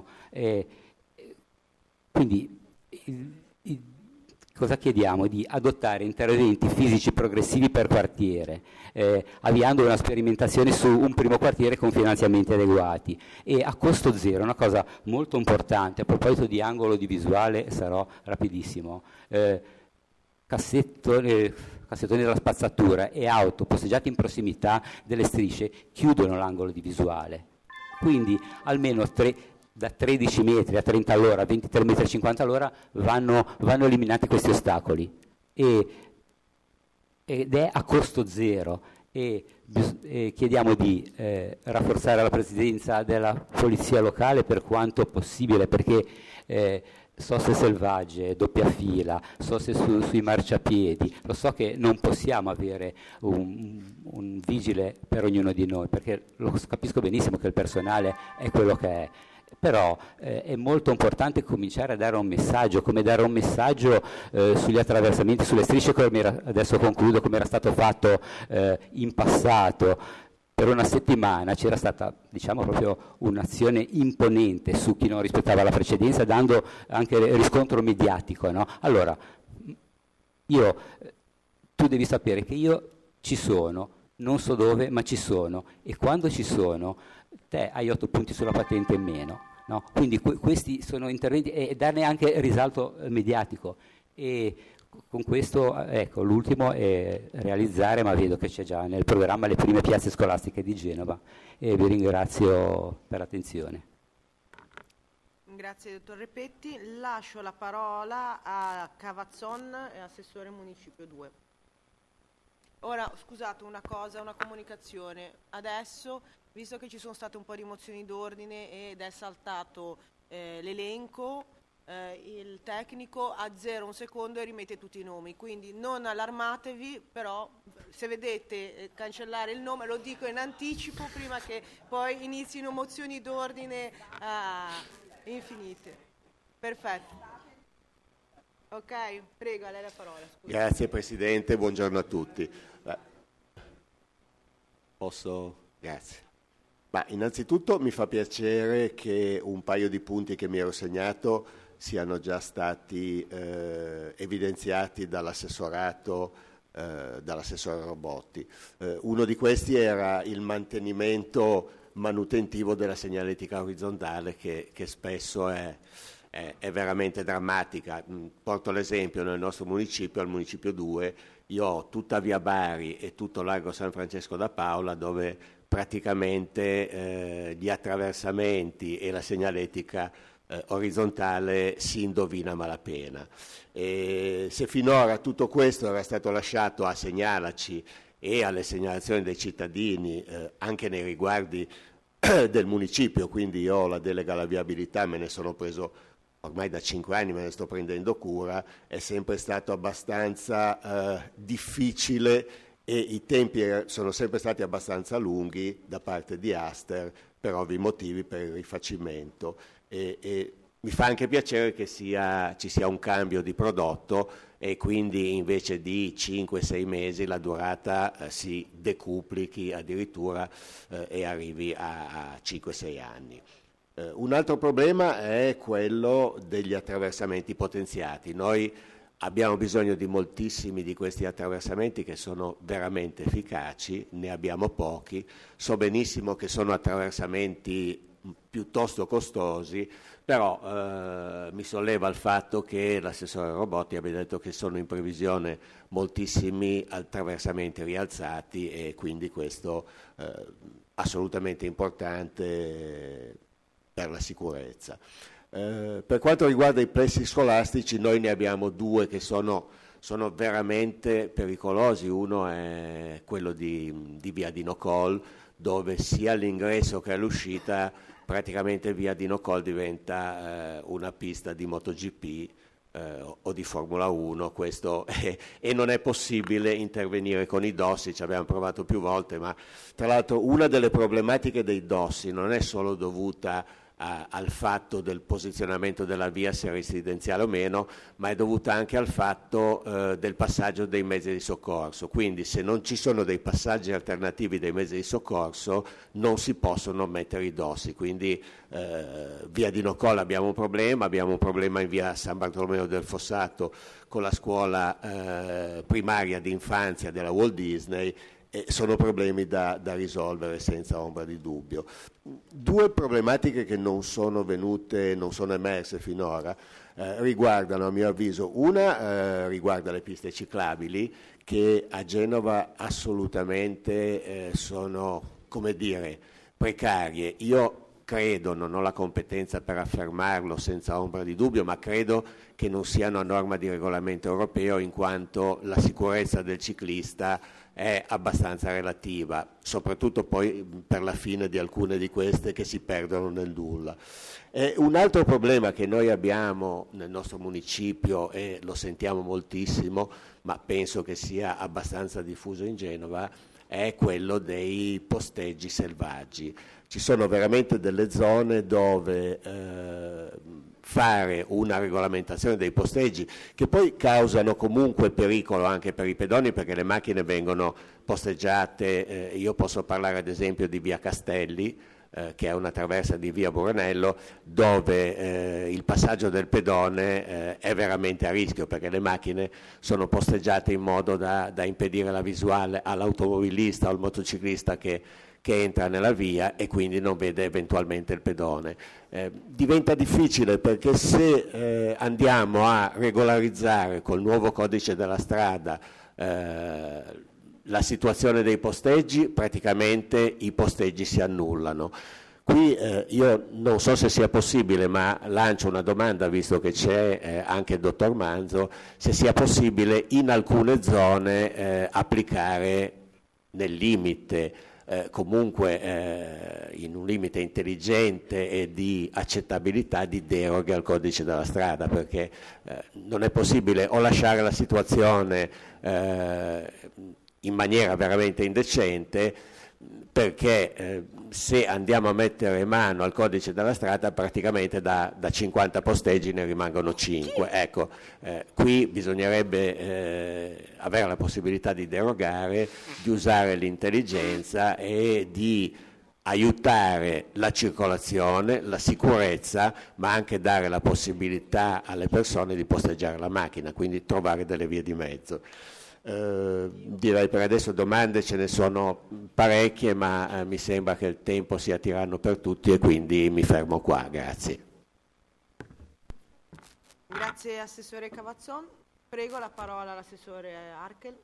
Quindi cosa chiediamo? Di adottare interventi fisici progressivi per quartiere, avviando una sperimentazione su un primo quartiere con finanziamenti adeguati e a costo zero. Una cosa molto importante, a proposito di angolo di visuale, sarò rapidissimo, cassettoni della spazzatura e auto posteggiate in prossimità delle strisce chiudono l'angolo di visuale, quindi almeno da 13 metri a 30 all'ora, 23 metri a 50 all'ora vanno eliminati questi ostacoli ed è a costo zero e chiediamo di rafforzare la presenza della polizia locale per quanto possibile, perché soste selvagge, doppia fila, soste sui marciapiedi, lo so che non possiamo avere un vigile per ognuno di noi, perché lo capisco benissimo che il personale è quello che è, però è molto importante cominciare a dare un messaggio, come dare un messaggio sugli attraversamenti, sulle strisce, adesso concludo, come era stato fatto in passato. Per una settimana c'era stata, diciamo, proprio un'azione imponente su chi non rispettava la precedenza, dando anche riscontro mediatico, no? Allora, tu devi sapere che io ci sono, non so dove, ma ci sono, e quando ci sono te hai 8 punti sulla patente in meno, no? Quindi questi sono interventi, e darne anche risalto mediatico. E con questo, ecco, l'ultimo è realizzare, ma vedo che c'è già nel programma, le prime piazze scolastiche di Genova, e vi ringrazio per l'attenzione. Grazie dottor Repetti. Lascio la parola a Cavazzon, assessore Municipio 2. Ora, scusate, una comunicazione. Adesso, visto che ci sono state un po' di mozioni d'ordine ed è saltato l'elenco, il tecnico azzera un secondo e rimette tutti i nomi, quindi non allarmatevi, però se vedete cancellare il nome lo dico in anticipo prima che poi inizino mozioni d'ordine infinite. Perfetto. Ok, prego, a lei la parola. Scusa. Grazie Presidente, buongiorno a tutti. Grazie. Ma innanzitutto mi fa piacere che un paio di punti che mi ero segnato siano già stati evidenziati dall'assessore Robotti. Uno di questi era il mantenimento manutentivo della segnaletica orizzontale che spesso è veramente drammatica. Porto l'esempio nel nostro municipio, al municipio 2, io ho tutta via Bari e tutto largo San Francesco da Paola dove praticamente gli attraversamenti e la segnaletica orizzontale si indovina a malapena. Se finora tutto questo era stato lasciato a Segnalaci e alle segnalazioni dei cittadini anche nei riguardi del municipio, quindi io ho la delega alla viabilità, me ne sono preso ormai da 5 anni, me ne sto prendendo cura, è sempre stato abbastanza difficile e i tempi sono sempre stati abbastanza lunghi da parte di Aster per ovvi motivi, per il rifacimento. E Mi fa anche piacere che ci sia un cambio di prodotto e quindi invece di 5-6 mesi la durata si decuplichi addirittura e arrivi a 5-6 anni. Un altro problema è quello degli attraversamenti potenziati. Noi abbiamo bisogno di moltissimi di questi attraversamenti che sono veramente efficaci, ne abbiamo pochi. So benissimo che sono attraversamenti piuttosto costosi, però mi solleva il fatto che l'assessore Robotti abbia detto che sono in previsione moltissimi attraversamenti rialzati e quindi questo assolutamente importante per la sicurezza. Per quanto riguarda i plessi scolastici, noi ne abbiamo due che sono veramente pericolosi. Uno è quello di Via di Nocol, dove sia all'ingresso che all'uscita praticamente Via di Nocol diventa una pista di MotoGP o di Formula 1, e non è possibile intervenire con i dossi, ci abbiamo provato più volte, ma tra l'altro una delle problematiche dei dossi non è solo dovuta al fatto del posizionamento della via, se residenziale o meno, ma è dovuta anche al fatto del passaggio dei mezzi di soccorso. Quindi se non ci sono dei passaggi alternativi dei mezzi di soccorso non si possono mettere i dossi. Quindi via di Nocol abbiamo un problema in via San Bartolomeo del Fossato con la scuola primaria di infanzia della Walt Disney. Sono problemi da risolvere senza ombra di dubbio. Due problematiche che non sono emerse finora riguardano, a mio avviso, una riguarda le piste ciclabili che a Genova assolutamente sono, precarie. Io credo, non ho la competenza per affermarlo senza ombra di dubbio, ma credo che non siano a norma di regolamento europeo, in quanto la sicurezza del ciclista è abbastanza relativa, soprattutto poi per la fine di alcune di queste che si perdono nel nulla. Un altro problema che noi abbiamo nel nostro municipio, e lo sentiamo moltissimo, ma penso che sia abbastanza diffuso in Genova, è quello dei posteggi selvaggi. Ci sono veramente delle zone dove fare una regolamentazione dei posteggi, che poi causano comunque pericolo anche per i pedoni, perché le macchine vengono posteggiate. Io posso parlare ad esempio di via Castelli, che è una traversa di via Buranello, dove il passaggio del pedone è veramente a rischio, perché le macchine sono posteggiate in modo da impedire la visuale all'automobilista o al motociclista che entra nella via e quindi non vede eventualmente il pedone. Diventa difficile, perché se andiamo a regolarizzare col nuovo codice della strada la situazione dei posteggi, praticamente i posteggi si annullano. Qui io non so se sia possibile, ma lancio una domanda, visto che c'è anche il dottor Manzo, se sia possibile in alcune zone applicare nel limite, comunque in un limite intelligente e di accettabilità, di deroghe al codice della strada, perché non è possibile o lasciare la situazione in maniera veramente indecente, perché se andiamo a mettere mano al codice della strada, praticamente da 50 posteggi ne rimangono 5. Ecco, qui bisognerebbe avere la possibilità di derogare, di usare l'intelligenza e di aiutare la circolazione, la sicurezza, ma anche dare la possibilità alle persone di posteggiare la macchina, quindi trovare delle vie di mezzo. Direi per adesso domande ce ne sono parecchie, ma mi sembra che il tempo sia tiranno per tutti e quindi mi fermo qua. Grazie. Grazie Assessore Cavazzon. Prego la parola all'Assessore Arkel.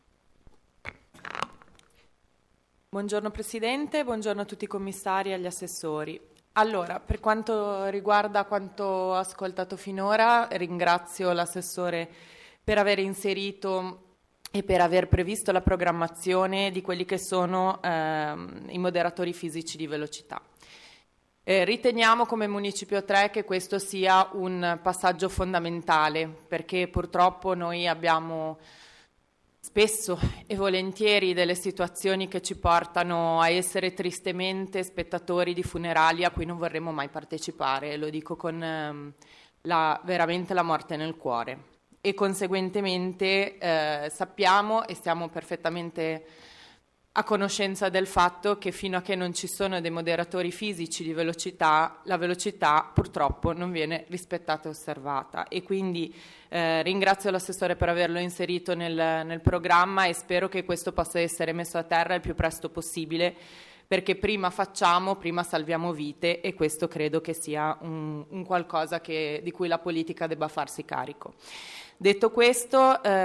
Buongiorno Presidente, buongiorno a tutti i commissari e agli assessori. Allora, per quanto riguarda quanto ho ascoltato finora, ringrazio l'assessore per aver inserito e per aver previsto la programmazione di quelli che sono i moderatori fisici di velocità. Riteniamo come Municipio 3 che questo sia un passaggio fondamentale, perché purtroppo noi abbiamo spesso e volentieri delle situazioni che ci portano a essere tristemente spettatori di funerali a cui non vorremmo mai partecipare. Lo dico con veramente la morte nel cuore. E conseguentemente sappiamo e stiamo perfettamente a conoscenza del fatto che fino a che non ci sono dei moderatori fisici di velocità, la velocità purtroppo non viene rispettata e osservata. E quindi ringrazio l'assessore per averlo inserito nel programma e spero che questo possa essere messo a terra il più presto possibile, perché prima facciamo, prima salviamo vite, e questo credo che sia un qualcosa di cui la politica debba farsi carico. Detto questo,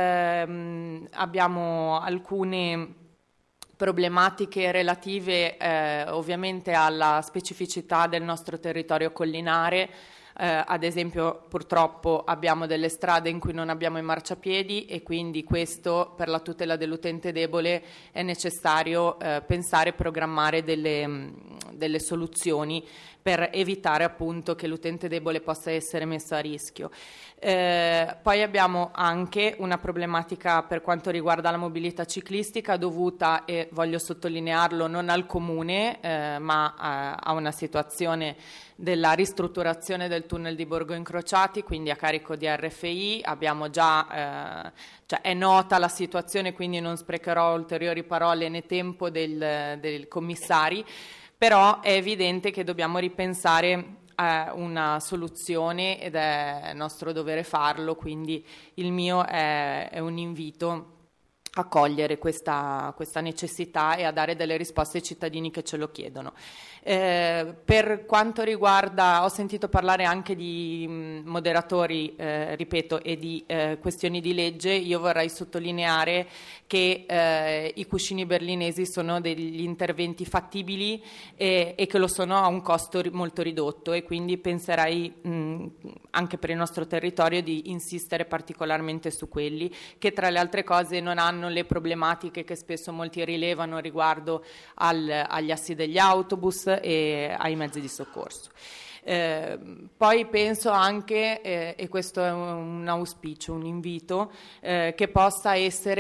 abbiamo alcune problematiche relative ovviamente alla specificità del nostro territorio collinare. Ad esempio, purtroppo abbiamo delle strade in cui non abbiamo i marciapiedi, e quindi questo, per la tutela dell'utente debole, è necessario pensare e programmare delle soluzioni per evitare appunto che l'utente debole possa essere messo a rischio. Poi abbiamo anche una problematica per quanto riguarda la mobilità ciclistica, dovuta, e voglio sottolinearlo, non al comune ma a una situazione della ristrutturazione del tunnel di Borgo Incrociati, quindi a carico di RFI. Abbiamo già, è nota la situazione, quindi non sprecherò ulteriori parole né tempo dei commissari, però è evidente che dobbiamo ripensare una soluzione ed è nostro dovere farlo, quindi il mio è un invito a cogliere questa necessità e a dare delle risposte ai cittadini che ce lo chiedono. Per quanto riguarda, ho sentito parlare anche di moderatori, ripeto, e di questioni di legge. Io vorrei sottolineare che i cuscini berlinesi sono degli interventi fattibili e che lo sono a un costo molto ridotto, e quindi penserei anche per il nostro territorio di insistere particolarmente su quelli, che tra le altre cose non hanno le problematiche che spesso molti rilevano riguardo agli assi degli autobus e ai mezzi di soccorso. Poi penso anche, e questo è un auspicio, un invito, che possa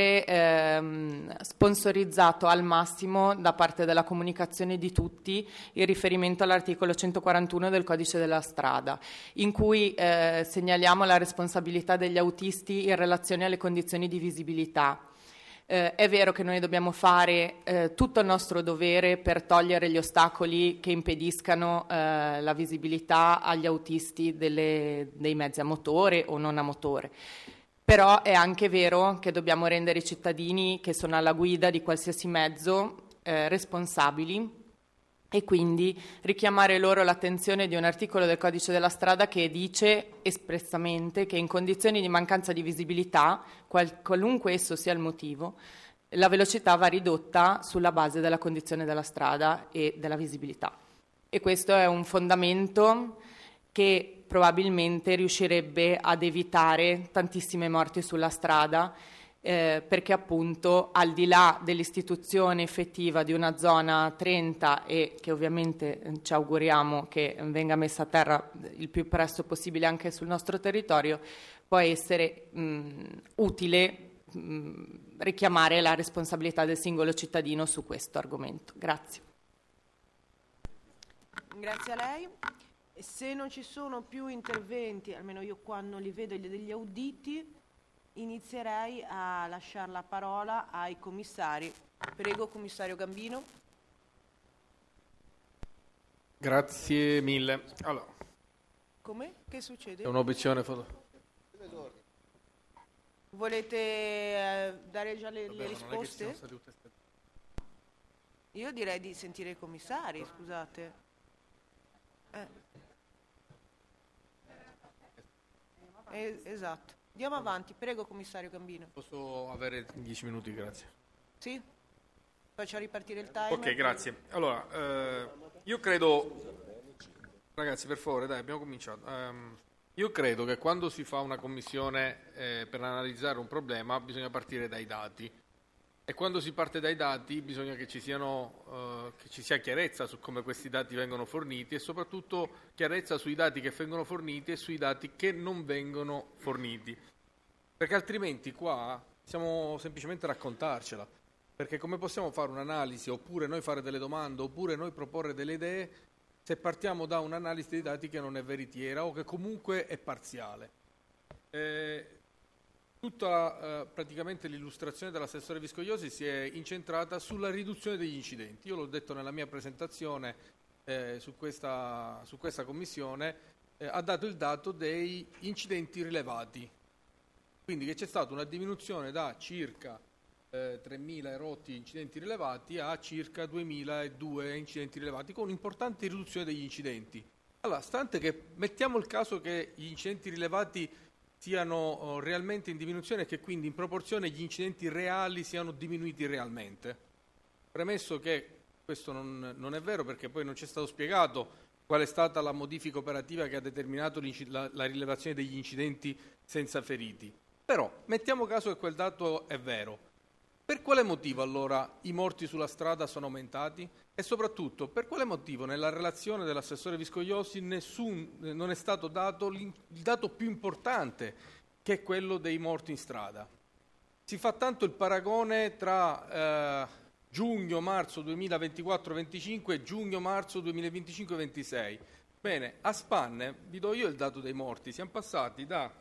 essere sponsorizzato al massimo da parte della comunicazione di tutti il riferimento all'articolo 141 del Codice della Strada, in cui segnaliamo la responsabilità degli autisti in relazione alle condizioni di visibilità. È vero che noi dobbiamo fare tutto il nostro dovere per togliere gli ostacoli che impediscano la visibilità agli autisti dei mezzi a motore o non a motore. Però è anche vero che dobbiamo rendere i cittadini che sono alla guida di qualsiasi mezzo responsabili, e quindi richiamare loro l'attenzione di un articolo del Codice della Strada che dice espressamente che in condizioni di mancanza di visibilità, qualunque esso sia il motivo, la velocità va ridotta sulla base della condizione della strada e della visibilità. E questo è un fondamento che probabilmente riuscirebbe ad evitare tantissime morti sulla strada, perché appunto al di là dell'istituzione effettiva di una zona 30, e che ovviamente ci auguriamo che venga messa a terra il più presto possibile anche sul nostro territorio, può essere utile richiamare la responsabilità del singolo cittadino su questo argomento. Grazie. Grazie a lei. E se non ci sono più interventi, almeno io qua non li vedo, degli auditi, inizierei a lasciare la parola ai commissari. Prego, commissario Gambino. Grazie mille. Allora, come? Che succede? è un'obiezione Volete dare già le Vabbè, ma non è che ci siano risposte? stati tutti Io direi di sentire i commissari, scusate. Esatto. Andiamo avanti, prego commissario Gambino. Posso avere 10 minuti, grazie. Sì? Faccio ripartire il timer. Ok, grazie. Allora, io credo, ragazzi, per favore, dai, abbiamo cominciato. Io credo che quando si fa una commissione per analizzare un problema bisogna partire dai dati, e quando si parte dai dati bisogna che ci sia chiarezza su come questi dati vengono forniti, e soprattutto chiarezza sui dati che vengono forniti e sui dati che non vengono forniti, perché altrimenti qua possiamo semplicemente raccontarcela, perché come possiamo fare un'analisi, oppure noi fare delle domande, oppure noi proporre delle idee se partiamo da un'analisi dei dati che non è veritiera o che comunque è parziale. Praticamente l'illustrazione dell'assessore Viscogliosi si è incentrata sulla riduzione degli incidenti. Io l'ho detto nella mia presentazione su questa commissione, ha dato il dato dei incidenti rilevati, quindi che c'è stata una diminuzione da circa 3.000 erotti incidenti rilevati a circa 2.002 incidenti rilevati, con un'importante riduzione degli incidenti. Allora, stante che mettiamo il caso che gli incidenti rilevati siano realmente in diminuzione e che quindi in proporzione gli incidenti reali siano diminuiti realmente. Premesso che questo non è vero, perché poi non ci è stato spiegato qual è stata la modifica operativa che ha determinato la rilevazione degli incidenti senza feriti. Però mettiamo caso che quel dato è vero. Per quale motivo allora i morti sulla strada sono aumentati? E soprattutto, per quale motivo nella relazione dell'assessore Viscogliosi non è stato dato il dato più importante, che è quello dei morti in strada? Si fa tanto il paragone tra giugno-marzo 2024-25 e giugno-marzo 2025-26. Bene, a spanne, vi do io il dato dei morti, siamo passati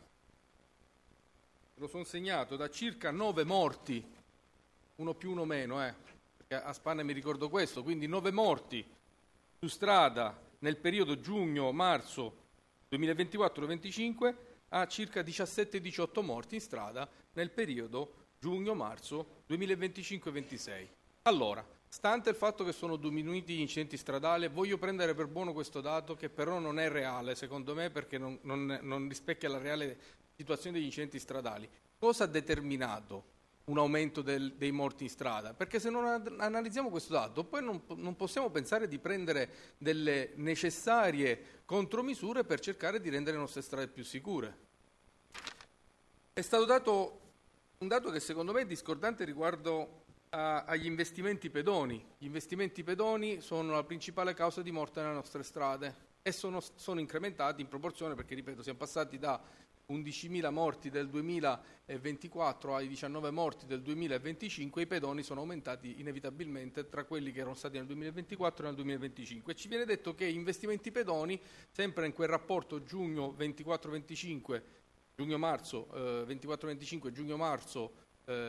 lo sono segnato, da circa 9 morti, uno più uno meno, perché a spanne mi ricordo questo, quindi 9 morti su strada nel periodo giugno-marzo 2024-25 a circa 17-18 morti in strada nel periodo giugno-marzo 2025-26. Allora, stante il fatto che sono diminuiti gli incidenti stradali, voglio prendere per buono questo dato, che però non è reale, secondo me, perché non rispecchia la reale situazione degli incidenti stradali. Cosa ha determinato un aumento dei morti in strada? Perché se non analizziamo questo dato, poi non possiamo pensare di prendere delle necessarie contromisure per cercare di rendere le nostre strade più sicure. È stato dato un dato che secondo me è discordante riguardo agli investimenti pedoni. Gli investimenti pedoni sono la principale causa di morte nelle nostre strade e sono incrementati in proporzione, perché, ripeto, siamo passati da 11.000 morti del 2024 ai 19 morti del 2025, i pedoni sono aumentati inevitabilmente tra quelli che erano stati nel 2024 e nel 2025. E ci viene detto che investimenti pedoni, sempre in quel rapporto giugno 24-25, giugno-marzo 24-25, giugno-marzo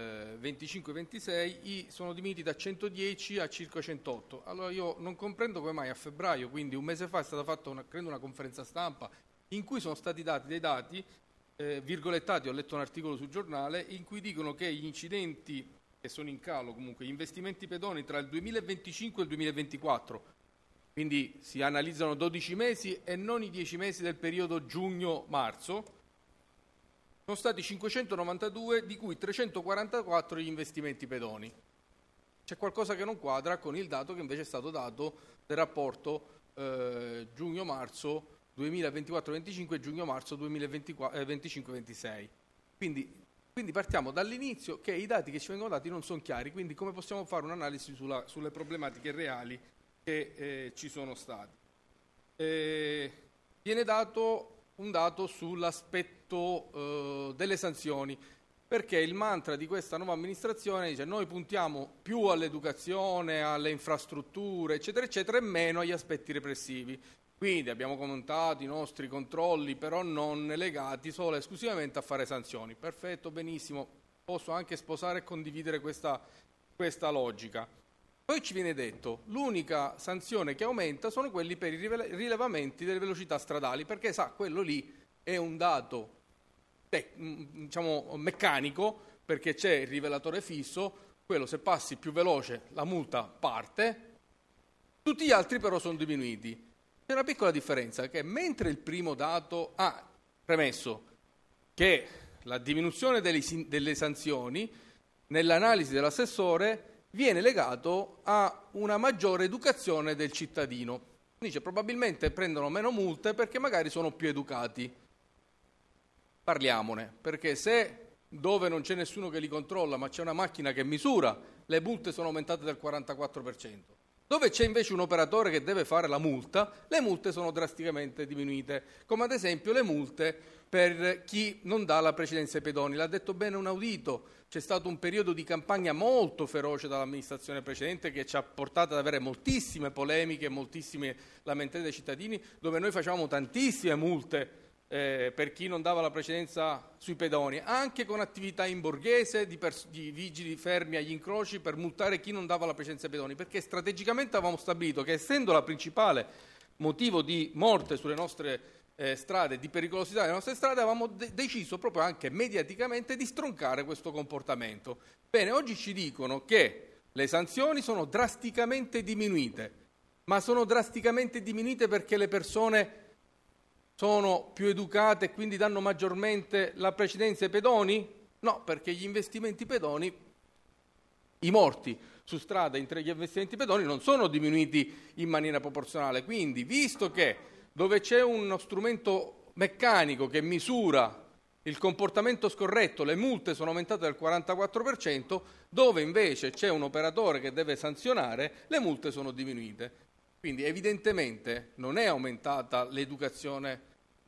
25-26, sono diminuiti da 110 a circa 108. Allora io non comprendo come mai a febbraio, quindi un mese fa, è stata fatta una conferenza stampa in cui sono stati dati dei dati virgolettati. Ho letto un articolo sul giornale in cui dicono che gli incidenti che sono in calo, comunque gli investimenti pedoni tra il 2025 e il 2024, quindi si analizzano 12 mesi e non i 10 mesi del periodo giugno-marzo, sono stati 592, di cui 344 gli investimenti pedoni. C'è qualcosa che non quadra con il dato che invece è stato dato del rapporto giugno-marzo 2024-25 e giugno-marzo 2025-26. Quindi partiamo dall'inizio che i dati che ci vengono dati non sono chiari, quindi come possiamo fare un'analisi sulle problematiche reali che ci sono state. Viene dato un dato sull'aspetto delle sanzioni, perché il mantra di questa nuova amministrazione dice: noi puntiamo più all'educazione, alle infrastrutture, eccetera, eccetera, e meno agli aspetti repressivi. Quindi abbiamo commentato i nostri controlli, però non legati solo e esclusivamente a fare sanzioni. Perfetto, benissimo, posso anche sposare e condividere questa logica. Poi ci viene detto l'unica sanzione che aumenta sono quelli per i rilevamenti delle velocità stradali, perché quello lì è un dato meccanico, perché c'è il rivelatore fisso, quello se passi più veloce la multa parte, tutti gli altri però sono diminuiti. C'è una piccola differenza, che mentre il primo dato ha premesso che la diminuzione delle sanzioni nell'analisi dell'assessore viene legato a una maggiore educazione del cittadino. Dice probabilmente prendono meno multe perché magari sono più educati. Parliamone, perché se dove non c'è nessuno che li controlla ma c'è una macchina che misura, le multe sono aumentate del 44%. Dove c'è invece un operatore che deve fare la multa, le multe sono drasticamente diminuite, come ad esempio le multe per chi non dà la precedenza ai pedoni. L'ha detto bene un audito, c'è stato un periodo di campagna molto feroce dall'amministrazione precedente che ci ha portato ad avere moltissime polemiche, moltissime lamentele dei cittadini, dove noi facevamo tantissime multe per chi non dava la precedenza sui pedoni, anche con attività in borghese di vigili fermi agli incroci per multare chi non dava la precedenza ai pedoni, perché strategicamente avevamo stabilito che, essendo la principale motivo di morte sulle nostre strade, di pericolosità delle nostre strade, avevamo deciso proprio anche mediaticamente di stroncare questo comportamento. Bene, oggi ci dicono che le sanzioni sono drasticamente diminuite, ma sono drasticamente diminuite perché le persone sono più educate e quindi danno maggiormente la precedenza ai pedoni? No, perché gli investimenti pedoni, i morti su strada tra gli investimenti pedoni non sono diminuiti in maniera proporzionale. Quindi, visto che dove c'è uno strumento meccanico che misura il comportamento scorretto, le multe sono aumentate del 44%, dove invece c'è un operatore che deve sanzionare, le multe sono diminuite. Quindi evidentemente non è aumentata l'educazione,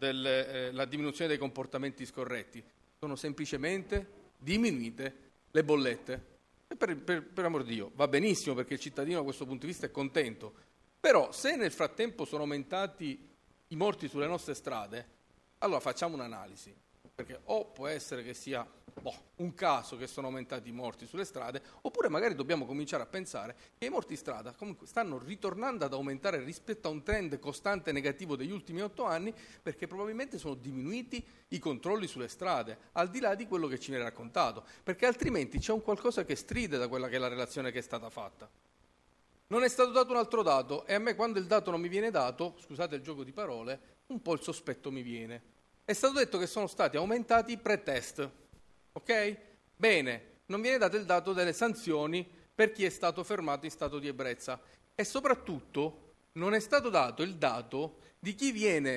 la diminuzione dei comportamenti scorretti, sono semplicemente diminuite le bollette. E per amor di Dio, va benissimo perché il cittadino da questo punto di vista è contento, però se nel frattempo sono aumentati i morti sulle nostre strade, allora facciamo un'analisi, perché o può essere che sia un caso che sono aumentati i morti sulle strade, oppure magari dobbiamo cominciare a pensare che i morti in strada comunque stanno ritornando ad aumentare rispetto a un trend costante negativo degli ultimi 8 anni, perché probabilmente sono diminuiti i controlli sulle strade, al di là di quello che ci viene raccontato, perché altrimenti c'è un qualcosa che stride da quella che è la relazione che è stata fatta. Non è stato dato un altro dato, e a me, quando il dato non mi viene dato, scusate il gioco di parole, un po' il sospetto mi viene. È stato detto che sono stati aumentati i pre-test, ok? Bene, non viene dato il dato delle sanzioni per chi è stato fermato in stato di ebbrezza, e soprattutto non è stato dato il dato di chi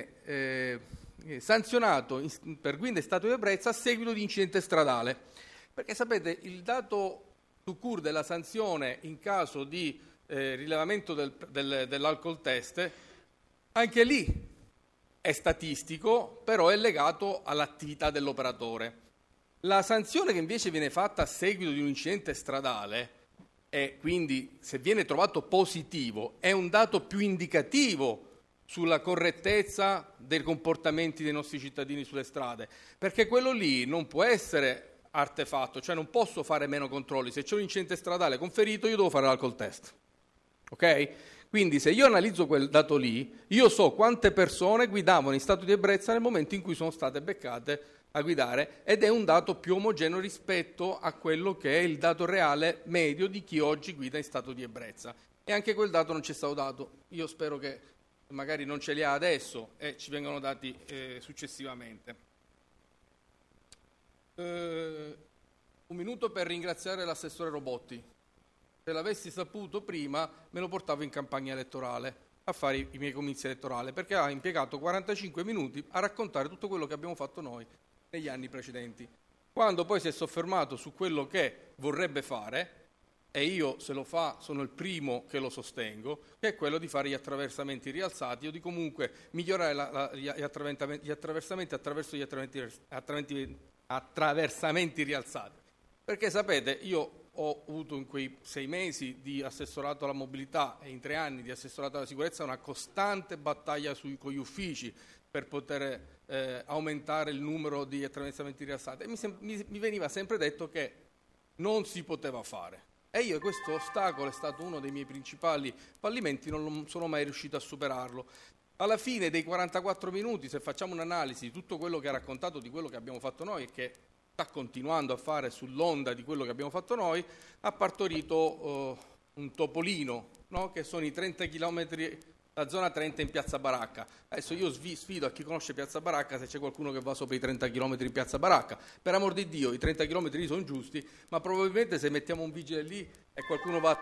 viene sanzionato per guida in stato di ebbrezza a seguito di incidente stradale. Perché sapete, il dato tout court della sanzione in caso di rilevamento dell'alcol test, anche lì è statistico, però è legato all'attività dell'operatore. La sanzione che invece viene fatta a seguito di un incidente stradale, e quindi se viene trovato positivo, è un dato più indicativo sulla correttezza dei comportamenti dei nostri cittadini sulle strade, perché quello lì non può essere artefatto, cioè non posso fare meno controlli. Se c'è un incidente stradale conferito, io devo fare l'alcol test. Ok? Quindi se io analizzo quel dato lì, io so quante persone guidavano in stato di ebbrezza nel momento in cui sono state beccate a guidare, ed è un dato più omogeneo rispetto a quello che è il dato reale medio di chi oggi guida in stato di ebbrezza. E anche quel dato non ci è stato dato. Io spero che magari non ce li ha adesso e ci vengano dati successivamente. Un minuto per ringraziare l'assessore Robotti. Se l'avessi saputo prima, me lo portavo in campagna elettorale a fare i miei comizi elettorali, perché ha impiegato 45 minuti a raccontare tutto quello che abbiamo fatto noi negli anni precedenti. Quando poi si è soffermato su quello che vorrebbe fare, e io, se lo fa, sono il primo che lo sostengo, che è quello di fare gli attraversamenti rialzati o di comunque migliorare gli attraversamenti attraverso gli attraversamenti rialzati. Perché sapete, io ho avuto in quei 6 mesi di assessorato alla mobilità e in 3 anni di assessorato alla sicurezza una costante battaglia con gli uffici per poter aumentare il numero di attraversamenti rialzati, e mi veniva sempre detto che non si poteva fare, e io questo ostacolo è stato uno dei miei principali fallimenti, non sono mai riuscito a superarlo. Alla fine dei 44 minuti, se facciamo un'analisi di tutto quello che ha raccontato, di quello che abbiamo fatto noi e che sta continuando a fare sull'onda di quello che abbiamo fatto noi, ha partorito un topolino, no? Che sono i 30 chilometri, la zona 30 in Piazza Baracca. Adesso io sfido a chi conosce Piazza Baracca se c'è qualcuno che va sopra i 30 chilometri in Piazza Baracca. Per amor di Dio, i 30 chilometri lì sono giusti, ma probabilmente se mettiamo un vigile lì e qualcuno va...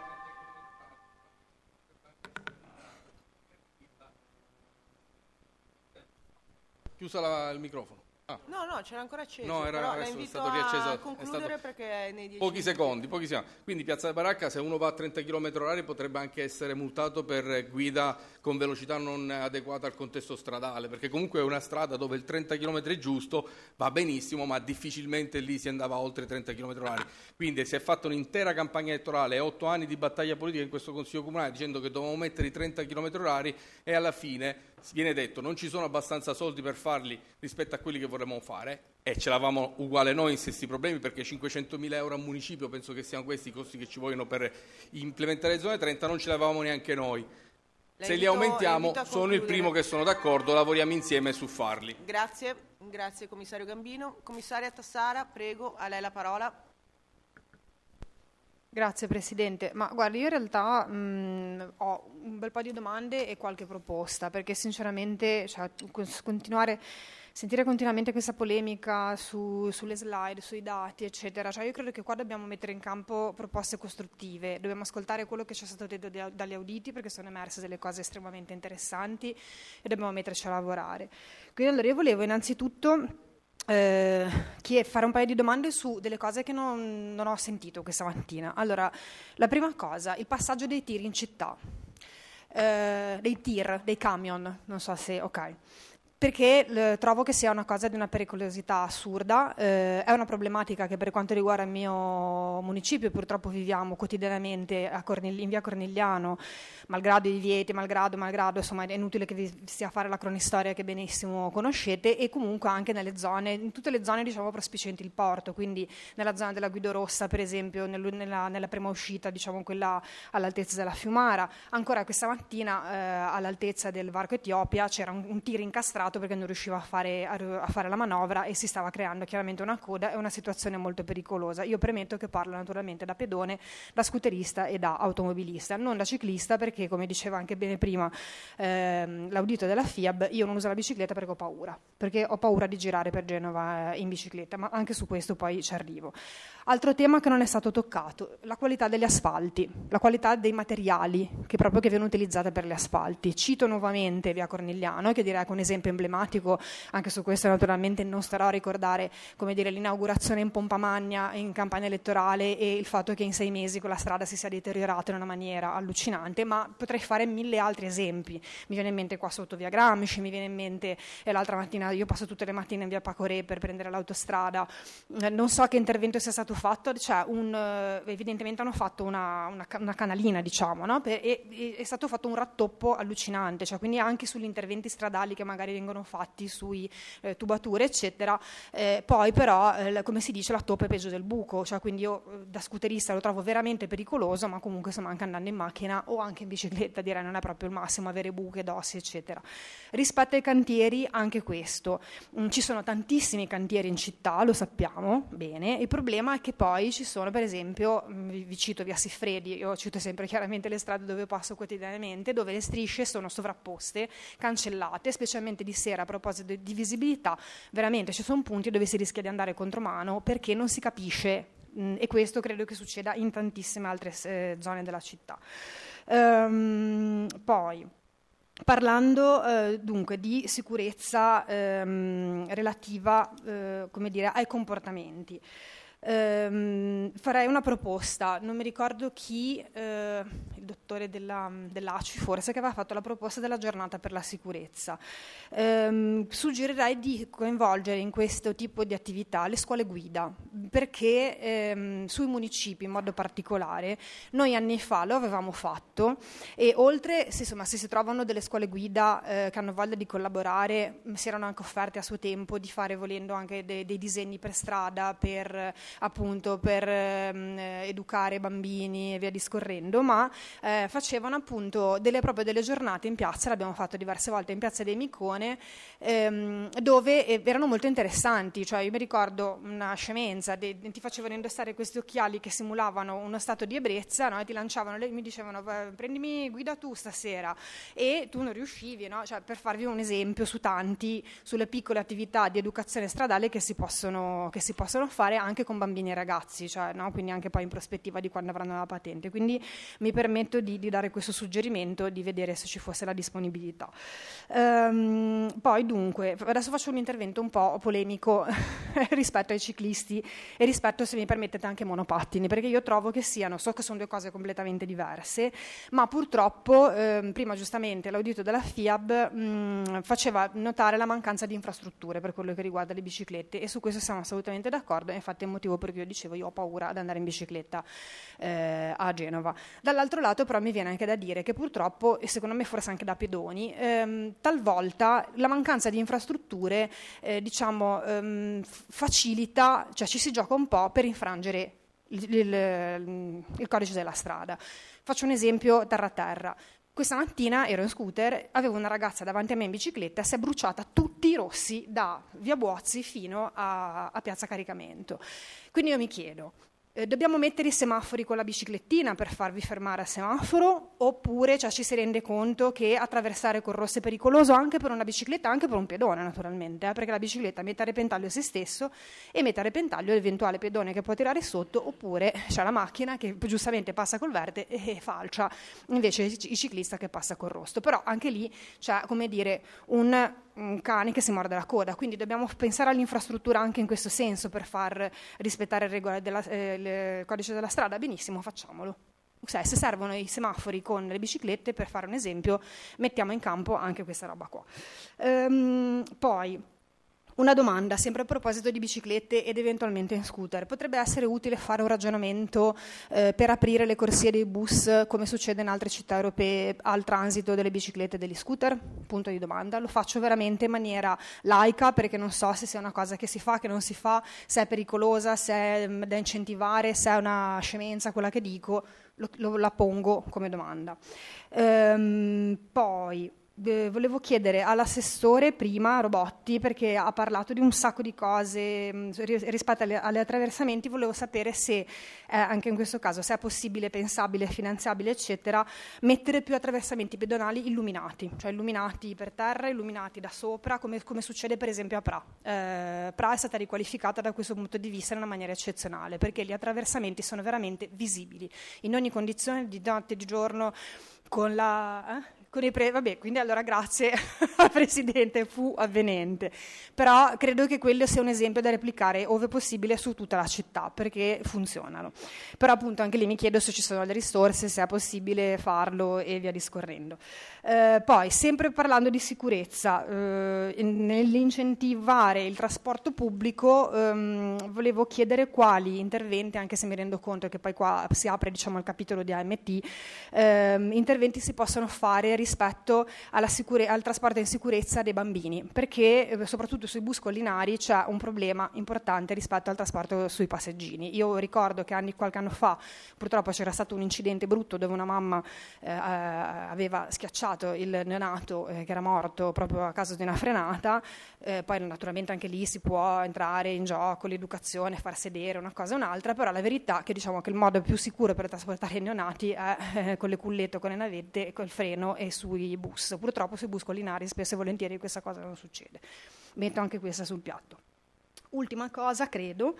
Chiusa il microfono. No, c'era ancora acceso. No, però la adesso è invito stato riacceso. a concludere perché nei 10 Pochi secondi. Quindi Piazza della Baracca, se uno va a 30 km/h, potrebbe anche essere multato per guida con velocità non adeguata al contesto stradale, perché comunque è una strada dove il 30 km è giusto, va benissimo, ma difficilmente lì si andava oltre 30 km/h. Quindi si è fatta un'intera campagna elettorale e 8 anni di battaglia politica in questo Consiglio Comunale dicendo che dovevamo mettere i 30 km/h e alla fine viene detto non ci sono abbastanza soldi per farli rispetto a quelli che vorremmo fare, e ce l'avamo uguale noi in questi problemi, perché 500.000 euro al municipio penso che siano questi i costi che ci vogliono per implementare le zone 30, non ce l'avevamo neanche noi. Se li aumentiamo sono il primo che sono d'accordo, lavoriamo insieme su farli. Grazie commissario Gambino. Commissaria Tassara, prego, a lei la parola. Grazie Presidente, ma guardi, io in realtà ho un bel po' di domande e qualche proposta, perché sinceramente sentire continuamente questa polemica sulle slide, sui dati, eccetera, io credo che qua dobbiamo mettere in campo proposte costruttive, dobbiamo ascoltare quello che ci è stato detto dagli auditi, perché sono emerse delle cose estremamente interessanti e dobbiamo metterci a lavorare. Quindi allora io volevo innanzitutto fare un paio di domande su delle cose che non ho sentito questa mattina. Allora, la prima cosa, il passaggio dei tir in città, dei camion, non so se, ok. Perché trovo che sia una cosa di una pericolosità assurda, è una problematica che per quanto riguarda il mio municipio purtroppo viviamo quotidianamente in via Cornigliano, malgrado i divieti, malgrado, insomma è inutile che vi stia a fare la cronistoria che benissimo conoscete, e comunque anche in tutte le zone diciamo prospicienti il porto, quindi nella zona della Guido Rossa per esempio, nella prima uscita diciamo quella all'altezza della Fiumara, ancora questa mattina all'altezza del varco Etiopia c'era un tir incastrato perché non riusciva a fare la manovra e si stava creando chiaramente una coda e una situazione molto pericolosa. Io premetto che parlo naturalmente da pedone, da scooterista e da automobilista, non da ciclista, perché come diceva anche bene prima l'audito della FIAB, io non uso la bicicletta perché ho paura di girare per Genova in bicicletta, ma anche su questo poi ci arrivo. Altro tema che non è stato toccato, la qualità degli asfalti, la qualità dei materiali che vengono utilizzati per gli asfalti. Cito nuovamente via Cornigliano, che direi che è un esempio emblematico, anche su questo naturalmente non starò a ricordare l'inaugurazione in pompa magna in campagna elettorale e il fatto che in 6 mesi quella strada si sia deteriorata in una maniera allucinante, ma potrei fare 1000 altri esempi. Mi viene in mente qua sotto via Gramsci, mi viene in mente l'altra mattina, io passo tutte le mattine in via Pacoré per prendere l'autostrada, non so che intervento sia stato fatto, evidentemente hanno fatto una canalina diciamo, no? È stato fatto un rattoppo allucinante, quindi anche sugli interventi stradali che magari vengono fatti sui tubature eccetera, poi però come si dice la toppa è peggio del buco, quindi io da scooterista lo trovo veramente pericoloso, ma comunque insomma anche andando in macchina o anche in bicicletta direi non è proprio il massimo avere buche, dossi eccetera. Rispetto ai cantieri anche questo, ci sono tantissimi cantieri in città, lo sappiamo bene, il problema è che poi ci sono per esempio, vi cito via Siffredi, io cito sempre chiaramente le strade dove passo quotidianamente, dove le strisce sono sovrapposte, cancellate, specialmente di sera. A proposito di visibilità, veramente ci sono punti dove si rischia di andare contromano perché non si capisce, e questo credo che succeda in tantissime altre zone della città. Poi parlando dunque di sicurezza relativa ai comportamenti, farei una proposta, non mi ricordo chi, il dottore dell'ACI forse, che aveva fatto la proposta della giornata per la sicurezza. Suggerirei di coinvolgere in questo tipo di attività le scuole guida, perché sui municipi in modo particolare noi anni fa lo avevamo fatto, e oltre se si trovano delle scuole guida che hanno voglia di collaborare, si erano anche offerte a suo tempo di fare volendo anche dei disegni per strada per educare bambini e via discorrendo, ma facevano appunto delle giornate in piazza, l'abbiamo fatto diverse volte in piazza dei Micone, dove erano molto interessanti. Io mi ricordo una scemenza, ti facevano indossare questi occhiali che simulavano uno stato di ebbrezza, no? E ti lanciavano, mi dicevano prendimi guida tu stasera, e tu non riuscivi, no? Per farvi un esempio sulle piccole attività di educazione stradale che si possono fare anche con bambini e ragazzi, cioè, no? Quindi anche poi in prospettiva di quando avranno la patente. Quindi mi permetto di dare questo suggerimento, di vedere se ci fosse la disponibilità. Poi dunque, adesso faccio un intervento un po' polemico rispetto ai ciclisti e rispetto, se mi permettete, anche ai monopattini, perché io trovo che siano, so che sono due cose completamente diverse, ma purtroppo prima giustamente l'audito della FIAB faceva notare la mancanza di infrastrutture per quello che riguarda le biciclette, e su questo siamo assolutamente d'accordo, infatti è il motivo per cui io dicevo io ho paura ad andare in bicicletta a Genova. Dall'altro lato però mi viene anche da dire che purtroppo, e secondo me forse anche da pedoni, talvolta la mancanza di infrastrutture facilita, cioè ci si gioca un po' per infrangere il codice della strada. Faccio un esempio terra-terra. Questa mattina ero in scooter, avevo una ragazza davanti a me in bicicletta, si è bruciata tutti i rossi da via Buozzi fino a Piazza Caricamento. Quindi io mi chiedo, dobbiamo mettere i semafori con la biciclettina per farvi fermare al semaforo, oppure ci si rende conto che attraversare col rosso è pericoloso anche per una bicicletta, anche per un pedone naturalmente, perché la bicicletta mette a repentaglio se stesso e mette a repentaglio l'eventuale pedone che può tirare sotto, oppure c'è la macchina che giustamente passa col verde e falcia invece il ciclista che passa col rosso. Però anche lì c'è, come dire, un cane che si morde la coda, quindi dobbiamo pensare all'infrastruttura anche in questo senso per far rispettare le regole il codice della strada. Benissimo, facciamolo. Se servono i semafori con le biciclette, per fare un esempio, mettiamo in campo anche questa roba qua. Poi una domanda, sempre a proposito di biciclette ed eventualmente in scooter. Potrebbe essere utile fare un ragionamento per aprire le corsie dei bus, come succede in altre città europee, al transito delle biciclette e degli scooter? Punto di domanda. Lo faccio veramente in maniera laica, perché non so se sia una cosa che si fa, che non si fa, se è pericolosa, se è da incentivare, se è una scemenza quella che dico, la pongo come domanda. Poi volevo chiedere all'assessore prima, Robotti, perché ha parlato di un sacco di cose rispetto agli attraversamenti. Volevo sapere se anche in questo caso, se è possibile, pensabile, finanziabile, eccetera, mettere più attraversamenti pedonali illuminati, cioè illuminati per terra, illuminati da sopra, come succede per esempio a Pra. Pra è stata riqualificata da questo punto di vista in una maniera eccezionale, perché gli attraversamenti sono veramente visibili in ogni condizione, di notte, di giorno, con la... Vabbè, quindi allora grazie al Presidente, fu avvenente. Però credo che quello sia un esempio da replicare ove possibile su tutta la città, perché funzionano. Però appunto anche lì mi chiedo se ci sono le risorse, se è possibile farlo e via discorrendo. Poi, sempre parlando di sicurezza, nell'incentivare il trasporto pubblico, volevo chiedere quali interventi, anche se mi rendo conto che poi qua si apre, diciamo, il capitolo di AMT, interventi si possono fare rispetto al trasporto in sicurezza dei bambini, perché soprattutto sui bus collinari c'è un problema importante rispetto al trasporto sui passeggini. Io ricordo che qualche anno fa purtroppo c'era stato un incidente brutto dove una mamma aveva schiacciato il neonato che era morto proprio a causa di una frenata. Poi naturalmente anche lì si può entrare in gioco l'educazione, far sedere una cosa o un'altra, però la verità è che diciamo che il modo più sicuro per trasportare i neonati è con le cullette, con le navette, col freno e sui bus. Purtroppo sui bus collinari spesso e volentieri questa cosa non succede. Metto anche questa sul piatto. Ultima cosa, credo,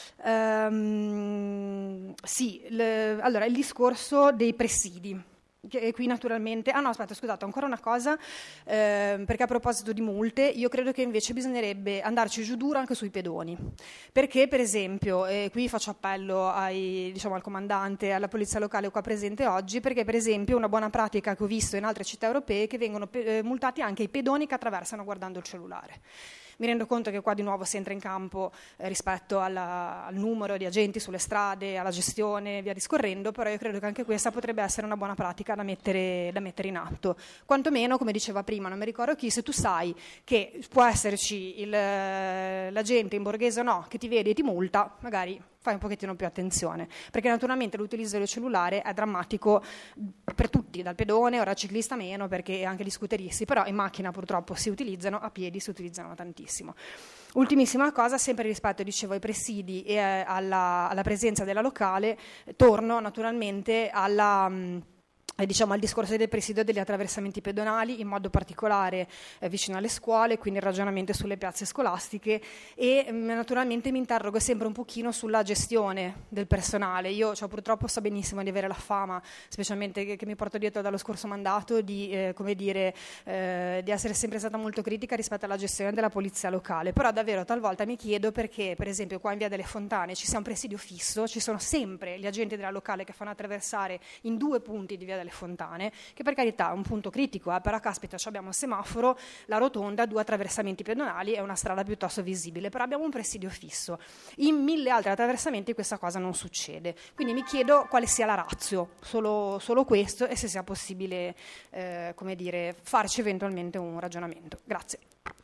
allora il discorso dei presidi. Che qui naturalmente, scusate, ancora una cosa, perché a proposito di multe, io credo che invece bisognerebbe andarci giù duro anche sui pedoni, perché per esempio, qui faccio appello al comandante, alla polizia locale qua presente oggi, perché per esempio una buona pratica che ho visto in altre città europee è che vengono multati anche i pedoni che attraversano guardando il cellulare. Mi rendo conto che qua di nuovo si entra in campo rispetto al numero di agenti sulle strade, alla gestione e via discorrendo, però io credo che anche questa potrebbe essere una buona pratica da mettere in atto. Quantomeno, come diceva prima, non mi ricordo chi, se tu sai che può esserci l'agente in borghese o no che ti vede e ti multa, magari fai un pochettino più attenzione, perché naturalmente l'utilizzo del cellulare è drammatico per tutti, dal pedone, ora ciclista meno, perché anche gli scooteristi, però in macchina purtroppo si utilizzano, a piedi si utilizzano tantissimo. Ultimissima cosa, sempre rispetto, dicevo, ai presidi e alla presenza della locale, torno naturalmente al discorso del presidio degli attraversamenti pedonali, in modo particolare vicino alle scuole, quindi il ragionamento sulle piazze scolastiche, e naturalmente mi interrogo sempre un pochino sulla gestione del personale. Io purtroppo so benissimo di avere la fama, specialmente che mi porto dietro dallo scorso mandato, di essere sempre stata molto critica rispetto alla gestione della polizia locale, però davvero talvolta mi chiedo perché, per esempio, qua in Via delle Fontane ci sia un presidio fisso, ci sono sempre gli agenti della locale che fanno attraversare in 2 punti di Via delle Fontane, che per carità è un punto critico, però caspita, abbiamo un semaforo, la rotonda, 2 attraversamenti pedonali e una strada piuttosto visibile, però abbiamo un presidio fisso. In 1000 altri attraversamenti questa cosa non succede, quindi mi chiedo quale sia la ratio, solo questo, e se sia possibile farci eventualmente un ragionamento. Grazie.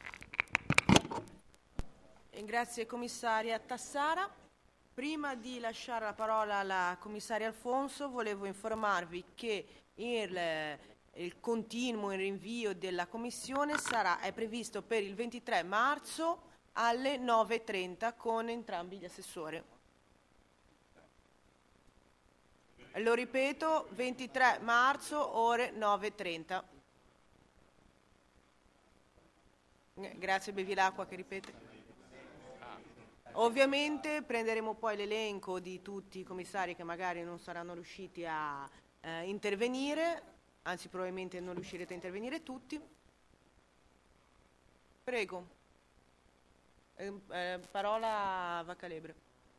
Grazie commissaria Tassara. Prima di lasciare la parola alla commissaria Alfonso, volevo informarvi che il continuo rinvio della commissione è previsto per il 23 marzo alle 9:30 con entrambi gli assessori. Lo ripeto, 23 marzo ore 9:30. Grazie, bevi l'acqua che ripete. Ovviamente prenderemo poi l'elenco di tutti i commissari che magari non saranno riusciti a intervenire, anzi probabilmente non riuscirete a intervenire tutti. Prego. Parola a Vacalebre.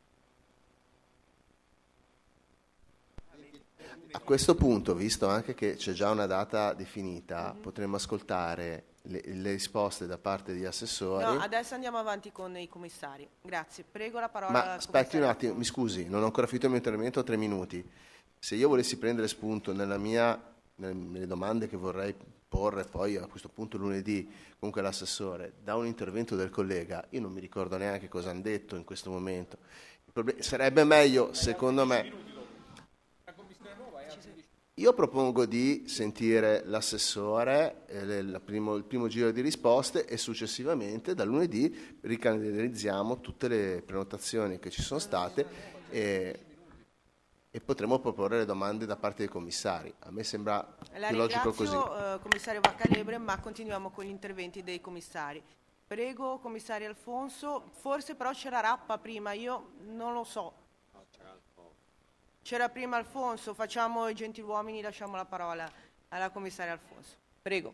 A questo punto, visto anche che c'è già una data definita, potremmo ascoltare le risposte da parte degli assessori. No, adesso andiamo avanti con i commissari. Grazie. Prego la parola. Ma aspetti un attimo, mi scusi, non ho ancora finito il mio intervento, ho 3 minuti. Se io volessi prendere spunto nelle domande che vorrei porre poi a questo punto lunedì, comunque l'assessore, da un intervento del collega, io non mi ricordo neanche cosa hanno detto in questo momento. Sarebbe meglio, secondo me. Io propongo di sentire l'assessore, il primo giro di risposte, e successivamente da lunedì ricalendarizziamo tutte le prenotazioni che ci sono state e potremo proporre le domande da parte dei commissari. A me sembra più logico così. La ringrazio, commissario Vacalebre, ma continuiamo con gli interventi dei commissari. Prego, commissario Alfonso. Forse però c'era Rappa prima, io non lo so. C'era prima Alfonso, facciamo i gentiluomini, lasciamo la parola alla commissaria Alfonso. Prego.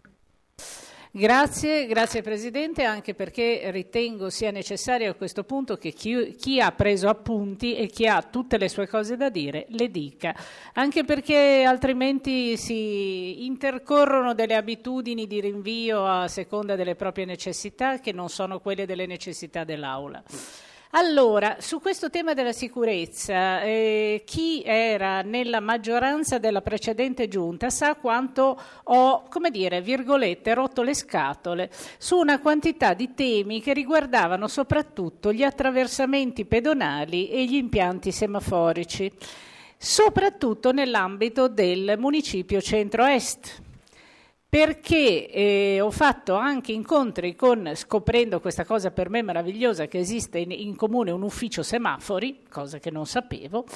Grazie Presidente, anche perché ritengo sia necessario a questo punto che chi ha preso appunti e chi ha tutte le sue cose da dire le dica, anche perché altrimenti si intercorrono delle abitudini di rinvio a seconda delle proprie necessità che non sono quelle delle necessità dell'Aula. Allora, su questo tema della sicurezza, chi era nella maggioranza della precedente giunta sa quanto ho, virgolette, rotto le scatole su una quantità di temi che riguardavano soprattutto gli attraversamenti pedonali e gli impianti semaforici, soprattutto nell'ambito del municipio centro-est. Perché ho fatto anche incontri scoprendo questa cosa per me meravigliosa, che esiste in comune un ufficio semafori, cosa che non sapevo,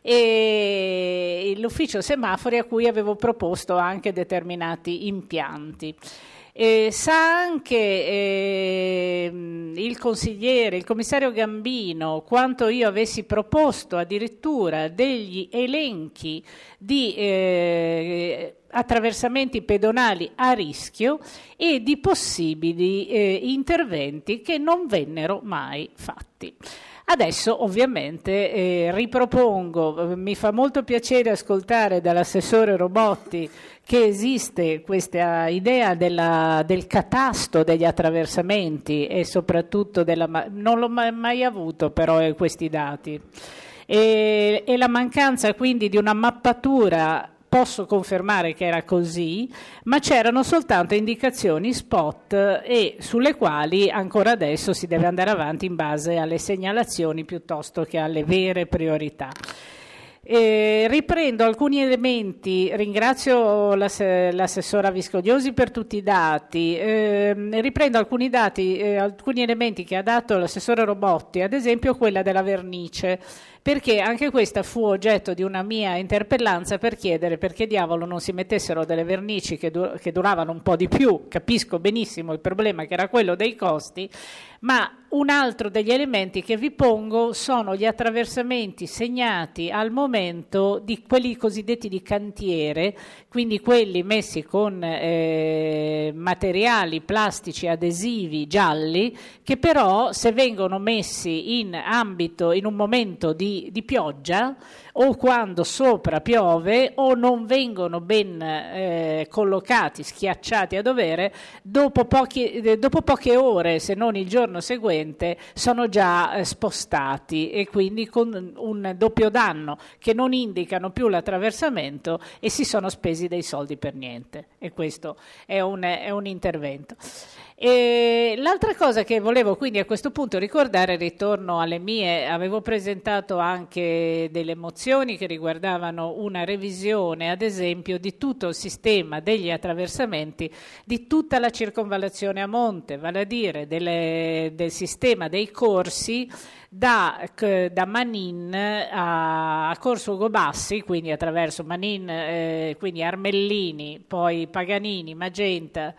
e l'ufficio semafori a cui avevo proposto anche determinati impianti. Sa anche il commissario Gambino, quanto io avessi proposto addirittura degli elenchi di attraversamenti pedonali a rischio e di possibili interventi che non vennero mai fatti. Adesso ovviamente ripropongo, mi fa molto piacere ascoltare dall'assessore Robotti che esiste questa idea del catasto degli attraversamenti e soprattutto non l'ho mai avuto però questi dati, e la mancanza quindi di una mappatura. Posso confermare che era così, ma c'erano soltanto indicazioni spot e sulle quali ancora adesso si deve andare avanti in base alle segnalazioni piuttosto che alle vere priorità. Riprendo alcuni elementi, ringrazio l'assessora Viscogliosi per tutti i dati, riprendo alcuni elementi che ha dato l'assessore Robotti, ad esempio quella della vernice, perché anche questa fu oggetto di una mia interpellanza per chiedere perché diavolo non si mettessero delle vernici che duravano un po' di più. Capisco benissimo il problema che era quello dei costi, ma un altro degli elementi che vi pongo sono gli attraversamenti segnati al momento di quelli cosiddetti di cantiere, quindi quelli messi con materiali plastici adesivi gialli, che però se vengono messi in un momento di pioggia o quando sopra piove o non vengono ben collocati, schiacciati a dovere, dopo poche ore, se non il giorno seguente, sono già spostati, e quindi con un doppio danno, che non indicano più l'attraversamento e si sono spesi dei soldi per niente, e questo è un intervento. E l'altra cosa che volevo quindi a questo punto ricordare, ritorno alle mie, avevo presentato anche delle mozioni che riguardavano una revisione, ad esempio, di tutto il sistema degli attraversamenti di tutta la circonvallazione a monte, vale a dire del sistema dei corsi da Manin a Corso Ugo Bassi, quindi attraverso Manin, quindi Armellini, poi Paganini, Magenta,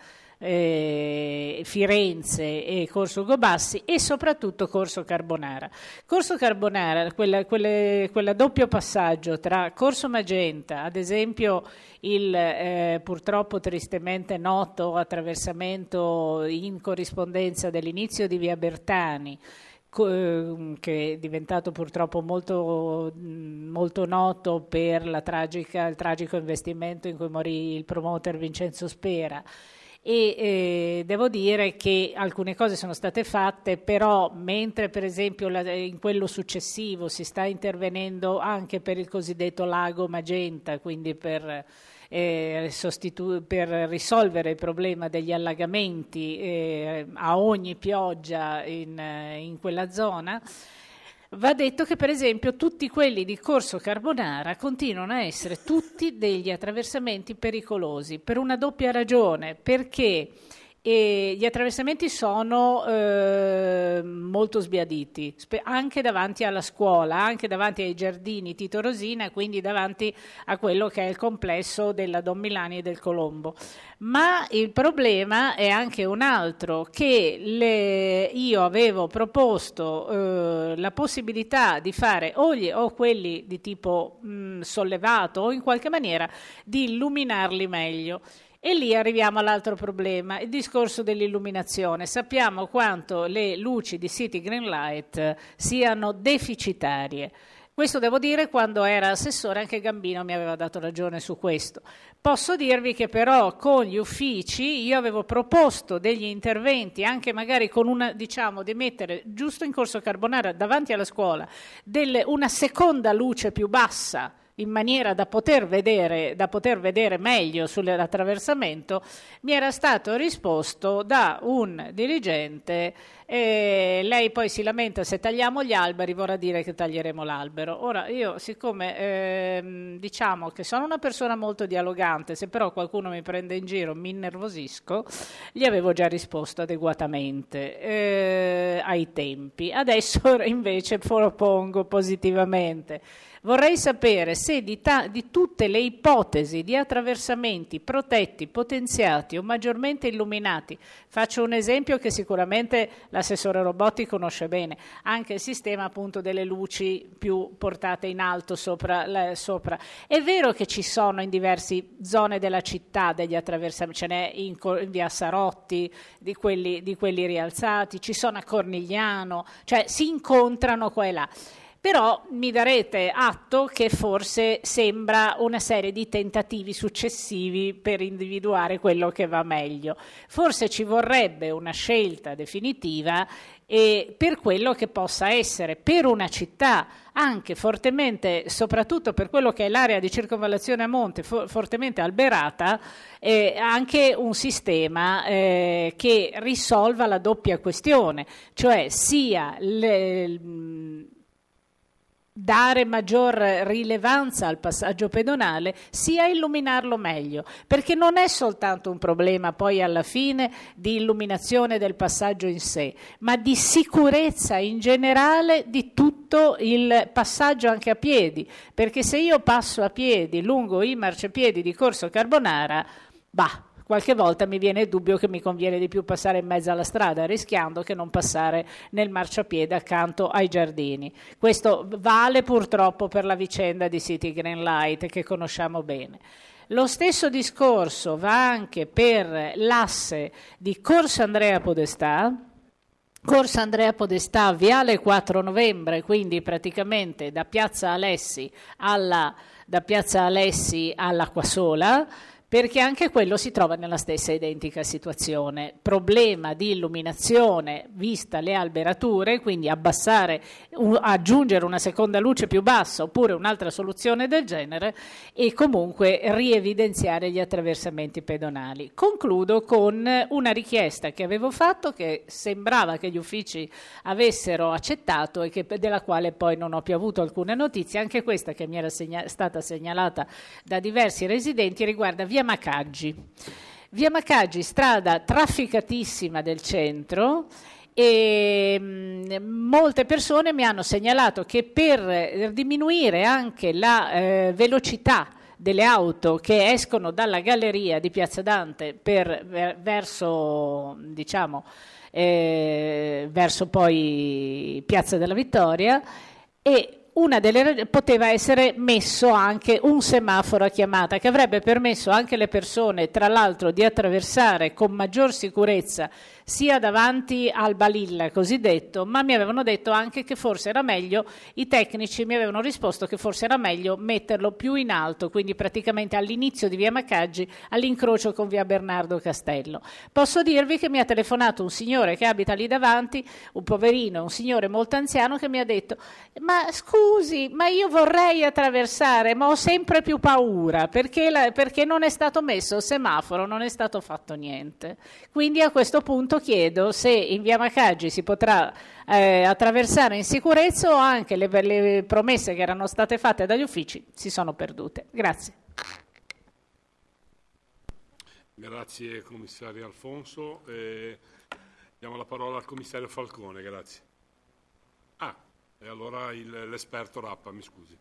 Firenze e Corso Ugo Bassi, e soprattutto Corso Carbonara. Corso Carbonara, quella doppio passaggio tra Corso Magenta, ad esempio il purtroppo tristemente noto attraversamento in corrispondenza dell'inizio di Via Bertani, che è diventato purtroppo molto noto per il tragico investimento in cui morì il promoter Vincenzo Spera. E devo dire che alcune cose sono state fatte, però mentre per esempio in quello successivo si sta intervenendo anche per il cosiddetto lago Magenta, quindi per risolvere il problema degli allagamenti a ogni pioggia in quella zona, va detto che per esempio tutti quelli di Corso Carbonara continuano a essere tutti degli attraversamenti pericolosi per una doppia ragione, perché gli attraversamenti sono molto sbiaditi, anche davanti alla scuola, anche davanti ai giardini Tito Rosina, quindi davanti a quello che è il complesso della Don Milani e del Colombo. Ma il problema è anche un altro, che io avevo proposto la possibilità di fare o quelli di tipo sollevato o in qualche maniera di illuminarli meglio. E lì arriviamo all'altro problema, il discorso dell'illuminazione. Sappiamo quanto le luci di City Greenlight siano deficitarie. Questo devo dire, quando era assessore anche Gambino mi aveva dato ragione su questo. Posso dirvi che però con gli uffici io avevo proposto degli interventi, anche magari con di mettere giusto in Corso Carbonara davanti alla scuola una seconda luce più bassa, in maniera da poter vedere meglio sull'attraversamento. Mi era stato risposto da un dirigente: lei poi si lamenta se tagliamo gli alberi, vorrà dire che taglieremo l'albero. Ora io, siccome diciamo che sono una persona molto dialogante, se però qualcuno mi prende in giro mi innervosisco, gli avevo già risposto adeguatamente ai tempi. Adesso invece propongo positivamente. Vorrei sapere se di tutte le ipotesi di attraversamenti protetti, potenziati o maggiormente illuminati, faccio un esempio che sicuramente l'assessore Robotti conosce bene, anche il sistema appunto delle luci più portate in alto sopra. È vero che ci sono in diverse zone della città degli attraversamenti, ce n'è in via Sarotti di quelli rialzati, ci sono a Cornigliano, cioè si incontrano qua e là. Però mi darete atto che forse sembra una serie di tentativi successivi per individuare quello che va meglio. Forse ci vorrebbe una scelta definitiva per quello che possa essere per una città anche fortemente, soprattutto per quello che è l'area di circonvallazione a monte fortemente alberata, anche un sistema che risolva la doppia questione, cioè sia dare maggior rilevanza al passaggio pedonale sia illuminarlo meglio, perché non è soltanto un problema poi alla fine di illuminazione del passaggio in sé, ma di sicurezza in generale di tutto il passaggio anche a piedi, perché se io passo a piedi lungo i marciapiedi di Corso Carbonara, qualche volta mi viene il dubbio che mi conviene di più passare in mezzo alla strada, rischiando che non passare nel marciapiede accanto ai giardini. Questo vale purtroppo per la vicenda di City Green Light, che conosciamo bene. Lo stesso discorso va anche per l'asse di Corso Andrea Podestà, Viale 4 Novembre, quindi praticamente da Piazza Alessi all'Acqua Sola, perché anche quello si trova nella stessa identica situazione. Problema di illuminazione vista le alberature, quindi aggiungere una seconda luce più bassa oppure un'altra soluzione del genere, e comunque rievidenziare gli attraversamenti pedonali. Concludo con una richiesta che avevo fatto, che sembrava che gli uffici avessero accettato e della quale poi non ho più avuto alcune notizie. Anche questa, che mi era stata segnalata da diversi residenti, riguarda via Macaggi. Via Macaggi, strada trafficatissima del centro, e molte persone mi hanno segnalato che per diminuire anche la velocità delle auto che escono dalla galleria di Piazza Dante verso poi Piazza della Vittoria, e poteva essere messo anche un semaforo a chiamata, che avrebbe permesso anche alle persone, tra l'altro, di attraversare con maggior sicurezza sia davanti al balilla cosiddetto, ma mi avevano detto anche che forse era meglio, i tecnici mi avevano risposto che forse era meglio metterlo più in alto, quindi praticamente all'inizio di via Macaggi, all'incrocio con via Bernardo Castello. Posso dirvi che mi ha telefonato un signore che abita lì davanti, un poverino, un signore molto anziano, che mi ha detto: ma scusi, ma io vorrei attraversare, ma ho sempre più paura, perché non è stato messo il semaforo, non è stato fatto niente. Quindi a questo punto chiedo se in via Macaggi si potrà attraversare in sicurezza, o anche le promesse che erano state fatte dagli uffici si sono perdute. Grazie. Grazie commissario Alfonso. Diamo la parola al commissario Falcone, grazie. E allora l'esperto Rappa, mi scusi.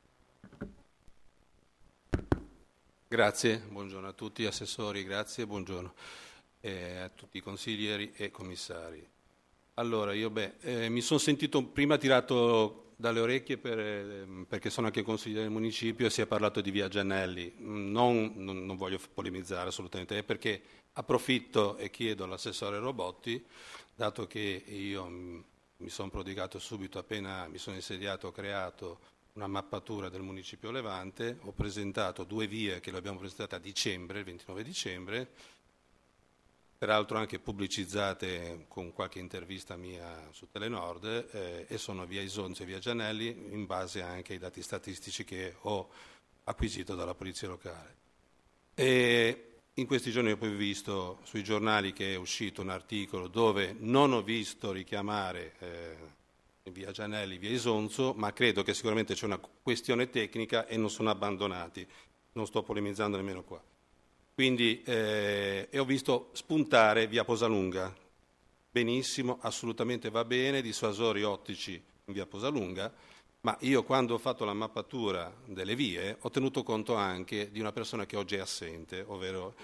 Grazie, buongiorno a tutti, assessori, grazie, buongiorno a tutti i consiglieri e commissari. Allora, mi sono sentito prima tirato dalle orecchie perché sono anche consigliere del municipio e si è parlato di via Giannelli. Non voglio polemizzare assolutamente, perché approfitto e chiedo all'assessore Robotti, dato che io mi sono prodigato subito appena mi sono insediato, ho creato una mappatura del municipio Levante, ho presentato 2 vie che le abbiamo presentate a dicembre, il 29 dicembre, peraltro anche pubblicizzate con qualche intervista mia su Telenord, e sono via Isonzo e via Giannelli, in base anche ai dati statistici che ho acquisito dalla polizia locale. E in questi giorni ho poi visto sui giornali che è uscito un articolo dove non ho visto richiamare via Giannelli, via Isonzo, ma credo che sicuramente c'è una questione tecnica e non sono abbandonati, non sto polemizzando nemmeno qua. Quindi e ho visto spuntare via Posalunga, benissimo, assolutamente va bene, dissuasori ottici in via Posalunga, ma io quando ho fatto la mappatura delle vie ho tenuto conto anche di una persona che oggi è assente, ovvero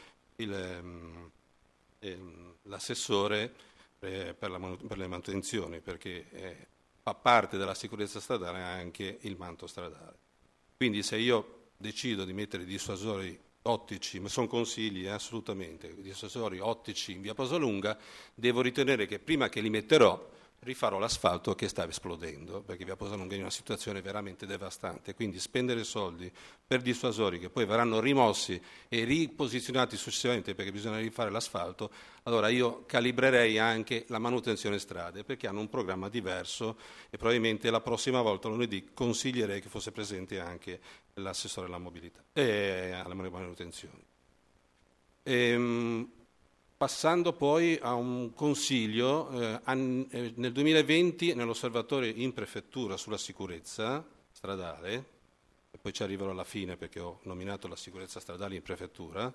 l'assessore per le manutenzioni, perché fa parte della sicurezza stradale anche il manto stradale. Quindi se io decido di mettere dissuasori ottici, ma sono consigli assolutamente, dissuasori ottici in via Posalunga, devo ritenere che prima che li metterò rifarò l'asfalto che stava esplodendo, perché via Posalunga è in una situazione veramente devastante, quindi spendere soldi per dissuasori che poi verranno rimossi e riposizionati successivamente perché bisogna rifare l'asfalto, allora io calibrerei anche la manutenzione strade, perché hanno un programma diverso e probabilmente la prossima volta, lunedì, consiglierei che fosse presente anche l'assessore alla mobilità e alla manutenzione. Passando poi a un consiglio, nel 2020 nell'osservatorio in prefettura sulla sicurezza stradale, e poi ci arriverò alla fine perché ho nominato la sicurezza stradale in prefettura,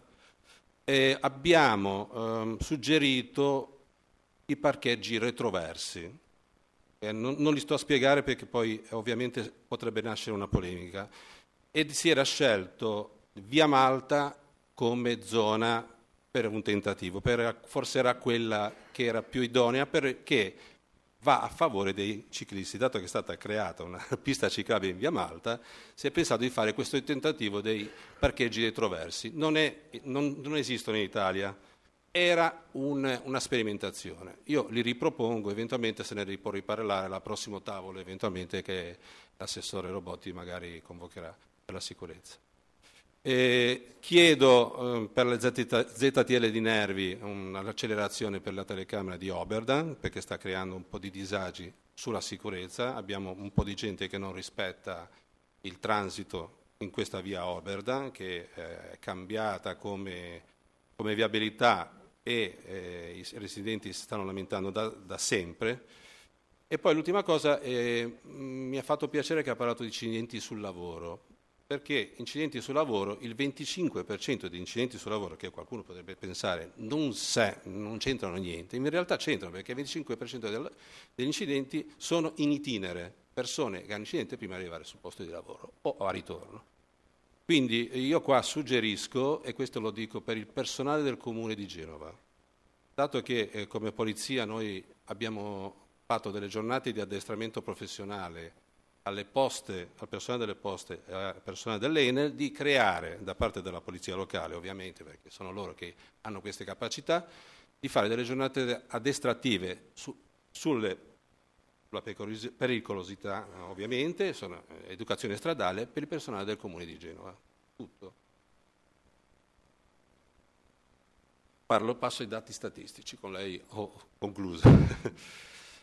abbiamo suggerito i parcheggi retroversi. Non li sto a spiegare perché poi ovviamente potrebbe nascere una polemica. E si era scelto Via Malta come zona per un tentativo, forse era quella che era più idonea perché va a favore dei ciclisti. Dato che è stata creata una pista ciclabile in Via Malta, si è pensato di fare questo tentativo dei parcheggi retroversi. Non esistono in Italia, era una sperimentazione. Io li ripropongo, eventualmente se ne può riparlare al prossimo tavolo, eventualmente che l'assessore Robotti magari convocherà per la sicurezza. Chiedo per la ZTL di Nervi un'accelerazione per la telecamera di Oberdan perché sta creando un po' di disagi sulla sicurezza. Abbiamo un po' di gente che non rispetta il transito in questa via Oberdan che è cambiata come viabilità e i residenti si stanno lamentando da sempre. E poi l'ultima cosa, mi ha fatto piacere che ha parlato di incidenti sul lavoro. Perché incidenti sul lavoro, il 25% di incidenti sul lavoro, che qualcuno potrebbe pensare non c'entrano niente, in realtà c'entrano perché il 25% degli incidenti sono in itinere, persone che hanno incidente prima di arrivare sul posto di lavoro o a ritorno. Quindi io qua suggerisco, e questo lo dico per il personale del Comune di Genova, dato che come polizia noi abbiamo fatto delle giornate di addestramento professionale alle poste, al personale delle poste e al personale dell'Enel, di creare, da parte della polizia locale ovviamente, perché sono loro che hanno queste capacità, di fare delle giornate addestrative sulla pericolosità ovviamente, educazione stradale per il personale del Comune di Genova. Tutto. Passo ai dati statistici, con lei ho concluso.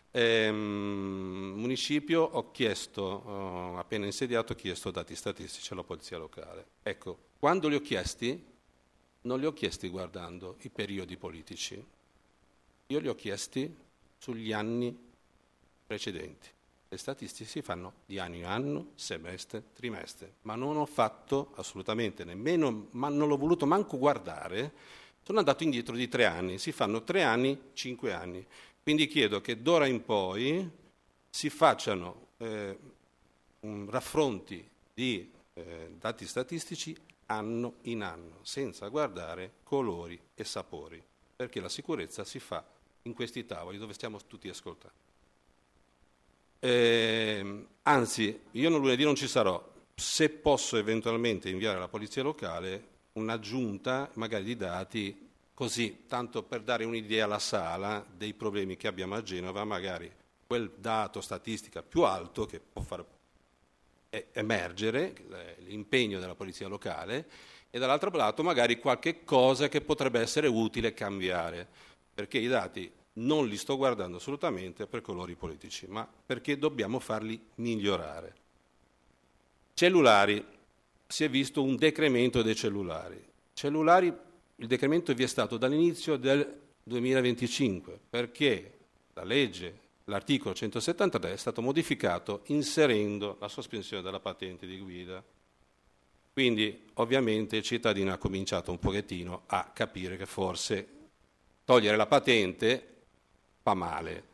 Municipio ho chiesto, appena insediato, ho chiesto dati statistici alla polizia locale. Ecco, quando li ho chiesti, non li ho chiesti guardando i periodi politici, io li ho chiesti sugli anni precedenti. Le statistiche si fanno di anno in anno, semestre, trimestre, ma non ho fatto assolutamente nemmeno, ma non l'ho voluto manco guardare, sono andato indietro di 3 anni, si fanno 3 anni, 5 anni. Quindi chiedo che d'ora in poi si facciano raffronti di dati statistici anno in anno, senza guardare colori e sapori, perché la sicurezza si fa in questi tavoli dove stiamo tutti ascoltando. Anzi, io lunedì non ci sarò, se posso eventualmente inviare alla polizia locale un'aggiunta magari di dati, così, tanto per dare un'idea alla sala dei problemi che abbiamo a Genova, magari quel dato statistica più alto che può far emergere l'impegno della polizia locale e dall'altro lato magari qualche cosa che potrebbe essere utile cambiare, perché i dati non li sto guardando assolutamente per colori politici, ma perché dobbiamo farli migliorare. Cellulari, si è visto un decremento dei cellulari. Il decremento vi è stato dall'inizio del 2025 perché la legge, l'articolo 173 è stato modificato inserendo la sospensione della patente di guida. Quindi ovviamente il cittadino ha cominciato un pochettino a capire che forse togliere la patente fa male.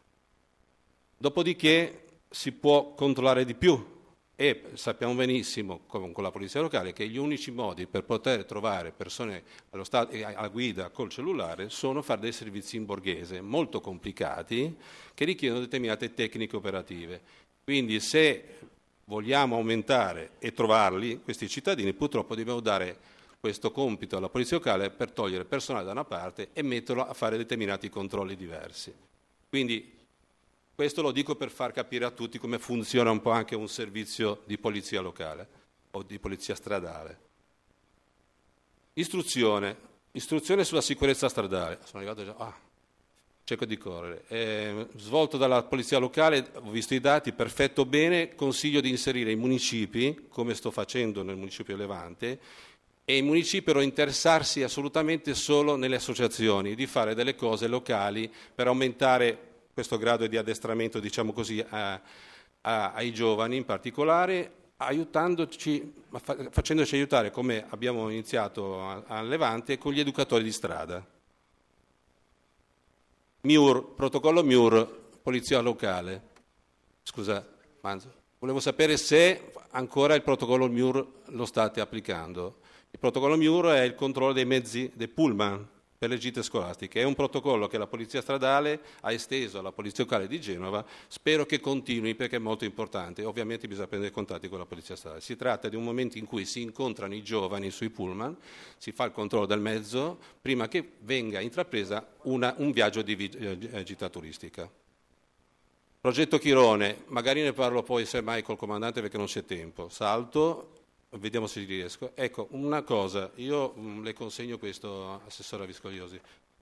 Dopodiché si può controllare di più. E sappiamo benissimo, con la polizia locale, che gli unici modi per poter trovare persone alla guida col cellulare sono fare dei servizi in borghese molto complicati che richiedono determinate tecniche operative. Quindi se vogliamo aumentare e trovarli, questi cittadini, purtroppo dobbiamo dare questo compito alla polizia locale per togliere personale da una parte e metterlo a fare determinati controlli diversi. Quindi questo lo dico per far capire a tutti come funziona un po' anche un servizio di polizia locale o di polizia stradale. Istruzione sulla sicurezza stradale. Sono arrivato già, cerco di correre. Svolto dalla polizia locale, ho visto i dati, perfetto, bene, consiglio di inserire i municipi, come sto facendo nel municipio Levante, e i municipi però interessarsi assolutamente solo nelle associazioni, di fare delle cose locali per aumentare questo grado di addestramento, diciamo così, ai giovani in particolare, facendoci aiutare, come abbiamo iniziato a Levante, con gli educatori di strada. Protocollo MIUR, polizia locale. Scusa, Manzo, volevo sapere se ancora il protocollo MIUR lo state applicando. Il protocollo MIUR è il controllo dei mezzi dei pullman per le gite scolastiche. È un protocollo che la Polizia Stradale ha esteso alla Polizia Locale di Genova. Spero che continui perché è molto importante. Ovviamente bisogna prendere contatti con la Polizia Stradale. Si tratta di un momento in cui si incontrano i giovani sui pullman, si fa il controllo del mezzo prima che venga intrapresa un viaggio di gita turistica. Progetto Chirone, magari ne parlo poi semmai col comandante perché non c'è tempo. Salto. Vediamo se riesco. Ecco, una cosa, io le consegno questo, Assessore Viscogliosi.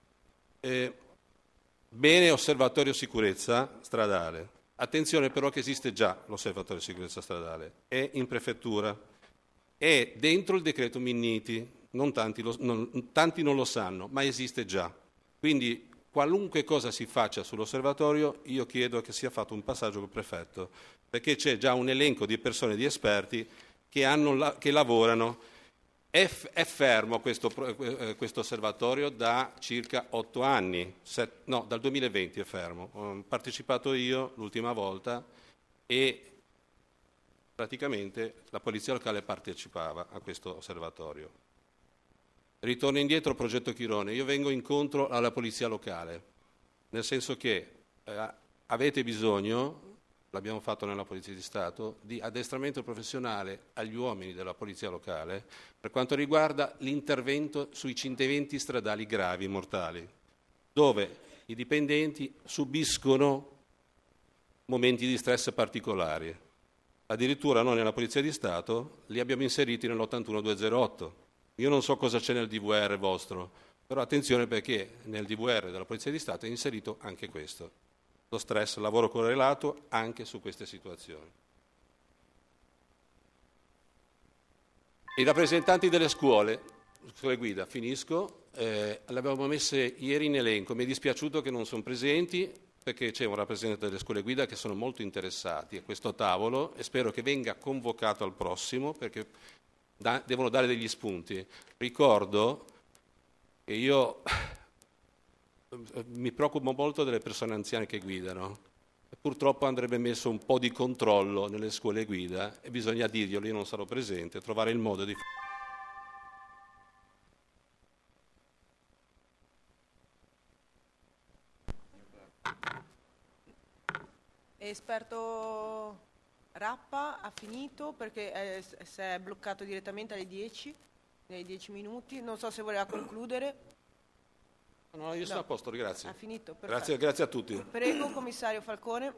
Bene, osservatorio sicurezza stradale. Attenzione però che esiste già l'osservatorio sicurezza stradale, è in prefettura, è dentro il decreto Minniti, tanti non lo sanno, ma esiste già. Quindi qualunque cosa si faccia sull'osservatorio, io chiedo che sia fatto un passaggio col prefetto, perché c'è già un elenco di persone, di esperti, che lavorano. È fermo questo osservatorio da circa 8 anni, dal 2020 è fermo. Ho partecipato io l'ultima volta e praticamente la Polizia Locale partecipava a questo osservatorio. Ritorno indietro al progetto Chirone, io vengo incontro alla Polizia Locale, nel senso che avete bisogno, l'abbiamo fatto nella Polizia di Stato, di addestramento professionale agli uomini della Polizia Locale per quanto riguarda l'intervento sui incidenti stradali gravi, mortali, dove i dipendenti subiscono momenti di stress particolari. Addirittura noi nella Polizia di Stato li abbiamo inseriti nell'81208. Io non so cosa c'è nel DVR vostro, però attenzione perché nel DVR della Polizia di Stato è inserito anche questo. Lo stress, lavoro correlato anche su queste situazioni. I rappresentanti delle scuole guida, finisco, le avevamo messe ieri in elenco, mi è dispiaciuto che non sono presenti perché c'è un rappresentante delle scuole guida che sono molto interessati a questo tavolo e spero che venga convocato al prossimo perché devono dare degli spunti. Ricordo che io mi preoccupo molto delle persone anziane che guidano. Purtroppo andrebbe messo un po' di controllo nelle scuole guida e bisogna dirglielo, io non sarò presente, trovare il modo di Esperto Rappa ha finito perché si è bloccato direttamente alle 10, nei 10 minuti. Non so se voleva concludere. No, io sono a posto, grazie. Ha finito, perfetto. Grazie a tutti. Prego, commissario Falcone.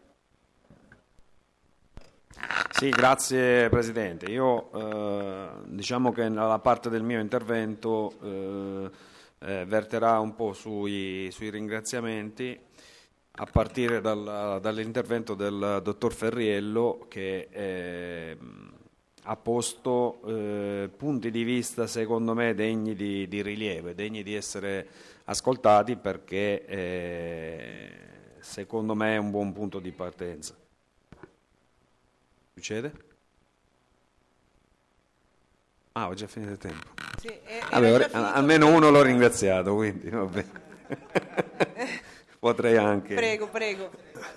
Sì, grazie Presidente. Io diciamo che nella parte del mio intervento verterà un po' sui ringraziamenti, a partire dall'intervento del dottor Ferriello che ha posto punti di vista secondo me degni di rilievo, degni di essere ascoltati perché secondo me è un buon punto di partenza. Succede? Ho già finito il tempo. Sì, almeno uno l'ho ringraziato, quindi va bene. Potrei anche. Prego.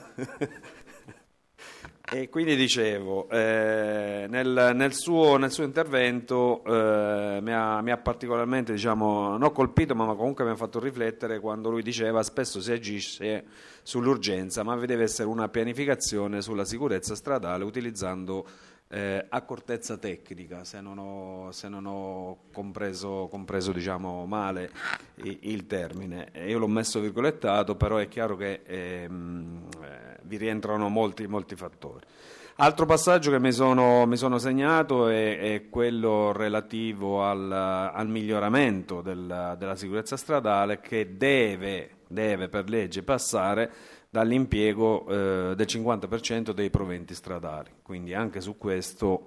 E quindi dicevo, nel suo intervento mi ha particolarmente, non colpito, ma comunque mi ha fatto riflettere quando lui diceva spesso si agisce sull'urgenza, ma vi deve essere una pianificazione sulla sicurezza stradale utilizzando accortezza tecnica, se non ho compreso male il termine. Io l'ho messo virgolettato, però è chiaro che vi rientrano molti fattori. Altro passaggio che mi sono segnato è quello relativo al miglioramento della sicurezza stradale, che deve per legge passare dall'impiego del 50% dei proventi stradali. Quindi anche su questo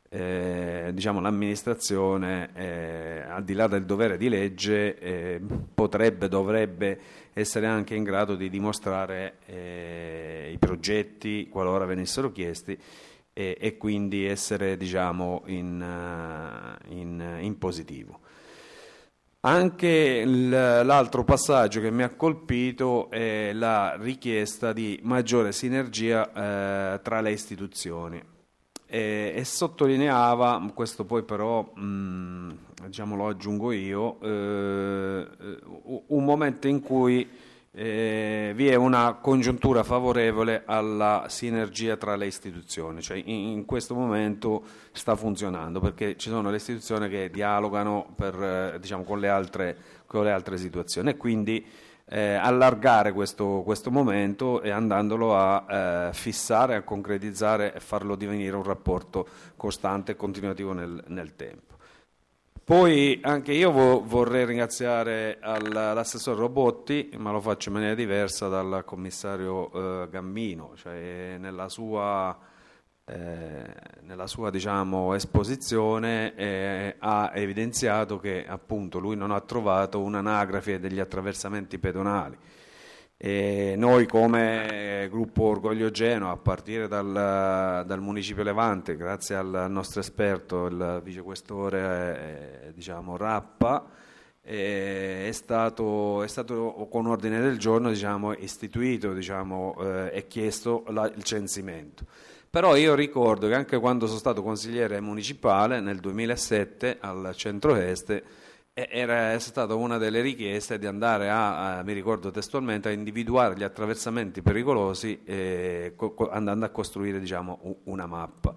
l'amministrazione, al di là del dovere di legge, dovrebbe essere anche in grado di dimostrare i progetti, qualora venissero chiesti, e quindi essere, diciamo, in positivo. Anche l'altro passaggio che mi ha colpito è la richiesta di maggiore sinergia tra le istituzioni e sottolineava, questo poi però diciamo lo aggiungo io, un momento in cui vi è una congiuntura favorevole alla sinergia tra le istituzioni, cioè in questo momento sta funzionando perché ci sono le istituzioni che dialogano diciamo, con le altre situazioni e quindi allargare questo momento e andandolo a fissare, a concretizzare e farlo divenire un rapporto costante e continuativo nel tempo. Poi anche io vorrei ringraziare l'assessore Robotti, ma lo faccio in maniera diversa dal commissario Gambino, cioè nella sua diciamo, esposizione ha evidenziato che appunto lui non ha trovato un'anagrafe degli attraversamenti pedonali. E noi come gruppo Orgoglio Genova, a partire dal Municipio Levante, grazie al nostro esperto, il vicequestore diciamo, Rappa, è stato con ordine del giorno diciamo, istituito diciamo, e chiesto il censimento. Però io ricordo che anche quando sono stato consigliere municipale nel 2007 al centro-est era stata una delle richieste di andare mi ricordo testualmente, a individuare gli attraversamenti pericolosi andando a costruire diciamo, una mappa.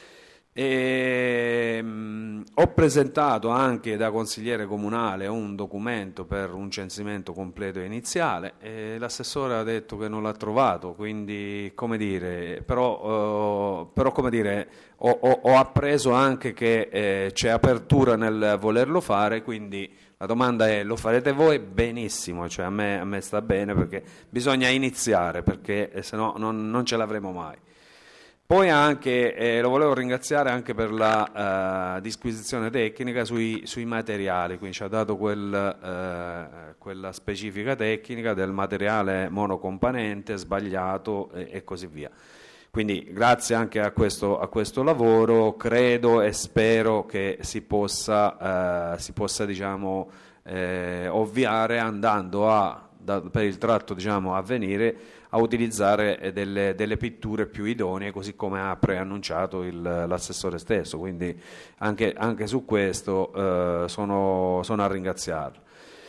Ho presentato anche da consigliere comunale un documento per un censimento completo e iniziale e l'assessore ha detto che non l'ha trovato, quindi come dire, però come dire, ho appreso anche che c'è apertura nel volerlo fare, quindi la domanda è: lo farete voi? Benissimo, cioè a me sta bene perché bisogna iniziare, perché se no non ce l'avremo mai. Poi anche lo volevo ringraziare anche per la disquisizione tecnica sui materiali, quindi ci ha dato quella specifica tecnica del materiale monocomponente sbagliato e così via. Quindi grazie anche a questo lavoro credo e spero che si possa diciamo, ovviare andando per il tratto diciamo, a venire a utilizzare delle pitture più idonee, così come ha preannunciato l'assessore stesso, quindi anche su questo sono a ringraziarlo.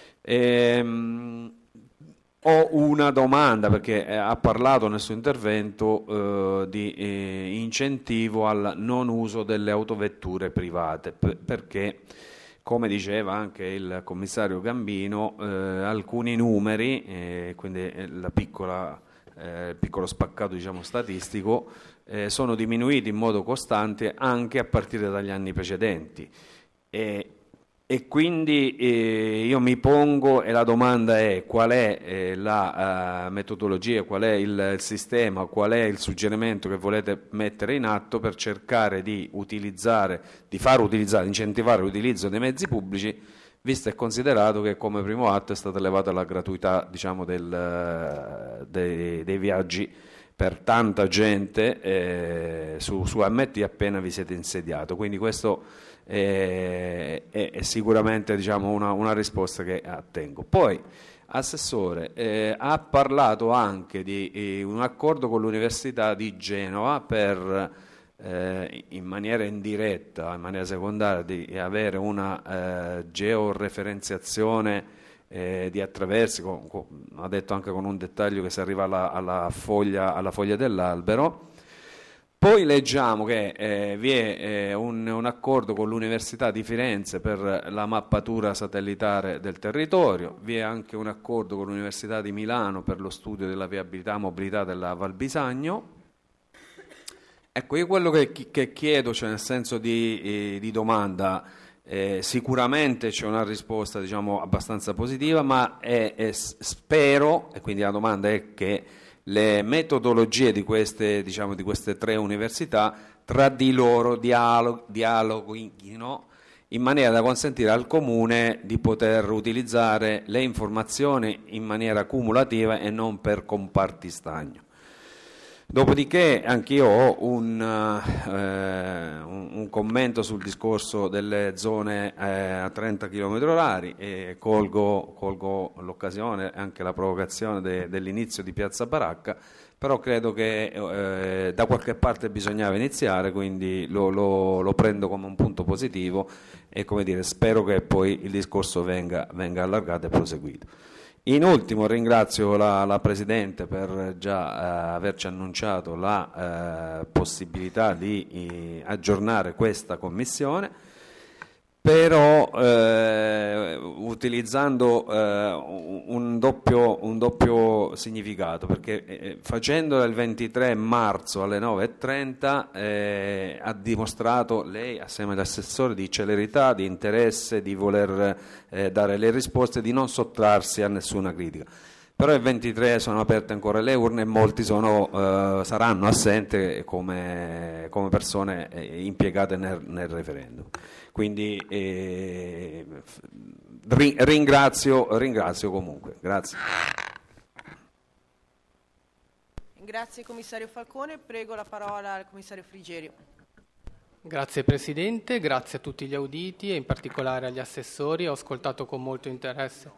Ho una domanda, perché ha parlato nel suo intervento di incentivo al non uso delle autovetture private, perché come diceva anche il commissario Gambino, alcuni numeri, quindi il piccolo spaccato diciamo, statistico, sono diminuiti in modo costante anche a partire dagli anni precedenti. E quindi io mi pongo e la domanda è: qual è la metodologia, qual è il sistema, qual è il suggerimento che volete mettere in atto per cercare di incentivare l'utilizzo dei mezzi pubblici, visto e considerato che come primo atto è stata elevata la gratuità diciamo, dei viaggi per tanta gente su AMT appena vi siete insediato. Quindi questo è sicuramente diciamo, una risposta che attengo. Poi, Assessore, ha parlato anche di un accordo con l'Università di Genova per in maniera indiretta, in maniera secondaria, di avere una georeferenziazione di attraversi, ha detto anche con un dettaglio che si arriva alla foglia dell'albero. Poi leggiamo che vi è un accordo con l'Università di Firenze per la mappatura satellitare del territorio, vi è anche un accordo con l'Università di Milano per lo studio della viabilità e mobilità della Val Bisagno. Ecco, io quello che chiedo, cioè nel senso di domanda, sicuramente c'è una risposta diciamo, abbastanza positiva, ma spero, e quindi la domanda è che le metodologie di queste tre università tra di loro dialoghino in maniera da consentire al Comune di poter utilizzare le informazioni in maniera cumulativa e non per comparti stagno. Dopodiché anch'io ho un commento sul discorso delle zone a 30 km/h e colgo l'occasione, anche la provocazione dell'inizio di Piazza Baracca, però credo che da qualche parte bisognava iniziare, quindi lo prendo come un punto positivo e, come dire, spero che poi il discorso venga allargato e proseguito. In ultimo ringrazio la Presidente per già averci annunciato la possibilità di aggiornare questa Commissione, però utilizzando un doppio significato, perché facendola il 23 marzo alle 9:30 ha dimostrato lei, assieme all'assessore, di celerità, di interesse, di voler dare le risposte, di non sottrarsi a nessuna critica. Però il 23 sono aperte ancora le urne e molti saranno assenti come persone impiegate nel referendum. Quindi ringrazio comunque. Grazie. Grazie commissario Falcone, prego la parola al commissario Frigerio. Grazie Presidente, grazie a tutti gli auditi e in particolare agli assessori. Ho ascoltato con molto interesse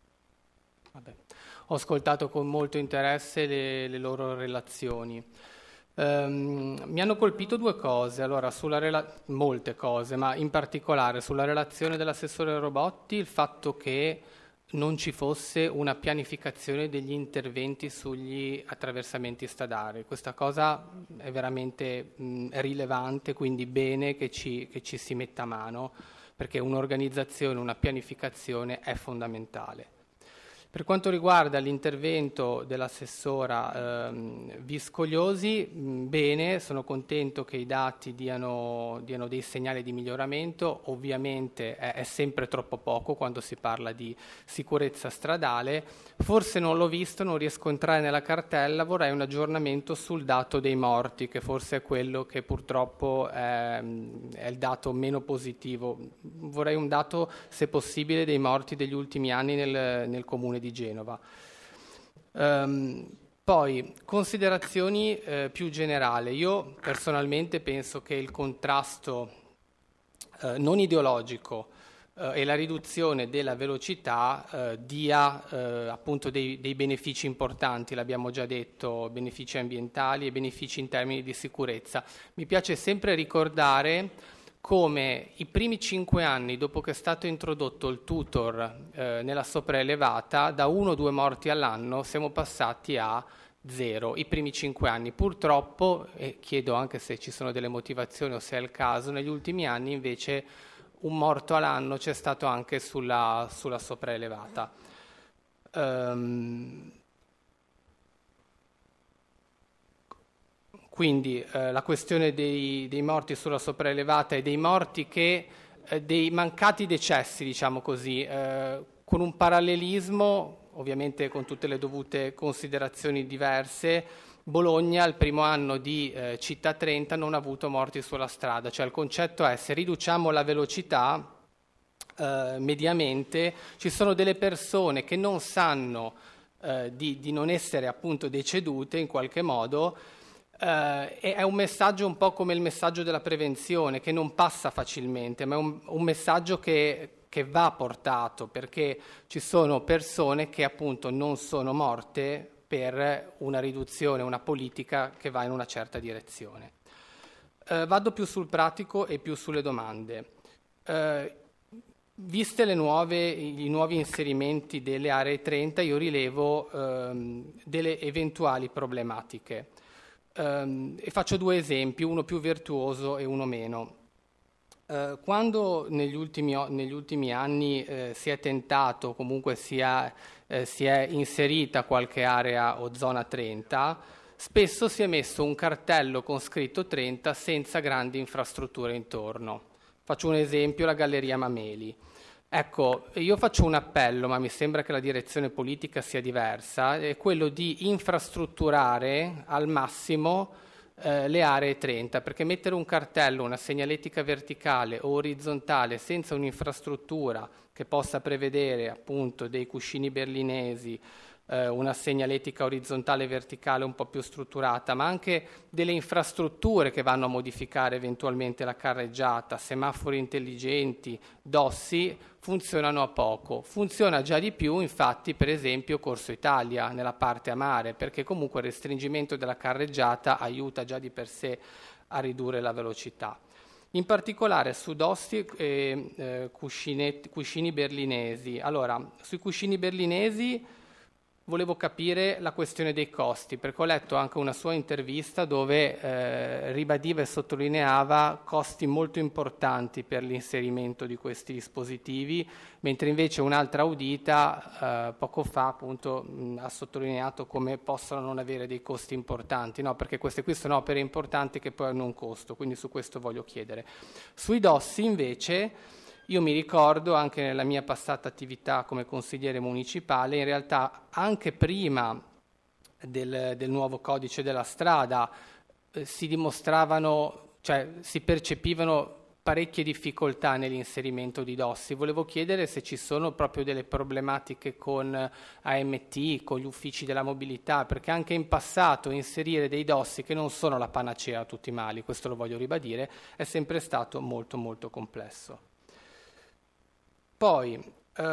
le loro relazioni. Mi hanno colpito due cose, molte cose, ma in particolare sulla relazione dell'assessore Robotti, il fatto che non ci fosse una pianificazione degli interventi sugli attraversamenti stradali. Questa cosa è veramente rilevante, quindi bene che ci si metta a mano, perché un'organizzazione, una pianificazione è fondamentale. Per quanto riguarda l'intervento dell'assessora Viscogliosi, bene, sono contento che i dati diano dei segnali di miglioramento. Ovviamente è sempre troppo poco quando si parla di sicurezza stradale. Forse non l'ho visto, non riesco a entrare nella cartella, vorrei un aggiornamento sul dato dei morti, che forse è quello che purtroppo è il dato meno positivo. Vorrei un dato, se possibile, dei morti degli ultimi anni nel comune di Genova. Poi, considerazioni più generali. Io personalmente penso che il contrasto non ideologico e la riduzione della velocità dia appunto dei benefici importanti, l'abbiamo già detto, benefici ambientali e benefici in termini di sicurezza. Mi piace sempre ricordare come i primi 5 anni dopo che è stato introdotto il tutor nella sopraelevata, da 1 o 2 morti all'anno siamo passati a 0, i primi 5 anni. Purtroppo, e chiedo anche se ci sono delle motivazioni o se è il caso, negli ultimi anni invece un morto all'anno c'è stato anche sulla sopraelevata. Quindi la questione dei morti sulla sopraelevata e dei morti dei mancati decessi, diciamo così, con un parallelismo, ovviamente con tutte le dovute considerazioni diverse. Bologna, il primo anno di Città 30, non ha avuto morti sulla strada, cioè il concetto è: se riduciamo la velocità, mediamente ci sono delle persone che non sanno di non essere appunto decedute in qualche modo. È un messaggio un po' come il messaggio della prevenzione, che non passa facilmente, ma è un messaggio che va portato, perché ci sono persone che appunto non sono morte per una riduzione, una politica che va in una certa direzione. Vado più sul pratico e più sulle domande. Viste i nuovi inserimenti delle aree 30, io rilevo delle eventuali problematiche. E faccio 2 esempi, uno più virtuoso e uno meno. Quando negli ultimi anni si è tentato, comunque si è inserita qualche area o zona 30, spesso si è messo un cartello con scritto 30 senza grandi infrastrutture intorno. Faccio un esempio: la Galleria Mameli. Ecco, io faccio un appello, ma mi sembra che la direzione politica sia diversa, è quello di infrastrutturare al massimo le aree 30, perché mettere un cartello, una segnaletica verticale o orizzontale senza un'infrastruttura che possa prevedere appunto dei cuscini berlinesi, una segnaletica orizzontale e verticale un po' più strutturata, ma anche delle infrastrutture che vanno a modificare eventualmente la carreggiata, semafori intelligenti, dossi, funzionano a poco. Funziona già di più, infatti, per esempio Corso Italia nella parte a mare, perché comunque il restringimento della carreggiata aiuta già di per sé a ridurre la velocità. In particolare su dossi e cuscini berlinesi. Allora, sui cuscini berlinesi volevo capire la questione dei costi, perché ho letto anche una sua intervista dove ribadiva e sottolineava costi molto importanti per l'inserimento di questi dispositivi, mentre invece un'altra audita poco fa appunto ha sottolineato come possano non avere dei costi importanti, no? Perché queste qui sono opere importanti che poi hanno un costo, quindi su questo voglio chiedere. Sui dossi invece io mi ricordo anche nella mia passata attività come consigliere municipale, in realtà anche prima del nuovo codice della strada si dimostravano, cioè si percepivano parecchie difficoltà nell'inserimento di dossi. Volevo chiedere se ci sono proprio delle problematiche con AMT, con gli uffici della mobilità, perché anche in passato inserire dei dossi che non sono la panacea a tutti i mali, questo lo voglio ribadire, è sempre stato molto molto complesso. Poi,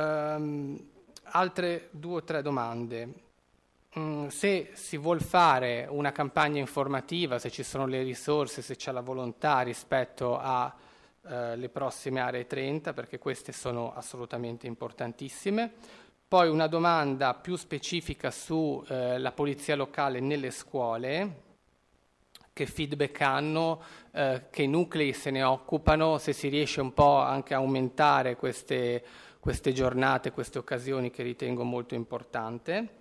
altre 2 o 3 domande. Se si vuol fare una campagna informativa, se ci sono le risorse, se c'è la volontà rispetto alle prossime aree 30, perché queste sono assolutamente importantissime. Poi una domanda più specifica su la polizia locale nelle scuole. Che feedback hanno, che nuclei se ne occupano, se si riesce un po' anche a aumentare queste giornate, queste occasioni che ritengo molto importante.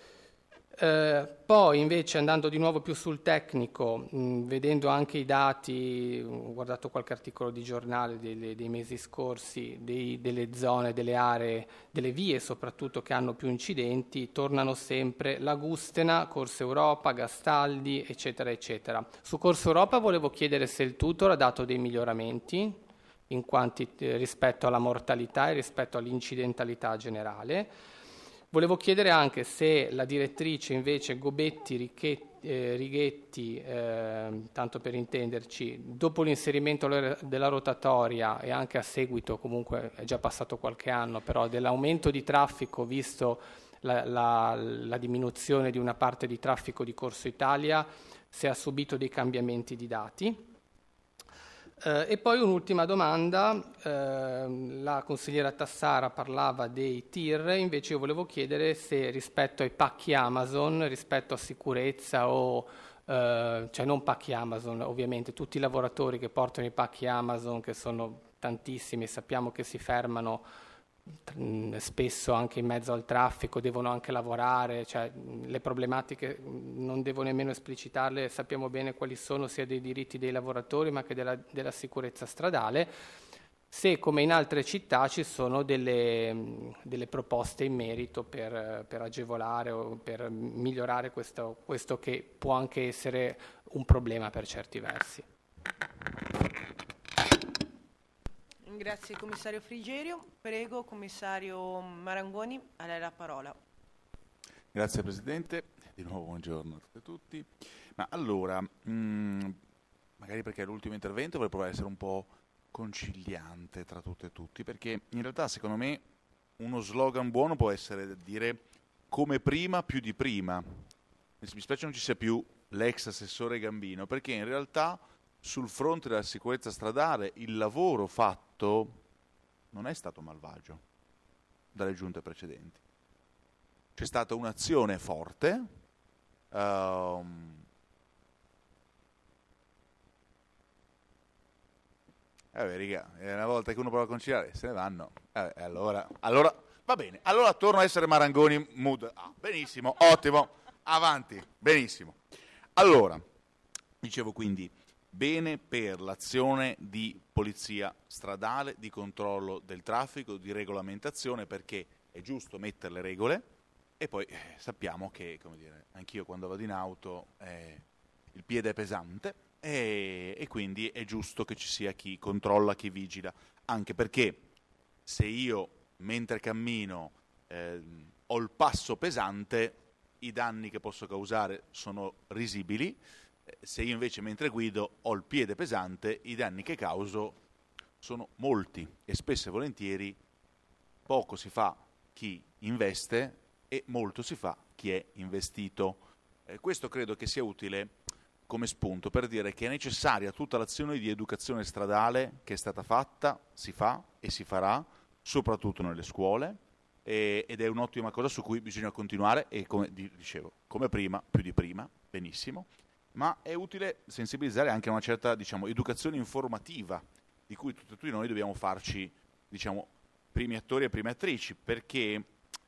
Poi invece andando di nuovo più sul tecnico, vedendo anche i dati, ho guardato qualche articolo di giornale dei mesi scorsi, delle zone, delle aree, delle vie soprattutto che hanno più incidenti, tornano sempre Lagustena, Corso Europa, Gastaldi, eccetera, eccetera. Su Corso Europa volevo chiedere se il tutor ha dato dei miglioramenti rispetto alla mortalità e rispetto all'incidentalità generale. Volevo chiedere anche se la direttrice invece Gobetti Righetti, tanto per intenderci, dopo l'inserimento della rotatoria e anche a seguito, comunque è già passato qualche anno, però dell'aumento di traffico visto la diminuzione di una parte di traffico di Corso Italia, se ha subito dei cambiamenti di dati. E poi un'ultima domanda, la consigliera Tassara parlava dei TIR, invece io volevo chiedere se rispetto ai pacchi Amazon, rispetto a sicurezza cioè non pacchi Amazon, ovviamente tutti i lavoratori che portano i pacchi Amazon, che sono tantissimi, sappiamo che si fermano spesso anche in mezzo al traffico, devono anche lavorare, cioè le problematiche non devo nemmeno esplicitarle, sappiamo bene quali sono sia dei diritti dei lavoratori ma che della sicurezza stradale, se come in altre città ci sono delle proposte in merito per agevolare o per migliorare questo che può anche essere un problema per certi versi. Grazie commissario Frigerio. Prego commissario Marangoni, a lei la parola. Grazie Presidente, di nuovo buongiorno a tutte e tutti. Ma allora, magari perché è l'ultimo intervento vorrei provare a essere un po' conciliante tra tutte e tutti, perché in realtà secondo me uno slogan buono può essere dire come prima più di prima. Mi spiace non ci sia più l'ex assessore Gambino, perché in realtà sul fronte della sicurezza stradale il lavoro fatto non è stato malvagio dalle giunte precedenti. C'è stata un'azione forte, raga, una volta che uno prova a conciliare se ne vanno, allora va bene, allora torno a essere Marangoni mood. Benissimo, ottimo, avanti, benissimo. Allora, dicevo quindi, bene per l'azione di polizia stradale, di controllo del traffico, di regolamentazione, perché è giusto mettere le regole e poi sappiamo che, come dire, anch'io quando vado in auto il piede è pesante e quindi è giusto che ci sia chi controlla, chi vigila, anche perché se io mentre cammino ho il passo pesante, i danni che posso causare sono risibili. Se io invece mentre guido ho il piede pesante, i danni che causo sono molti e spesso e volentieri poco si fa chi investe e molto si fa chi è investito. Questo credo che sia utile come spunto per dire che è necessaria tutta l'azione di educazione stradale che è stata fatta, si fa e si farà, soprattutto nelle scuole, ed è un'ottima cosa su cui bisogna continuare e, come dicevo, come prima, più di prima, benissimo, ma è utile sensibilizzare anche a una certa, diciamo, educazione informativa di cui tutti noi dobbiamo farci, diciamo, primi attori e prime attrici, perché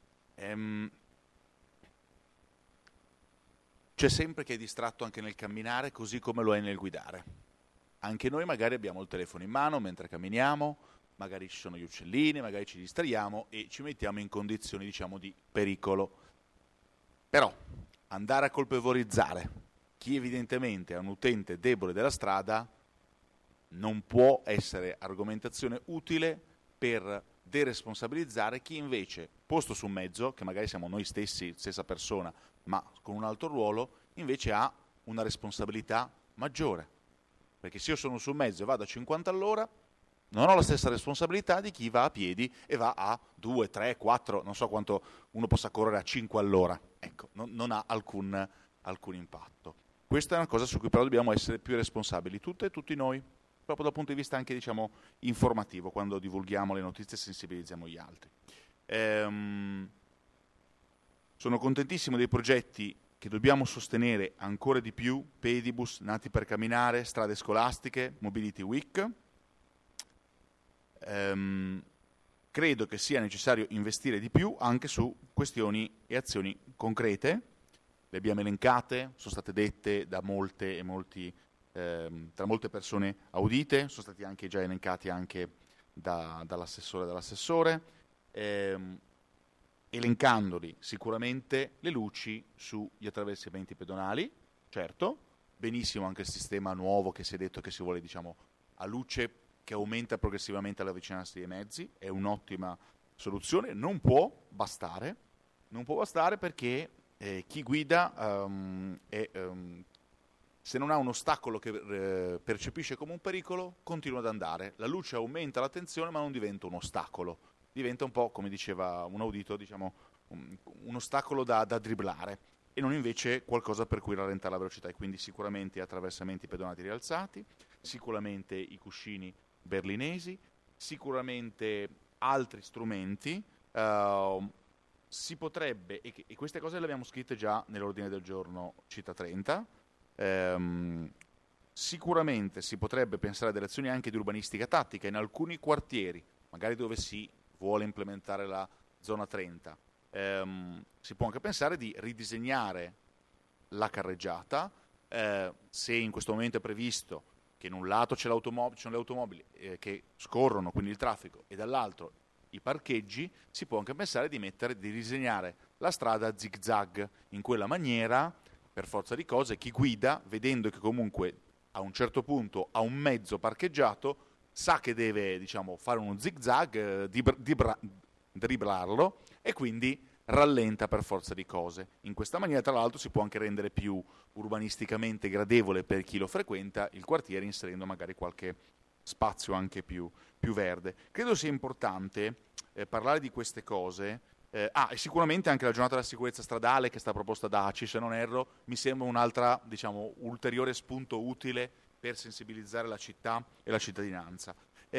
c'è sempre chi è distratto anche nel camminare, così come lo è nel guidare. Anche noi magari abbiamo il telefono in mano mentre camminiamo, magari ci sono gli uccellini, magari ci distraiamo e ci mettiamo in condizioni, diciamo, di pericolo. Però andare a colpevolizzare chi evidentemente è un utente debole della strada non può essere argomentazione utile per deresponsabilizzare chi invece, posto su un mezzo, che magari siamo noi stessi, stessa persona, ma con un altro ruolo, invece ha una responsabilità maggiore. Perché se io sono su un mezzo e vado a 50 all'ora, non ho la stessa responsabilità di chi va a piedi e va a 2, 3, 4, non so quanto uno possa correre a 5 all'ora. Ecco, non ha alcun impatto. Questa è una cosa su cui però dobbiamo essere più responsabili, tutte e tutti noi, proprio dal punto di vista anche, diciamo, informativo, quando divulghiamo le notizie e sensibilizziamo gli altri. Sono contentissimo dei progetti che dobbiamo sostenere ancora di più: Pedibus, Nati per Camminare, Strade Scolastiche, Mobility Week. Credo che sia necessario investire di più anche su questioni e azioni concrete. Le abbiamo elencate, sono state dette da molte e molti, tra molte persone audite, sono stati anche già elencati anche dall'assessore e dall'assessore, elencandoli sicuramente le luci sugli attraversamenti pedonali, certo, benissimo anche il sistema nuovo che si è detto che si vuole, diciamo, a luce che aumenta progressivamente alla vicinanza dei mezzi, è un'ottima soluzione, non può bastare perché chi guida se non ha un ostacolo che percepisce come un pericolo, continua ad andare. La luce aumenta l'attenzione ma non diventa un ostacolo, diventa un po', come diceva un audito, diciamo, un ostacolo da dribblare e non invece qualcosa per cui rallentare la velocità. E quindi sicuramente attraversamenti pedonali rialzati, sicuramente i cuscini berlinesi, sicuramente altri strumenti. Si potrebbe, e queste cose le abbiamo scritte già nell'ordine del giorno Città 30, sicuramente si potrebbe pensare a delle azioni anche di urbanistica tattica in alcuni quartieri, magari dove si vuole implementare la zona 30. Si può anche pensare di ridisegnare la carreggiata, se in questo momento è previsto che in un lato ci sono le automobili che scorrono, quindi il traffico, e dall'altro i parcheggi, si può anche pensare di disegnare la strada a zig-zag. In quella maniera, per forza di cose, chi guida, vedendo che comunque a un certo punto ha un mezzo parcheggiato, sa che deve, diciamo, fare uno zig-zag, dribblarlo, e quindi rallenta per forza di cose. In questa maniera, tra l'altro, si può anche rendere più urbanisticamente gradevole per chi lo frequenta il quartiere, inserendo magari qualche spazio anche più verde. Credo sia importante parlare di queste cose. E sicuramente anche la giornata della sicurezza stradale che sta proposta da ACI, se non erro, mi sembra un'altra, diciamo, ulteriore spunto utile per sensibilizzare la città e la cittadinanza.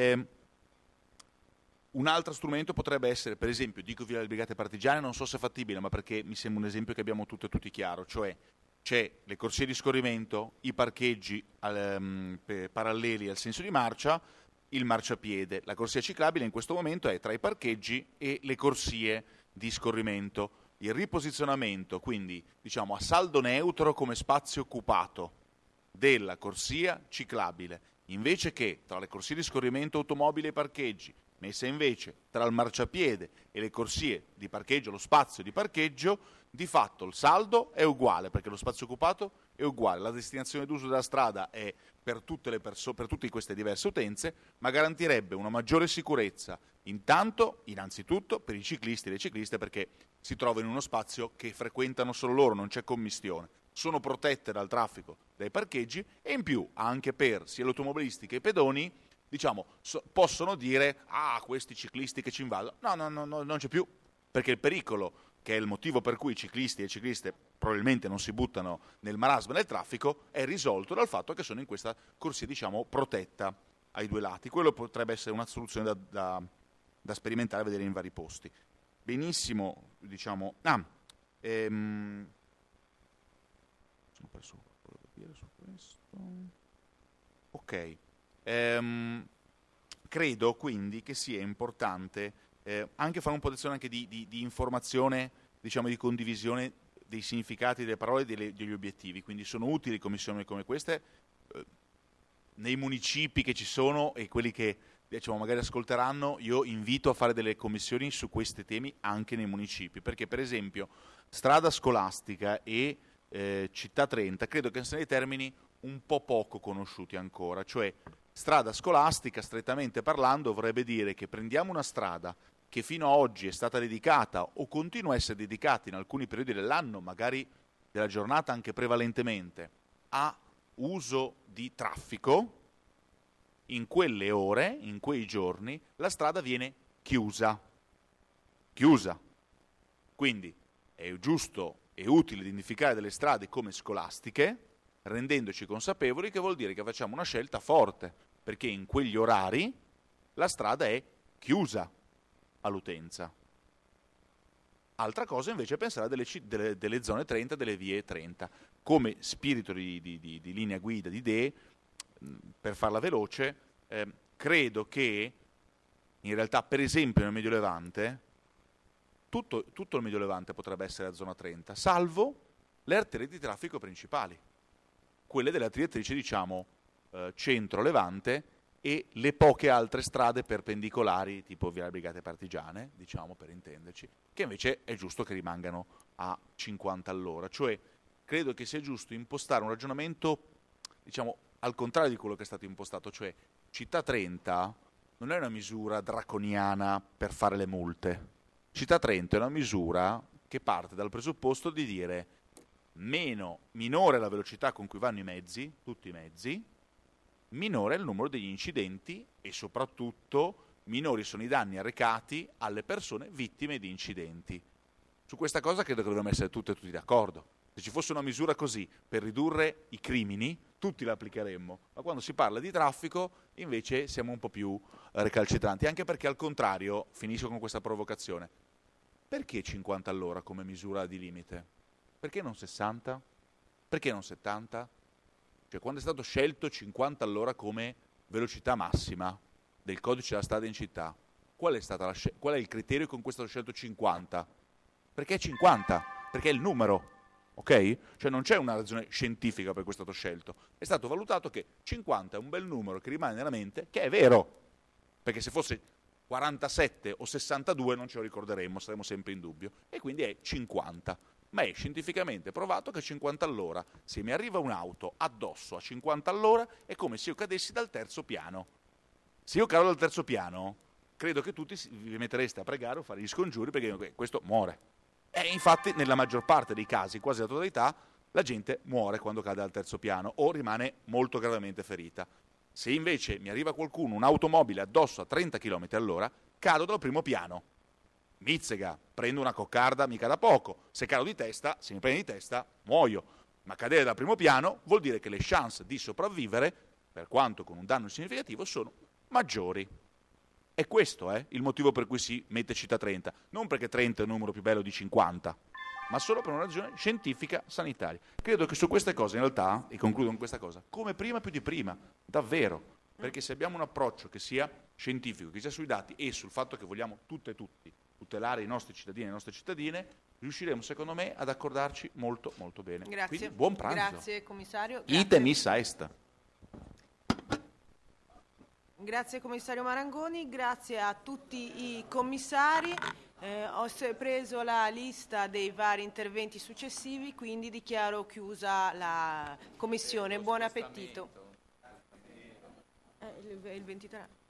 Un altro strumento potrebbe essere, per esempio, dico via le brigate partigiane, non so se è fattibile, ma perché mi sembra un esempio che abbiamo tutti chiaro, cioè c'è le corsie di scorrimento, i parcheggi paralleli al senso di marcia, il marciapiede. La corsia ciclabile in questo momento è tra i parcheggi e le corsie di scorrimento. Il riposizionamento, quindi, diciamo, a saldo neutro come spazio occupato della corsia ciclabile, invece che tra le corsie di scorrimento automobili e parcheggi, messa invece tra il marciapiede e le corsie di parcheggio, lo spazio di parcheggio, di fatto il saldo è uguale, perché lo spazio occupato è uguale, la destinazione d'uso della strada è per tutte queste diverse utenze, ma garantirebbe una maggiore sicurezza, innanzitutto per i ciclisti e le cicliste, perché si trovano in uno spazio che frequentano solo loro, non c'è commistione, sono protette dal traffico dai parcheggi e in più anche per sia gli automobilisti che i pedoni, diciamo, possono dire questi ciclisti che ci invadono. No, non c'è più, perché il pericolo, che è il motivo per cui i ciclisti e le cicliste probabilmente non si buttano nel marasma del traffico, è risolto dal fatto che sono in questa corsia, diciamo, protetta ai due lati. Quello potrebbe essere una soluzione da sperimentare e vedere in vari posti. Benissimo, diciamo... sono perso quello da dire su questo. Ok. Credo quindi che sia importante anche fare un po' d'azione anche di informazione, diciamo, di condivisione dei significati delle parole e degli obiettivi. Quindi sono utili commissioni come queste nei municipi che ci sono e quelli che, diciamo, magari ascolteranno. Io invito a fare delle commissioni su questi temi anche nei municipi, perché per esempio strada scolastica e città 30 credo che siano dei termini un po' poco conosciuti ancora. Cioè, strada scolastica, strettamente parlando, vorrebbe dire che prendiamo una strada che fino ad oggi è stata dedicata o continua a essere dedicata in alcuni periodi dell'anno, magari della giornata anche prevalentemente, a uso di traffico. In quelle ore, in quei giorni, la strada viene chiusa. Quindi è giusto e utile identificare delle strade come scolastiche, rendendoci consapevoli che vuol dire che facciamo una scelta forte, perché in quegli orari la strada è chiusa all'utenza. Altra cosa invece è pensare a delle zone 30, delle vie 30. Come spirito di linea guida, di idee, per farla veloce, credo che in realtà, per esempio nel Medio Levante, tutto il Medio Levante potrebbe essere la zona 30, salvo le arterie di traffico principali, quelle delle attriatrici, diciamo, centro-levante, e le poche altre strade perpendicolari, tipo via Brigate Partigiane, diciamo, per intenderci, che invece è giusto che rimangano a 50 all'ora. Cioè, credo che sia giusto impostare un ragionamento, diciamo, al contrario di quello che è stato impostato, cioè città 30 non è una misura draconiana per fare le multe. Città 30 è una misura che parte dal presupposto di dire minore la velocità con cui vanno i mezzi, tutti i mezzi, minore è il numero degli incidenti e soprattutto minori sono i danni arrecati alle persone vittime di incidenti. Su questa cosa credo che dovremmo essere tutti d'accordo. Se ci fosse una misura così per ridurre i crimini, tutti la applicheremmo, ma quando si parla di traffico invece siamo un po' più recalcitranti, anche perché al contrario, finisco con questa provocazione, perché 50 all'ora come misura di limite? Perché non 60? Perché non 70? Cioè, quando è stato scelto 50 all'ora come velocità massima del codice della strada in città, qual è il criterio con cui è stato scelto 50? Perché è 50? Perché è il numero, ok? Cioè non c'è una ragione scientifica per cui è stato scelto. È stato valutato che 50 è un bel numero che rimane nella mente, che è vero, perché se fosse 47 o 62 non ce lo ricorderemmo, saremmo sempre in dubbio, e quindi è 50. Ma è scientificamente provato che 50 all'ora, se mi arriva un'auto addosso a 50 all'ora, è come se io cadessi dal terzo piano. Se io cado dal terzo piano, credo che tutti vi mettereste a pregare o fare gli scongiuri perché questo muore. E infatti nella maggior parte dei casi, quasi la totalità, la gente muore quando cade dal terzo piano o rimane molto gravemente ferita. Se invece mi arriva qualcuno, un'automobile addosso a 30 km all'ora, cado dal primo piano. Mizzega, prendo una coccarda mica da poco, se cado di testa, se mi prende di testa, muoio, ma cadere dal primo piano vuol dire che le chance di sopravvivere, per quanto con un danno significativo, sono maggiori. E questo è il motivo per cui si mette città 30, non perché 30 è un numero più bello di 50, ma solo per una ragione scientifica sanitaria. Credo che su queste cose in realtà, e concludo con questa cosa, come prima più di prima, davvero, perché se abbiamo un approccio che sia scientifico, che sia sui dati e sul fatto che vogliamo tutte e tutti tutelare i nostri cittadini e le nostre cittadine, riusciremo secondo me ad accordarci molto molto bene. Grazie. Quindi buon pranzo. Grazie commissario. Grazie. Ite missa est. Grazie commissario Marangoni, grazie a tutti i commissari. Ho preso la lista dei vari interventi successivi, quindi dichiaro chiusa la commissione. Buon appetito. Il 23.